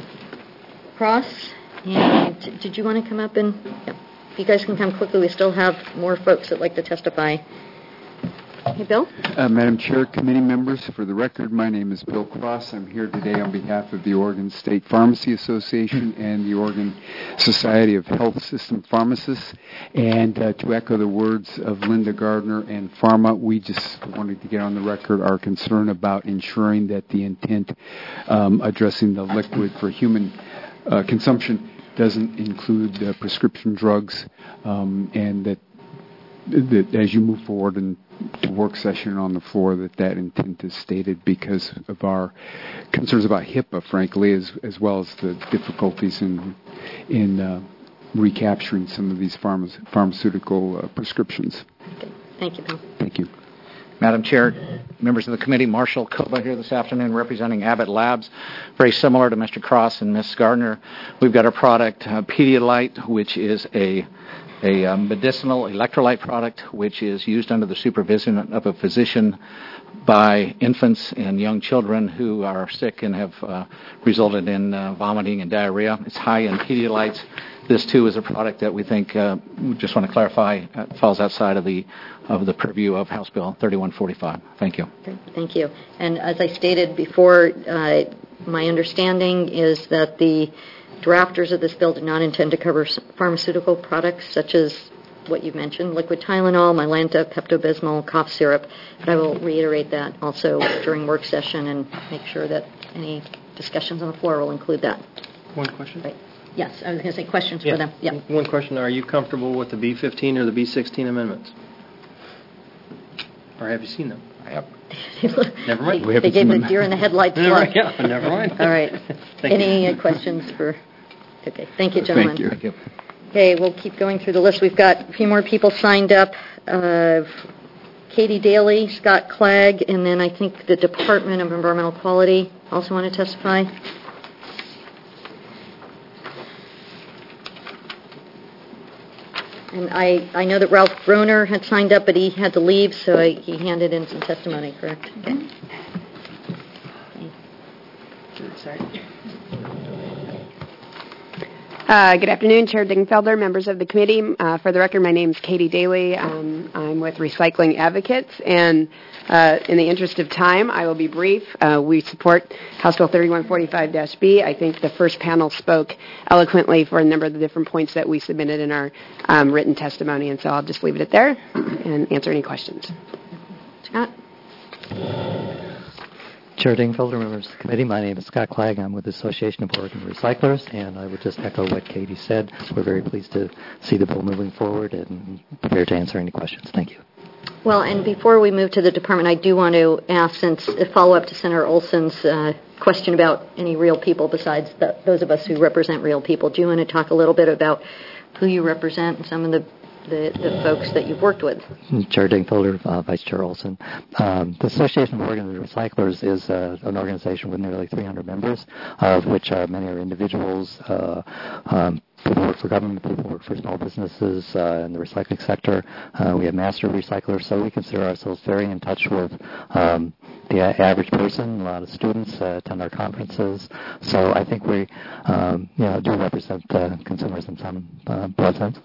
Cross? And d- did you want to come up and... Yeah. If you guys can come quickly, we still have more folks that like to testify. Hey, Bill? Uh, Madam Chair, committee members, for the record, my name is Bill Cross. I'm here today on behalf of the Oregon State Pharmacy Association and the Oregon Society of Health System Pharmacists. And uh, to echo the words of Linda Gardner and Pharma, we just wanted to get on the record our concern about ensuring that the intent um, addressing the liquid for human uh, consumption doesn't include uh, prescription drugs, um, and that, that as you move forward in to work session on the floor, that that intent is stated because of our concerns about HIPAA, frankly, as as well as the difficulties in in uh, recapturing some of these pharma, pharmaceutical uh, prescriptions. Okay. Thank you, Bill. Thank you. Madam Chair, members of the committee, Marshall Koba here this afternoon representing Abbott Labs. Very similar to Mister Cross and Miz Gardner. We've got a product, uh, Pedialyte, which is a a um, medicinal electrolyte product which is used under the supervision of a physician by infants and young children who are sick and have uh, resulted in uh, vomiting and diarrhea. It's high in Pedialyte. This, too, is a product that we think, uh, we just want to clarify, uh, falls outside of the of the purview of House Bill thirty-one forty-five. Thank you. Okay, thank you. And as I stated before, uh, my understanding is that the drafters of this bill did not intend to cover pharmaceutical products such as what you've mentioned, liquid Tylenol, Mylanta, Pepto-Bismol, cough syrup. But I will reiterate that also during work session and make sure that any discussions on the floor will include that. One question? Right. Yes, I was going to say questions yeah. for them. Yeah. One question. Are you comfortable with the B fifteen or the B sixteen amendments? Or have you seen them? I have. Never mind. They, they gave the deer in the headlights look. Right, yeah, never mind. All right. Any uh, questions for... Okay. Thank you, gentlemen. Thank you. Thank you. Okay, we'll keep going through the list. We've got a few more people signed up. Uh, Katie Daly, Scott Clegg, and then I think the Department of Environmental Quality also want to testify. And I, I know that Ralph Broner had signed up, but he had to leave, so I, he handed in some testimony, correct? Okay. Okay. Sorry. Uh, good afternoon, Chair Dingfelder, members of the committee. Uh, for the record, my name is Katie Daly. Um, I'm with Recycling Advocates, and uh, in the interest of time, I will be brief. Uh, we support House Bill thirty-one forty-five B. I think the first panel spoke eloquently for a number of the different points that we submitted in our um, written testimony, and so I'll just leave it at there and answer any questions. Scott? Chair Dingfelder, members of the committee, my name is Scott Clegg. I'm with the Association of Oregon Recyclers, and I would just echo what Katie said. We're very pleased to see the bill moving forward and prepared to answer any questions. Thank you. Well, and before we move to the department, I do want to ask, since a follow-up to Senator Olson's uh, question about any real people besides the, those of us who represent real people, do you want to talk a little bit about who you represent and some of the the, the folks that you've worked with. Chair Dingfelder, uh, Vice Chair Olson. Um, the Association of Oregon Recyclers is uh, an organization with nearly three hundred members, of which uh, many are individuals, uh, um, people work for government, people work for small businesses uh, in the recycling sector. Uh, we have master recyclers, so we consider ourselves very in touch with um, the a- average person. A lot of students uh, attend our conferences, so I think we um, you know, do represent uh, consumers in some uh, broad sense.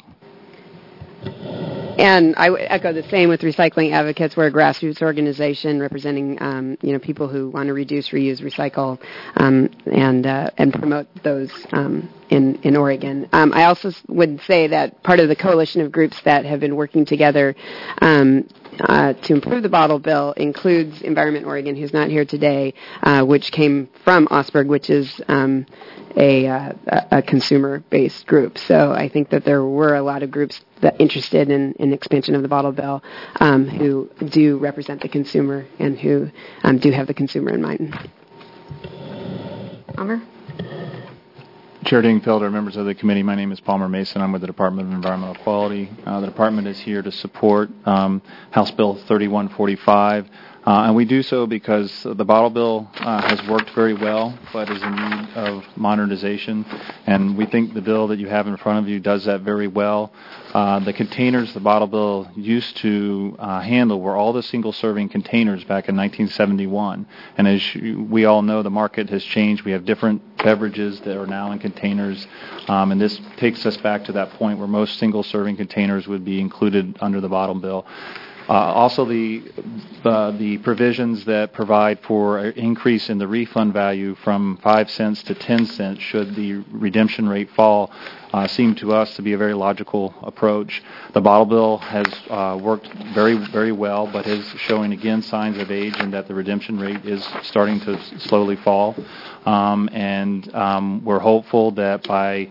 And I would echo the same with Recycling Advocates. We're a grassroots organization representing, um, you know, people who want to reduce, reuse, recycle, um, and uh, and promote those um, in in Oregon. Um, I also would say that part of the coalition of groups that have been working together um, uh, to improve the bottle bill includes Environment Oregon, who's not here today, uh, which came from Augsburg, which is um, a, uh, a consumer-based group. So I think that there were a lot of groups that interested in, in expansion of the bottle bill um, who do represent the consumer and who um, do have the consumer in mind. Palmer? Chair Dingfelder, members of the committee, my name is Palmer Mason. I'm with the Department of Environmental Quality. Uh, the department is here to support um, House Bill thirty-one forty-five. Uh, and we do so because the bottle bill uh, has worked very well, but is in need of modernization. And we think the bill that you have in front of you does that very well. Uh, the containers the bottle bill used to uh, handle were all the single-serving containers back in nineteen seventy-one. And as you, we all know, the market has changed. We have different beverages that are now in containers. Um, and this takes us back to that point where most single-serving containers would be included under the bottle bill. Uh, also, the uh, the provisions that provide for an increase in the refund value from five cents to ten cents should the redemption rate fall uh, seem to us to be a very logical approach. The bottle bill has uh, worked very, very well, but is showing again signs of age and that the redemption rate is starting to slowly fall. Um, and um, we're hopeful that by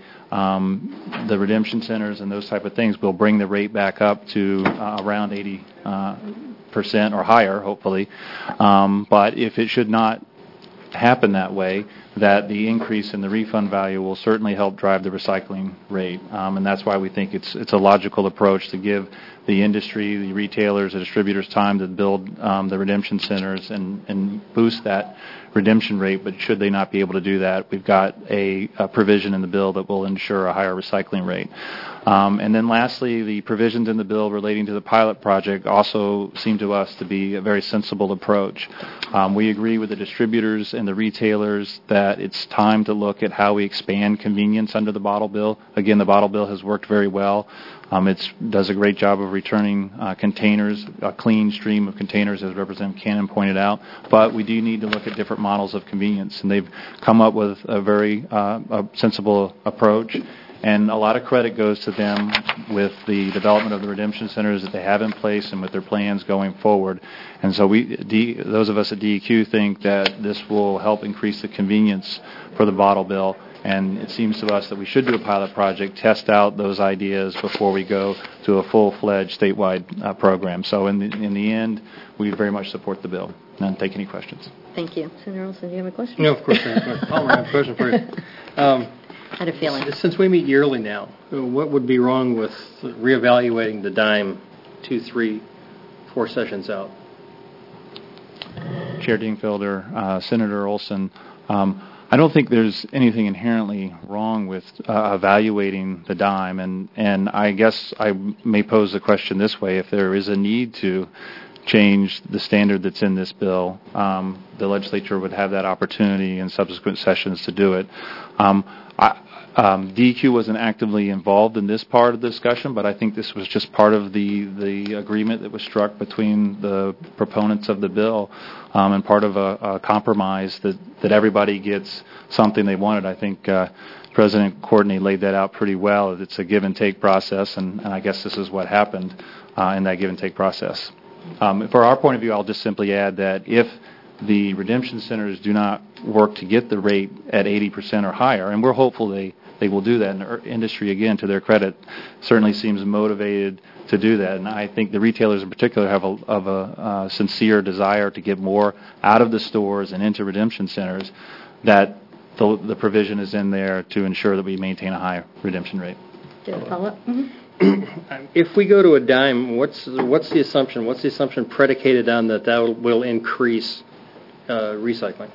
Um, the redemption centers and those type of things will bring the rate back up to uh, around eighty uh, percent or higher, hopefully. Um, but if it should not happen that way, that the increase in the refund value will certainly help drive the recycling rate. Um, and that's why we think it's it's a logical approach to give the industry, the retailers, the distributors time to build um, the redemption centers and, and boost that redemption rate. But should they not be able to do that, we've got a, a provision in the bill that will ensure a higher recycling rate. Um, and then lastly, the provisions in the bill relating to the pilot project also seem to us to be a very sensible approach. Um, we agree with the distributors and the retailers that it's time to look at how we expand convenience under the bottle bill. Again, the bottle bill has worked very well. Um, it does a great job of returning uh, containers, a clean stream of containers, as Representative Cannon pointed out. But we do need to look at different models of convenience, and they've come up with a very uh, a sensible approach. And a lot of credit goes to them with the development of the redemption centers that they have in place and with their plans going forward. And so we, D, those of us at D E Q think that this will help increase the convenience for the bottle bill. And it seems to us that we should do a pilot project, test out those ideas before we go to a full-fledged statewide uh, program. So in the, in the end, we very much support the bill. And take any questions. Thank you. Senator Olson, do you have a question? No, of course not. Palmer, I have a question for you. Um, I had a feeling. Since we meet yearly now, what would be wrong with reevaluating the dime two, three, four sessions out? Chair Dingfelder, uh, Senator Olson, um, I don't think there's anything inherently wrong with uh, evaluating the dime, and, and I guess I may pose the question this way. If there is a need to change the standard that's in this bill, um, the legislature would have that opportunity in subsequent sessions to do it. Um, I, um, D E Q wasn't actively involved in this part of the discussion, but I think this was just part of the, the agreement that was struck between the proponents of the bill um, and part of a, a compromise that, that everybody gets something they wanted. I think uh, President Courtney laid that out pretty well. It's a give-and-take process, and, and I guess this is what happened uh, in that give-and-take process. Um, for our point of view, I'll just simply add that if the redemption centers do not work to get the rate at eighty percent or higher, and we're hopeful they, they will do that, and the industry, again, to their credit, certainly seems motivated to do that. And I think the retailers in particular have a, of a uh, sincere desire to get more out of the stores and into redemption centers, that the, the provision is in there to ensure that we maintain a high redemption rate. Do you have a follow-up? Mm-hmm. if we go to a dime, what's what's the assumption? What's the assumption predicated on that that will, will increase uh, recycling?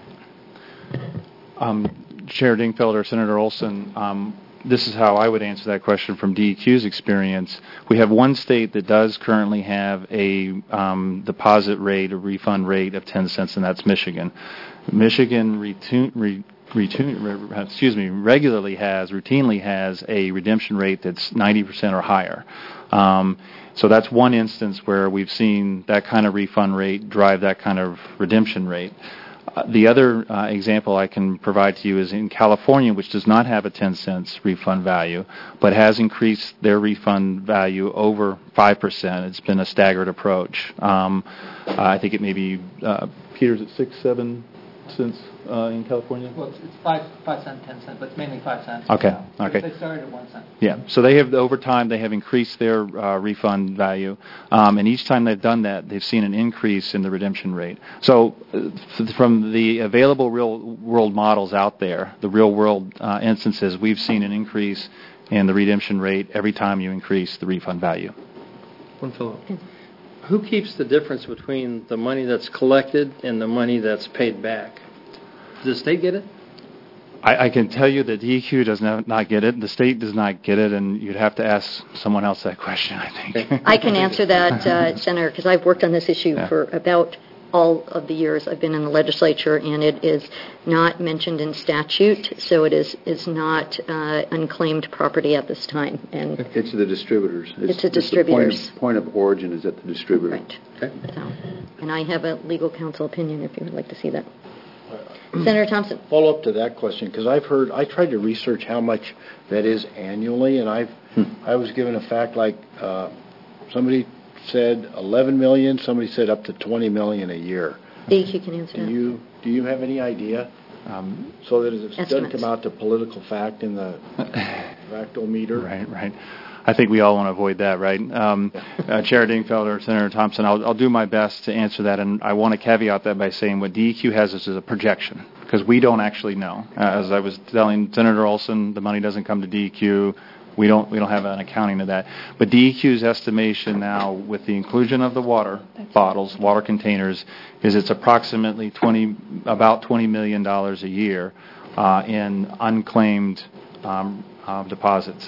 Um, Chair Dingfelder, Senator Olson, um, this is how I would answer that question from D E Q's experience. We have one state that does currently have a um, deposit rate, a refund rate of ten cents, and that's Michigan. Michigan retu- re- retu- re- excuse me, regularly has, routinely has a redemption rate that's ninety percent or higher. Um, so that's one instance where we've seen that kind of refund rate drive that kind of redemption rate. Uh, the other uh, example I can provide to you is in California, which does not have a ten cents refund value, but has increased their refund value over five percent. It's been a staggered approach. Um, uh, I think it may be, uh, Peter's at six, seven cents uh, in California? Well, it's, it's five, five cent, ten cent, but it's mainly five cents. Okay, now. okay. They started at one cent. Yeah, so they have, over time, they have increased their uh, refund value, um, and each time they've done that, they've seen an increase in the redemption rate. So uh, f- from the available real-world models out there, the real-world uh, instances, we've seen an increase in the redemption rate every time you increase the refund value. One fellow. Who keeps the difference between the money that's collected and the money that's paid back? Does the state get it? I, I can tell you that D E Q does not, not get it. The state does not get it, and you'd have to ask someone else that question, I think. I can answer that, uh, Senator, because I've worked on this issue Yeah. for about all of the years I've been in the legislature, and it is not mentioned in statute, so it is is not uh, unclaimed property at this time. And It's the distributors. It's the distributors. The point of, point of origin is at the distributor. Right. Okay. So, and I have a legal counsel opinion if you would like to see that. Senator Thompson. Follow up to that question, because I've heard, I tried to research how much that is annually, and I've, hmm. I was given a fact like uh, somebody said eleven million, somebody said up to twenty million a year. D E Q can answer do that. You, do you have any idea? Um, so that it doesn't Estimates. come out to political fact in the factometer? Right, right. I think we all want to avoid that, right? Um, uh, Chair Dingfelder, Senator Thompson, I'll, I'll do my best to answer that, and I want to caveat that by saying what D E Q has is a projection, because we don't actually know. Uh, as I was telling Senator Olson, the money doesn't come to D E Q. We don't we don't have an accounting to that. But D E Q's estimation now, with the inclusion of the water bottles, water containers, is it's approximately twenty about twenty million dollars a year uh, in unclaimed um, uh, deposits.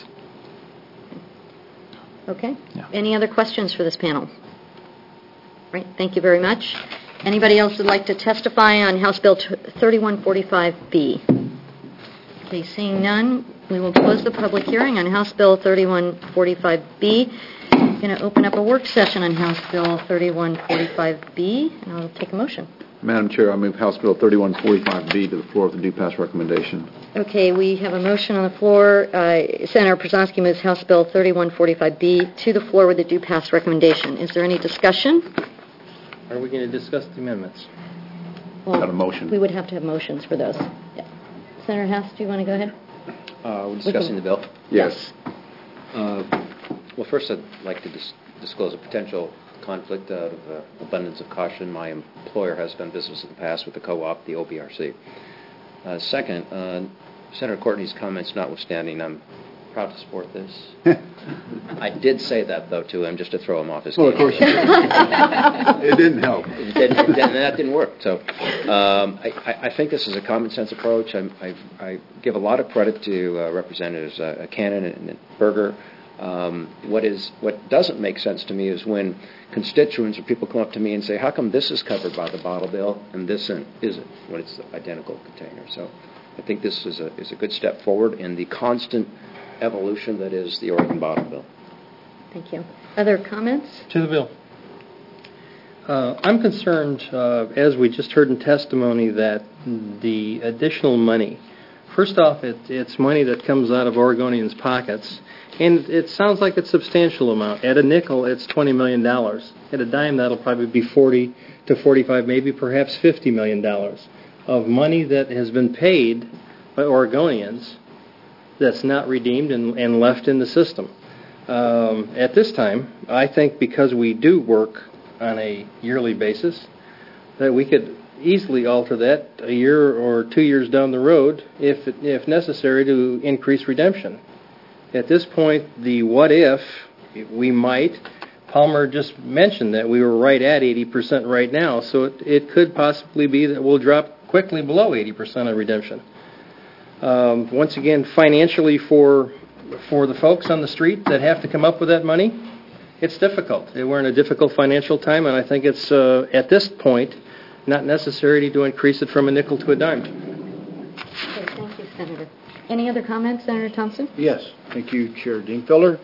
Okay. Yeah. Any other questions for this panel? Right. Thank you very much. Anybody else would like to testify on House Bill thirty-one forty-five B? Okay, seeing none, we will close the public hearing on House Bill thirty-one forty-five B. I'm going to open up a work session on House Bill thirty-one forty-five B, and I'll take a motion. Madam Chair, I move House Bill thirty-one forty-five B to the floor with the due pass recommendation. Okay, we have a motion on the floor. Uh, Senator Przanski moves House Bill thirty-one forty-five B to the floor with a due pass recommendation. Is there any discussion? Are we going to discuss the amendments? Well, Got a motion. We would have to have motions for those. Yeah. Senator Hess, do you want to go ahead? Uh, we're discussing the bill? Yes. Uh, well, first I'd like to dis- disclose a potential conflict out of uh, abundance of caution. My employer has done business in the past with the co-op, the O B R C. Uh, second, uh, Senator Courtney's comments notwithstanding, I'm proud to support this. I did say that, though, to him, just to throw him off his game. Well, of course you did. It didn't help. It didn't, it didn't, that didn't work. So um, I, I think this is a common-sense approach. I, I, I give a lot of credit to uh, Representatives uh, Cannon and, and Berger. Um, what is what doesn't make sense to me is when constituents or people come up to me and say, how come this is covered by the bottle bill and this isn't, when it's the identical container? So I think this is a, is a good step forward in the constant evolution that is the Oregon bottle bill. Thank you. Other comments? To the bill. Uh, I'm concerned, uh, as we just heard in testimony, that the additional money, first off, it, it's money that comes out of Oregonians' pockets, and it sounds like it's a substantial amount. At a nickel, it's twenty million dollars. At a dime, that'll probably be forty to forty-five, maybe perhaps fifty million dollars of money that has been paid by Oregonians that's not redeemed and, and left in the system. Um, at this time, I think because we do work on a yearly basis, that we could easily alter that a year or two years down the road if if necessary to increase redemption. At this point, the what if we might. Palmer just mentioned that we were right at eighty percent right now, so it, it could possibly be that we'll drop quickly below eighty percent of redemption. Um, once again, financially for for the folks on the street that have to come up with that money, it's difficult. We're in a difficult financial time, and I think it's, uh, at this point, not necessary to increase it from a nickel to a dime. Okay, thank you, Senator. Any other comments, Senator Thompson? Yes. Thank you, Chair Dingfelder.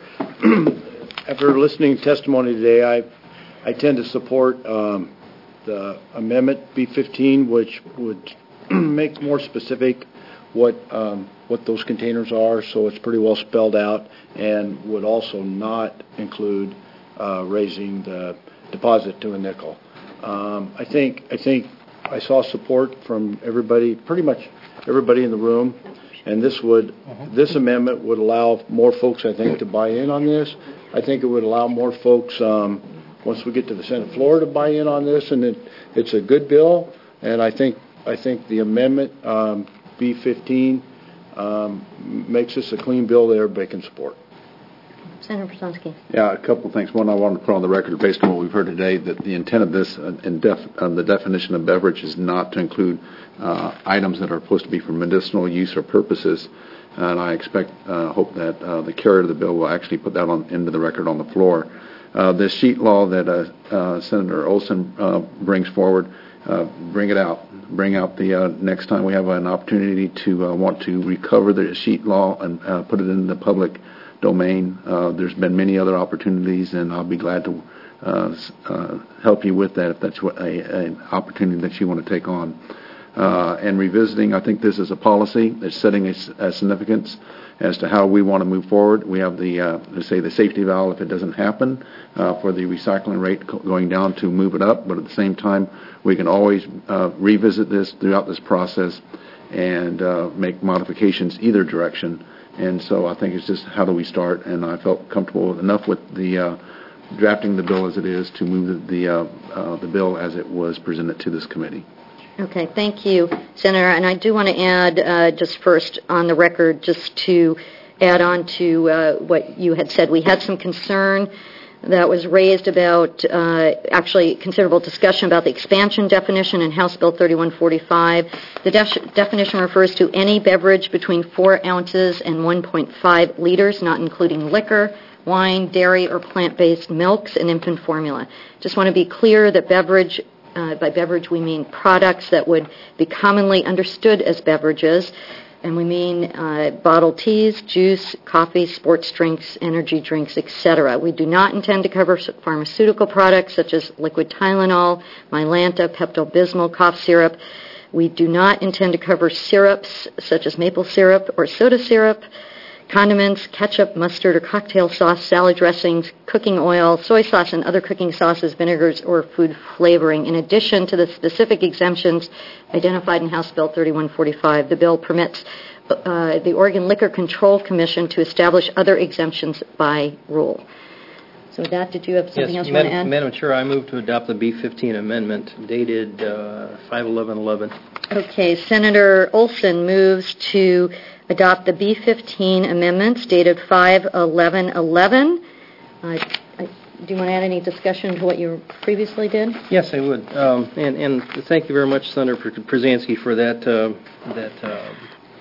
After listening to testimony today, I I tend to support um, the amendment B fifteen, which would make more specific what um, what those containers are, so it's pretty well spelled out, and would also not include uh, raising the deposit to a nickel. Um, I think I think I saw support from everybody, pretty much everybody in the room, and this would uh-huh. this amendment would allow more folks, I think, to buy in on this. I think it would allow more folks, um, once we get to the Senate floor, to buy in on this, and it, it's a good bill. And I think I think the amendment um, B fifteen um, makes this a clean bill that everybody can support. Senator Brzezinski. Yeah, a couple of things. One, I want to put on the record, based on what we've heard today, that the intent of this uh, in def, uh, the definition of beverage is not to include uh, items that are supposed to be for medicinal use or purposes. And I expect, uh, hope that uh, the carrier of the bill will actually put that on into the record on the floor. Uh, this sheet law that uh, uh, Senator Olson uh, brings forward, uh, bring it out. Bring out the uh, next time we have an opportunity to uh, want to recover the sheet law and uh, put it in the public domain. Uh, there's been many other opportunities, and I'll be glad to uh, uh, help you with that if that's what a, an opportunity that you want to take on. Uh, and revisiting, I think this is a policy that's setting a, a significance as to how we want to move forward. We have the, uh, let's say, the safety valve if it doesn't happen uh, for the recycling rate co- going down to move it up, but at the same time, we can always uh, revisit this throughout this process and uh, make modifications either direction. And so I think it's just how do we start, and I felt comfortable enough with the uh, drafting the bill as it is to move the, the, uh, uh, the bill as it was presented to this committee. Okay, thank you, Senator. And I do want to add, uh, just first on the record, just to add on to uh, what you had said. We had some concern that was raised about, uh, actually considerable discussion about the expansion definition in House Bill thirty-one forty-five. The def- definition refers to any beverage between four ounces and one point five liters, not including liquor, wine, dairy, or plant-based milks, and infant formula. Just want to be clear that beverage Uh, by beverage, we mean products that would be commonly understood as beverages, and we mean uh, bottled teas, juice, coffee, sports drinks, energy drinks, et cetera. We do not intend to cover pharmaceutical products such as liquid Tylenol, Mylanta, Pepto-Bismol, cough syrup. We do not intend to cover syrups such as maple syrup or soda syrup, condiments, ketchup, mustard, or cocktail sauce, salad dressings, cooking oil, soy sauce, and other cooking sauces, vinegars, or food flavoring. In addition to the specific exemptions identified in House Bill thirty-one forty-five, the bill permits uh, the Oregon Liquor Control Commission to establish other exemptions by rule. So with that, did you have something yes, else you Madam, want to add? Madam Chair, I move to adopt the B fifteen amendment dated uh, five eleven eleven. Okay, Senator Olson moves to adopt the B fifteen amendments dated five eleven eleven. Uh, I, do you want to add any discussion to what you previously did? Yes, I would. Um, and, and thank you very much, Senator Brzezinski, for that uh, that uh,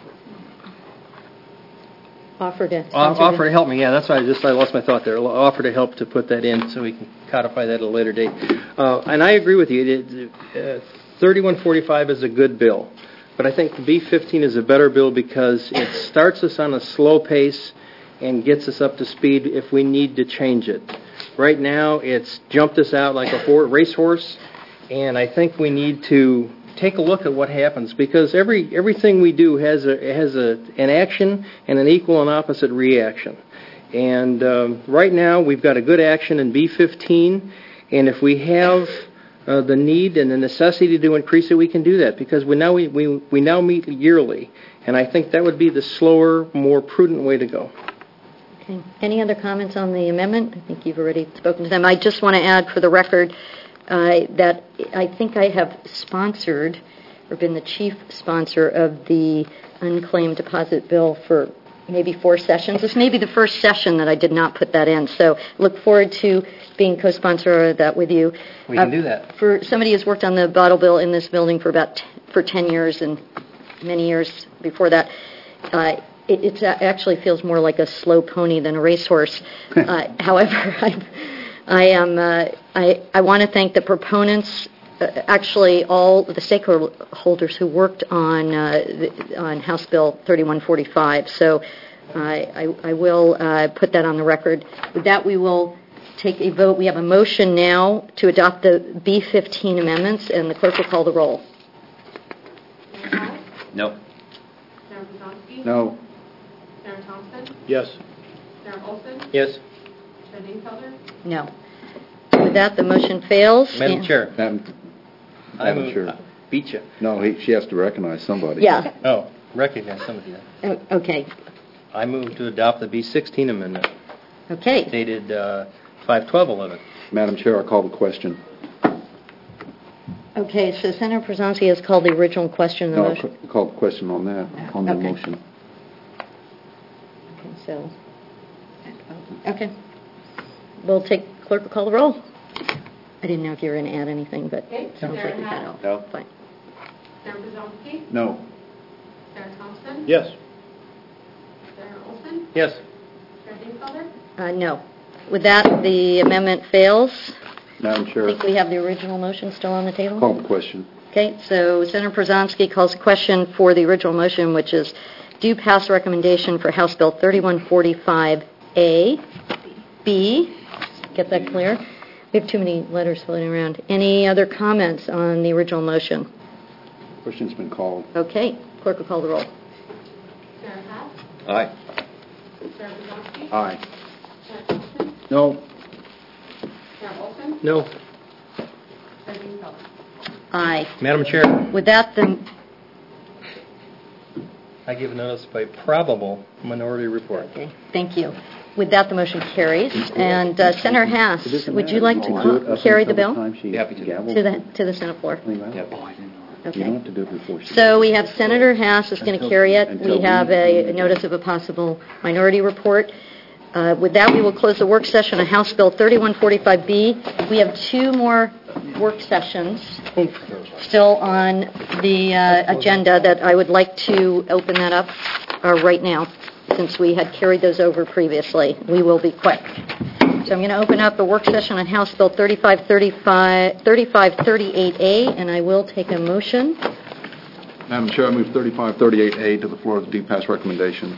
offer to offer to help me. Yeah, that's why I just I lost my thought there. Offer to help to put that in so we can codify that at a later date. Uh, and I agree with you. It, uh, thirty-one forty-five is a good bill. But I think B fifteen is a better bill because it starts us on a slow pace and gets us up to speed if we need to change it. Right now, it's jumped us out like a ho- racehorse, and I think we need to take a look at what happens because every everything we do has a has a an action and an equal and opposite reaction. And um, right now, we've got a good action in B fifteen, and if we have Uh, the need and the necessity to increase it, we can do that because we now we, we we now meet yearly, and I think that would be the slower, more prudent way to go. Okay. Any other comments on the amendment? I think you've already spoken to them. I just want to add for the record uh, that I think I have sponsored or been the chief sponsor of the unclaimed deposit bill for maybe four sessions. This may be the first session that I did not put that in, so look forward to being co-sponsor of that with you. We can uh, do that. For somebody who's worked on the bottle bill in this building for about t- for ten years and many years before that, uh, it it's, uh, actually feels more like a slow pony than a racehorse. uh, however, I, I am uh, I I want to thank the proponents. Uh, actually, all the stakeholders who worked on uh, the, on House Bill thirty-one forty-five. So uh, I, I will uh, put that on the record. With that, we will take a vote. We have a motion now to adopt the B fifteen amendments, and the clerk will call the roll. No. Senator Brzonski? No. Senator Thompson? Yes. Senator Olson? Yes. Chair Dingfelder? No. With that, the motion fails. Madam and Chair. Madam, I Madam move, Chair. uh, beat you. No, he, she has to recognize somebody. Yeah. Oh, recognize somebody then. Oh, okay. I move to adopt the B sixteen amendment. Okay. Dated uh, five twelve eleven. Madam Chair, I call the question. Okay, so Senator Brzonski has called the original question in the No, motion. I call the question on that, on the Okay. motion. Okay, so, okay. We'll take, clerk will call the roll. I didn't know if you were going to add anything, but Okay. it sounds like you had all. No. Fine. Senator Brzonski? No. Senator Thompson? Yes. Senator Olson? Yes. Chair Dingfelder? Uh, no. With that, the amendment fails. Madam I Chair, think we have the original motion still on the table. call the question. Okay, so Senator Brzonski calls the question for the original motion, which is do pass recommendation for House Bill thirty-one forty-five A, B. Get that clear? We have too many letters floating around. Any other comments on the original motion? Question's been called. Okay, clerk will call the roll. Senator Haas? Aye. Senator Brzonski? Aye. Senator Thompson? No. Senator Olson? No. Chair Dingfelder? Aye. Madam Chair, With that, the I give notice by probable minority report. okay, thank you. With that, the motion carries. And uh, Senator Haas, would you like to call, carry the bill Be happy to. to the to the Senate floor? Yep. Okay. You don't have to do it before she... So we have Senator Haas is going to carry it. We have a, a notice of a possible minority report. Uh, with that, we will close the work session on House Bill thirty-one forty-five B. We have two more work sessions still on the uh, agenda that I would like to open that up uh, right now, since we had carried those over previously. We will be quick. So I'm going to open up the work session on House Bill thirty-five thirty-eight A, and I will take a motion. Madam Chair, I move thirty-five thirty-eight A to the floor of the due pass recommendation.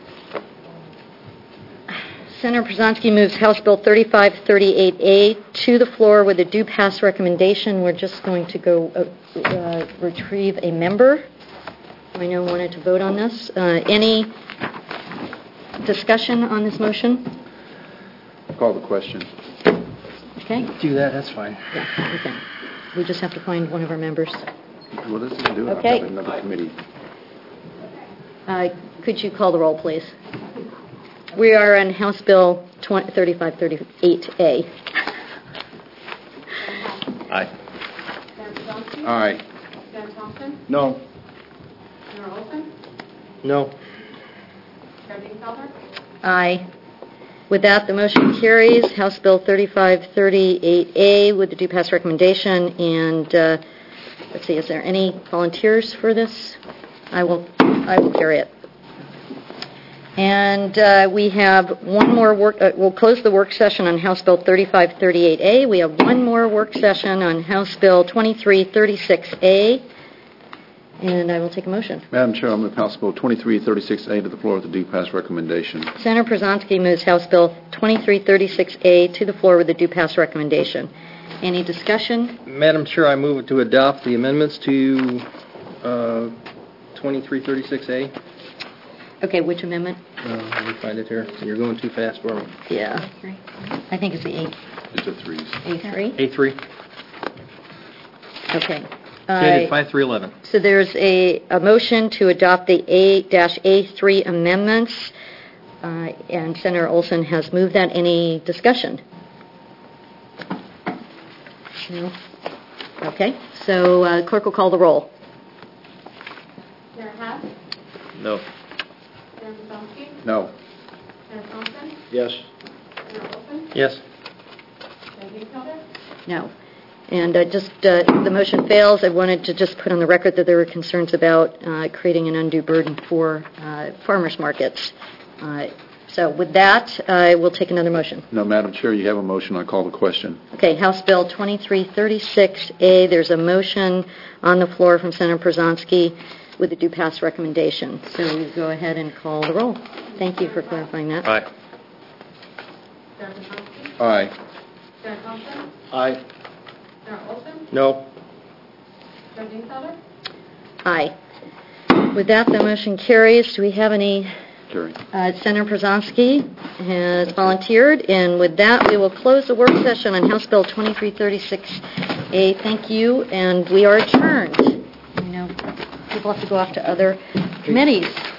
Senator Brzonski moves House Bill thirty-five thirty-eight A to the floor with a due pass recommendation. We're just going to go uh, uh, retrieve a member. I know wanted to vote on this. Uh, any discussion on this motion? Call the question. Okay. Do that, that's fine. Yeah, okay. We just have to find one of our members. What does it do? Okay. I've got another committee. Uh, could you call the roll, please? We are on House Bill thirty-five thirty-eight A. Aye. Senator Brzonski? Aye. Senator Thompson? No. Senator Olson? No. Chair Dingfelder? Aye. With that, the motion carries. House Bill thirty-five thirty-eight A with the due pass recommendation. And uh, let's see, is there any volunteers for this? I will. I will carry it. And uh, we have one more work. Uh, we'll close the work session on House Bill thirty-five thirty-eight A. We have one more work session on House Bill twenty-three thirty-six A. And I will take a motion. Madam Chair, I move House Bill twenty-three thirty-six A to the floor with the due pass recommendation. Senator Brzonski moves House Bill twenty-three thirty-six A to the floor with a due pass recommendation. Any discussion? Madam Chair, I move to adopt the amendments to uh, twenty-three thirty-six A. Okay, which amendment? Uh, let me find it here. You're going too fast for me. Yeah. I think it's the A. It's a threes. A three? A three. Okay. Dated Uh, five three eleven. So there's a, a motion to adopt the A three amendments, uh, and Senator Olson has moved that. Any discussion? No? Okay. So uh, clerk will call the roll. Senator Haas? No. Senator Domsky? No. Senator Thompson? Yes. Senator Olson? Yes. Senator Dingfelder? No. And uh, just, uh, the motion fails. I wanted to just put on the record that there were concerns about uh, creating an undue burden for uh, farmers markets. Uh, so with that, I will take another motion. No, Madam Chair, you have a motion. I call the question. Okay, House Bill twenty-three thirty-six A, there's a motion on the floor from Senator Przanski with a due pass recommendation. So we'll go ahead and call the roll. Thank you for clarifying that. Aye. Senator Domsky? Aye. Senator Thompson? Aye. Senator Olson? No. Senator Dingfelder? Aye. With that, the motion carries. Do we have any? Carry. Uh, Senator Przanski has volunteered, and with that, we will close the work session on House Bill twenty-three thirty-six A. Thank you, and we are adjourned. You know, people have to go off to other committees.